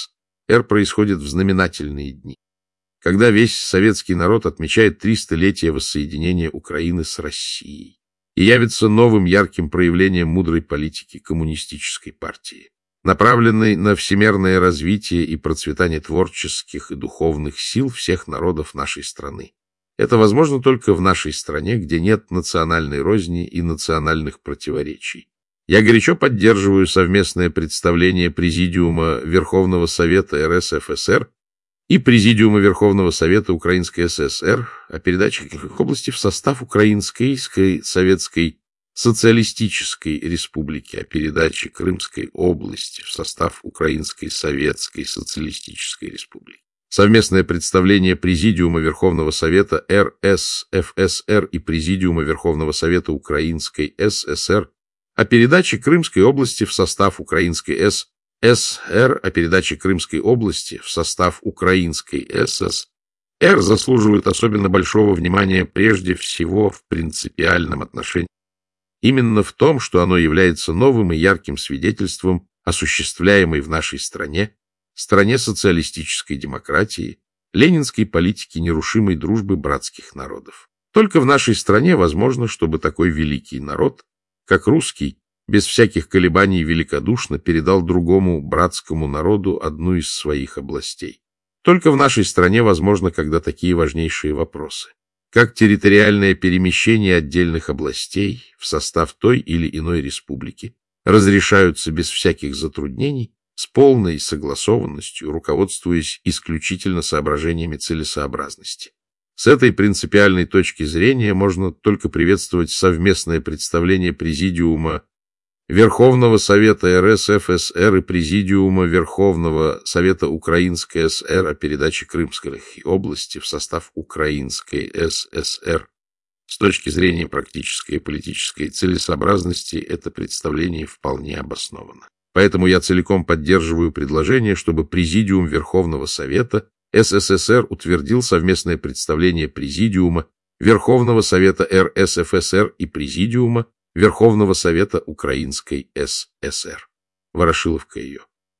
ССР происходит в знаменательные дни, когда весь советский народ отмечает тристолетие воссоединения Украины с Россией и явится новым ярким проявлением мудрой политики коммунистической партии, направленной на всемирное развитие и процветание творческих и духовных сил всех народов нашей страны. Это возможно только в нашей стране, где нет национальной розни и национальных противоречий. Я горячо поддерживаю совместное представление Президиума Верховного Совета РСФСР и Президиума Верховного Совета Украинской ССР о передаче их области в состав Украинской Советской Социалистической Республики, о передаче Крымской области в состав Украинской Советской Социалистической Республики. Совместное представление Президиума Верховного Совета РСФСР и Президиума Верховного Совета Украинской ССР о передаче Крымской области в состав Украинской ССР, о передаче Крымской области в состав Украинской ССР заслуживают особенно большого внимания прежде всего в принципиальном отношении. Именно в том, что оно является новым и ярким свидетельством осуществляемой в нашей стране, стране социалистической демократии, ленинской политики нерушимой дружбы братских народов. Только в нашей стране возможно, чтобы такой великий народ, как русский, без всяких колебаний великодушно передал другому братскому народу одну из своих областей. Только в нашей стране возможно, когда такие важнейшие вопросы, как территориальное перемещение отдельных областей в состав той или иной республики, разрешаются без всяких затруднений, с полной согласованностью, руководствуясь исключительно соображениями целесообразности. С этой принципиальной точки зрения можно только приветствовать совместное представление Президиума Верховного Совета РСФСР и Президиума Верховного Совета Украинской ССР о передаче Крымской области в состав Украинской ССР. С точки зрения практической и политической целесообразности это представление вполне обосновано. Поэтому я целиком поддерживаю предложение, чтобы Президиум Верховного Совета СССР утвердил совместное представление Президиума Верховного Совета РСФСР и Президиума Верховного Совета Украинской ССР. Ворошиловка ее.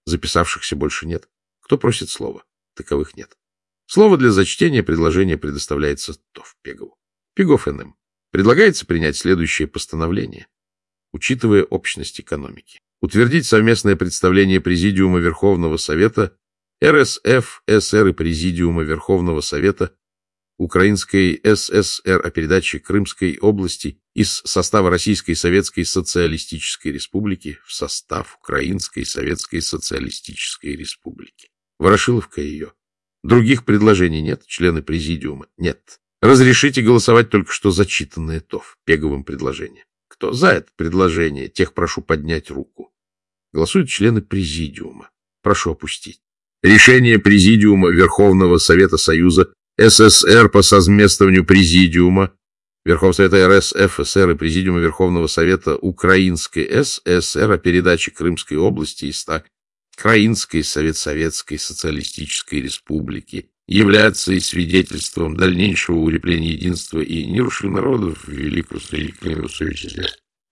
Записавшихся больше нет. Кто просит слова? Таковых нет. Слово для зачтения предложения предоставляется ТОВ Пегову. Пегов Н М. Предлагается принять следующее постановление. Учитывая общность экономики, утвердить совместное представление Президиума Верховного Совета Р С Ф С Р и Президиума Верховного Совета Украинской С С Р о передаче Крымской области из состава Российской Советской Социалистической Республики в состав Украинской Советской Социалистической Республики. Ворошиловка ее. Других предложений нет, члены Президиума нет. Разрешите голосовать только что зачитанное ТОВ Пеговым предложение. Кто за это предложение, тех прошу поднять руку. Голосуют члены Президиума. Прошу опустить. Решение Президиума Верховного Совета Союза С С Р по совместнованию Президиума Верховного Совета Р С Ф С Р и Президиума Верховного Совета Украинской С С Р о передаче Крымской области из Украинской Совет Советской Социалистической Республики является и свидетельством дальнейшего укрепления единства и нерушимых народов в Великого Соединенного Союза.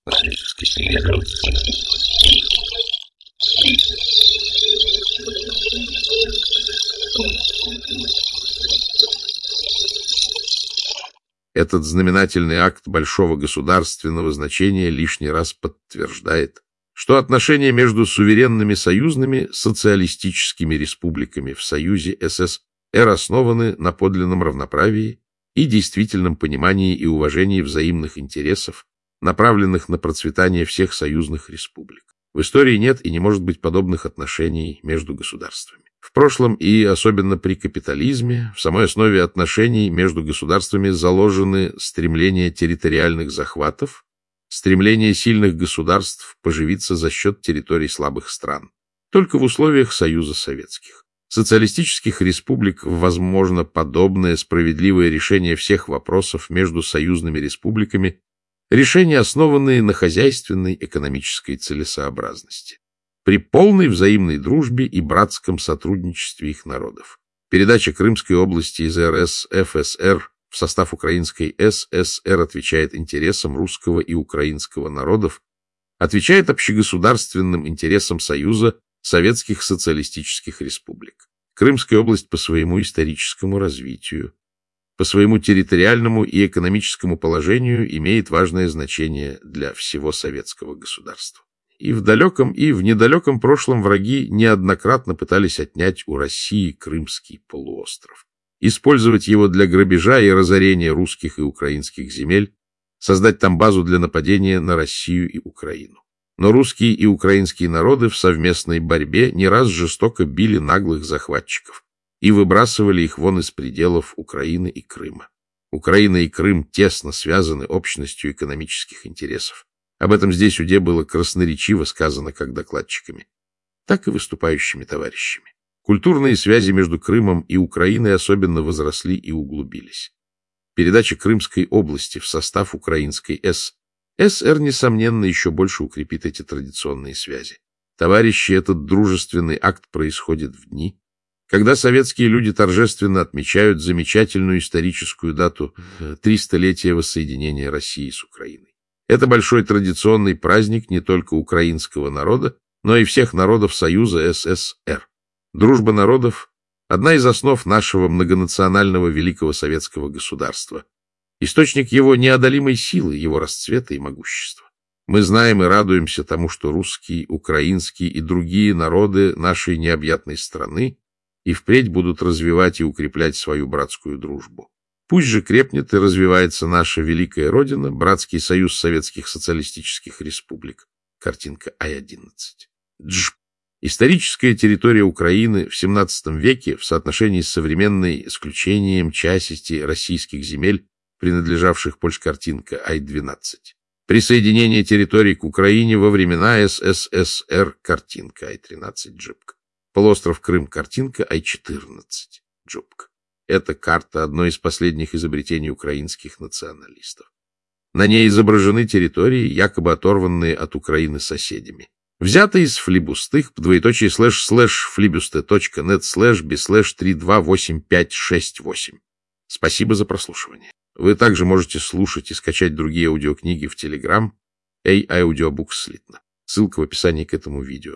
Этот знаменательный акт большого государственного значения лишний раз подтверждает, что отношения между суверенными союзными социалистическими республиками в Союзе С С Р основаны на подлинном равноправии и действительном понимании и уважении взаимных интересов, направленных на процветание всех союзных республик. В истории нет и не может быть подобных отношений между государствами. В прошлом и особенно при капитализме в самой основе отношений между государствами заложены стремление территориальных захватов, стремление сильных государств поживиться за счет территорий слабых стран. Только в условиях Союза Советских. Социалистических республик возможно подобное справедливое решение всех вопросов между союзными республиками, решения, основанные на хозяйственной экономической целесообразности, при полной взаимной дружбе и братском сотрудничестве их народов. Передача Крымской области из Р С Ф С Р в состав Украинской С С Р отвечает интересам русского и украинского народов, отвечает общегосударственным интересам Союза Советских Социалистических Республик. Крымская область по своему историческому развитию, по своему территориальному и экономическому положению имеет важное значение для всего советского государства. И в далеком, и в недалеком прошлом враги неоднократно пытались отнять у России Крымский полуостров, использовать его для грабежа и разорения русских и украинских земель, создать там базу для нападения на Россию и Украину. Но русские и украинские народы в совместной борьбе не раз жестоко били наглых захватчиков и выбрасывали их вон из пределов Украины и Крыма. Украина и Крым тесно связаны общностью экономических интересов. Об этом здесь уде было красноречиво сказано как докладчиками, так и выступающими товарищами. Культурные связи между Крымом и Украиной особенно возросли и углубились. Передача Крымской области в состав Украинской С С Р, несомненно, еще больше укрепит эти традиционные связи. Товарищи, этот дружественный акт происходит в дни, когда советские люди торжественно отмечают замечательную историческую дату трехсотлетия воссоединения России с Украиной. Это большой традиционный праздник не только украинского народа, но и всех народов Союза С С Р. Дружба народов – одна из основ нашего многонационального великого советского государства, источник его неодолимой силы, его расцвета и могущества. Мы знаем и радуемся тому, что русские, украинские и другие народы нашей необъятной страны и впредь будут развивать и укреплять свою братскую дружбу. Пусть же крепнет и развивается наша великая Родина, братский союз советских социалистических республик. Картинка А одиннадцать. Дж. Историческая территория Украины в семнадцатом веке в соотношении с современной исключением части российских земель, принадлежавших Польше, картинка А двенадцать. Присоединение территорий к Украине во времена С С С Р, картинка А тринадцать, джипка. Полуостров Крым, картинка А четырнадцать, джипка. Это карта одной из последних изобретений украинских националистов. На ней изображены территории, якобы оторванные от Украины соседями. Взято из флибустых, двоеточие слэш слэш флибусты точка нет слэш би слэш три два восемь пять шесть восемь. Спасибо за прослушивание. Вы также можете слушать и скачать другие аудиокниги в Telegram эй ай Audiobooks Slitna. Ссылка в описании к этому видео.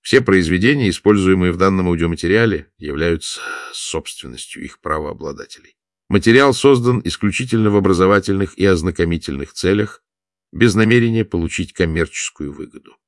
Все произведения, используемые в данном аудиоматериале, являются собственностью их правообладателей. Материал создан исключительно в образовательных и ознакомительных целях, без намерения получить коммерческую выгоду.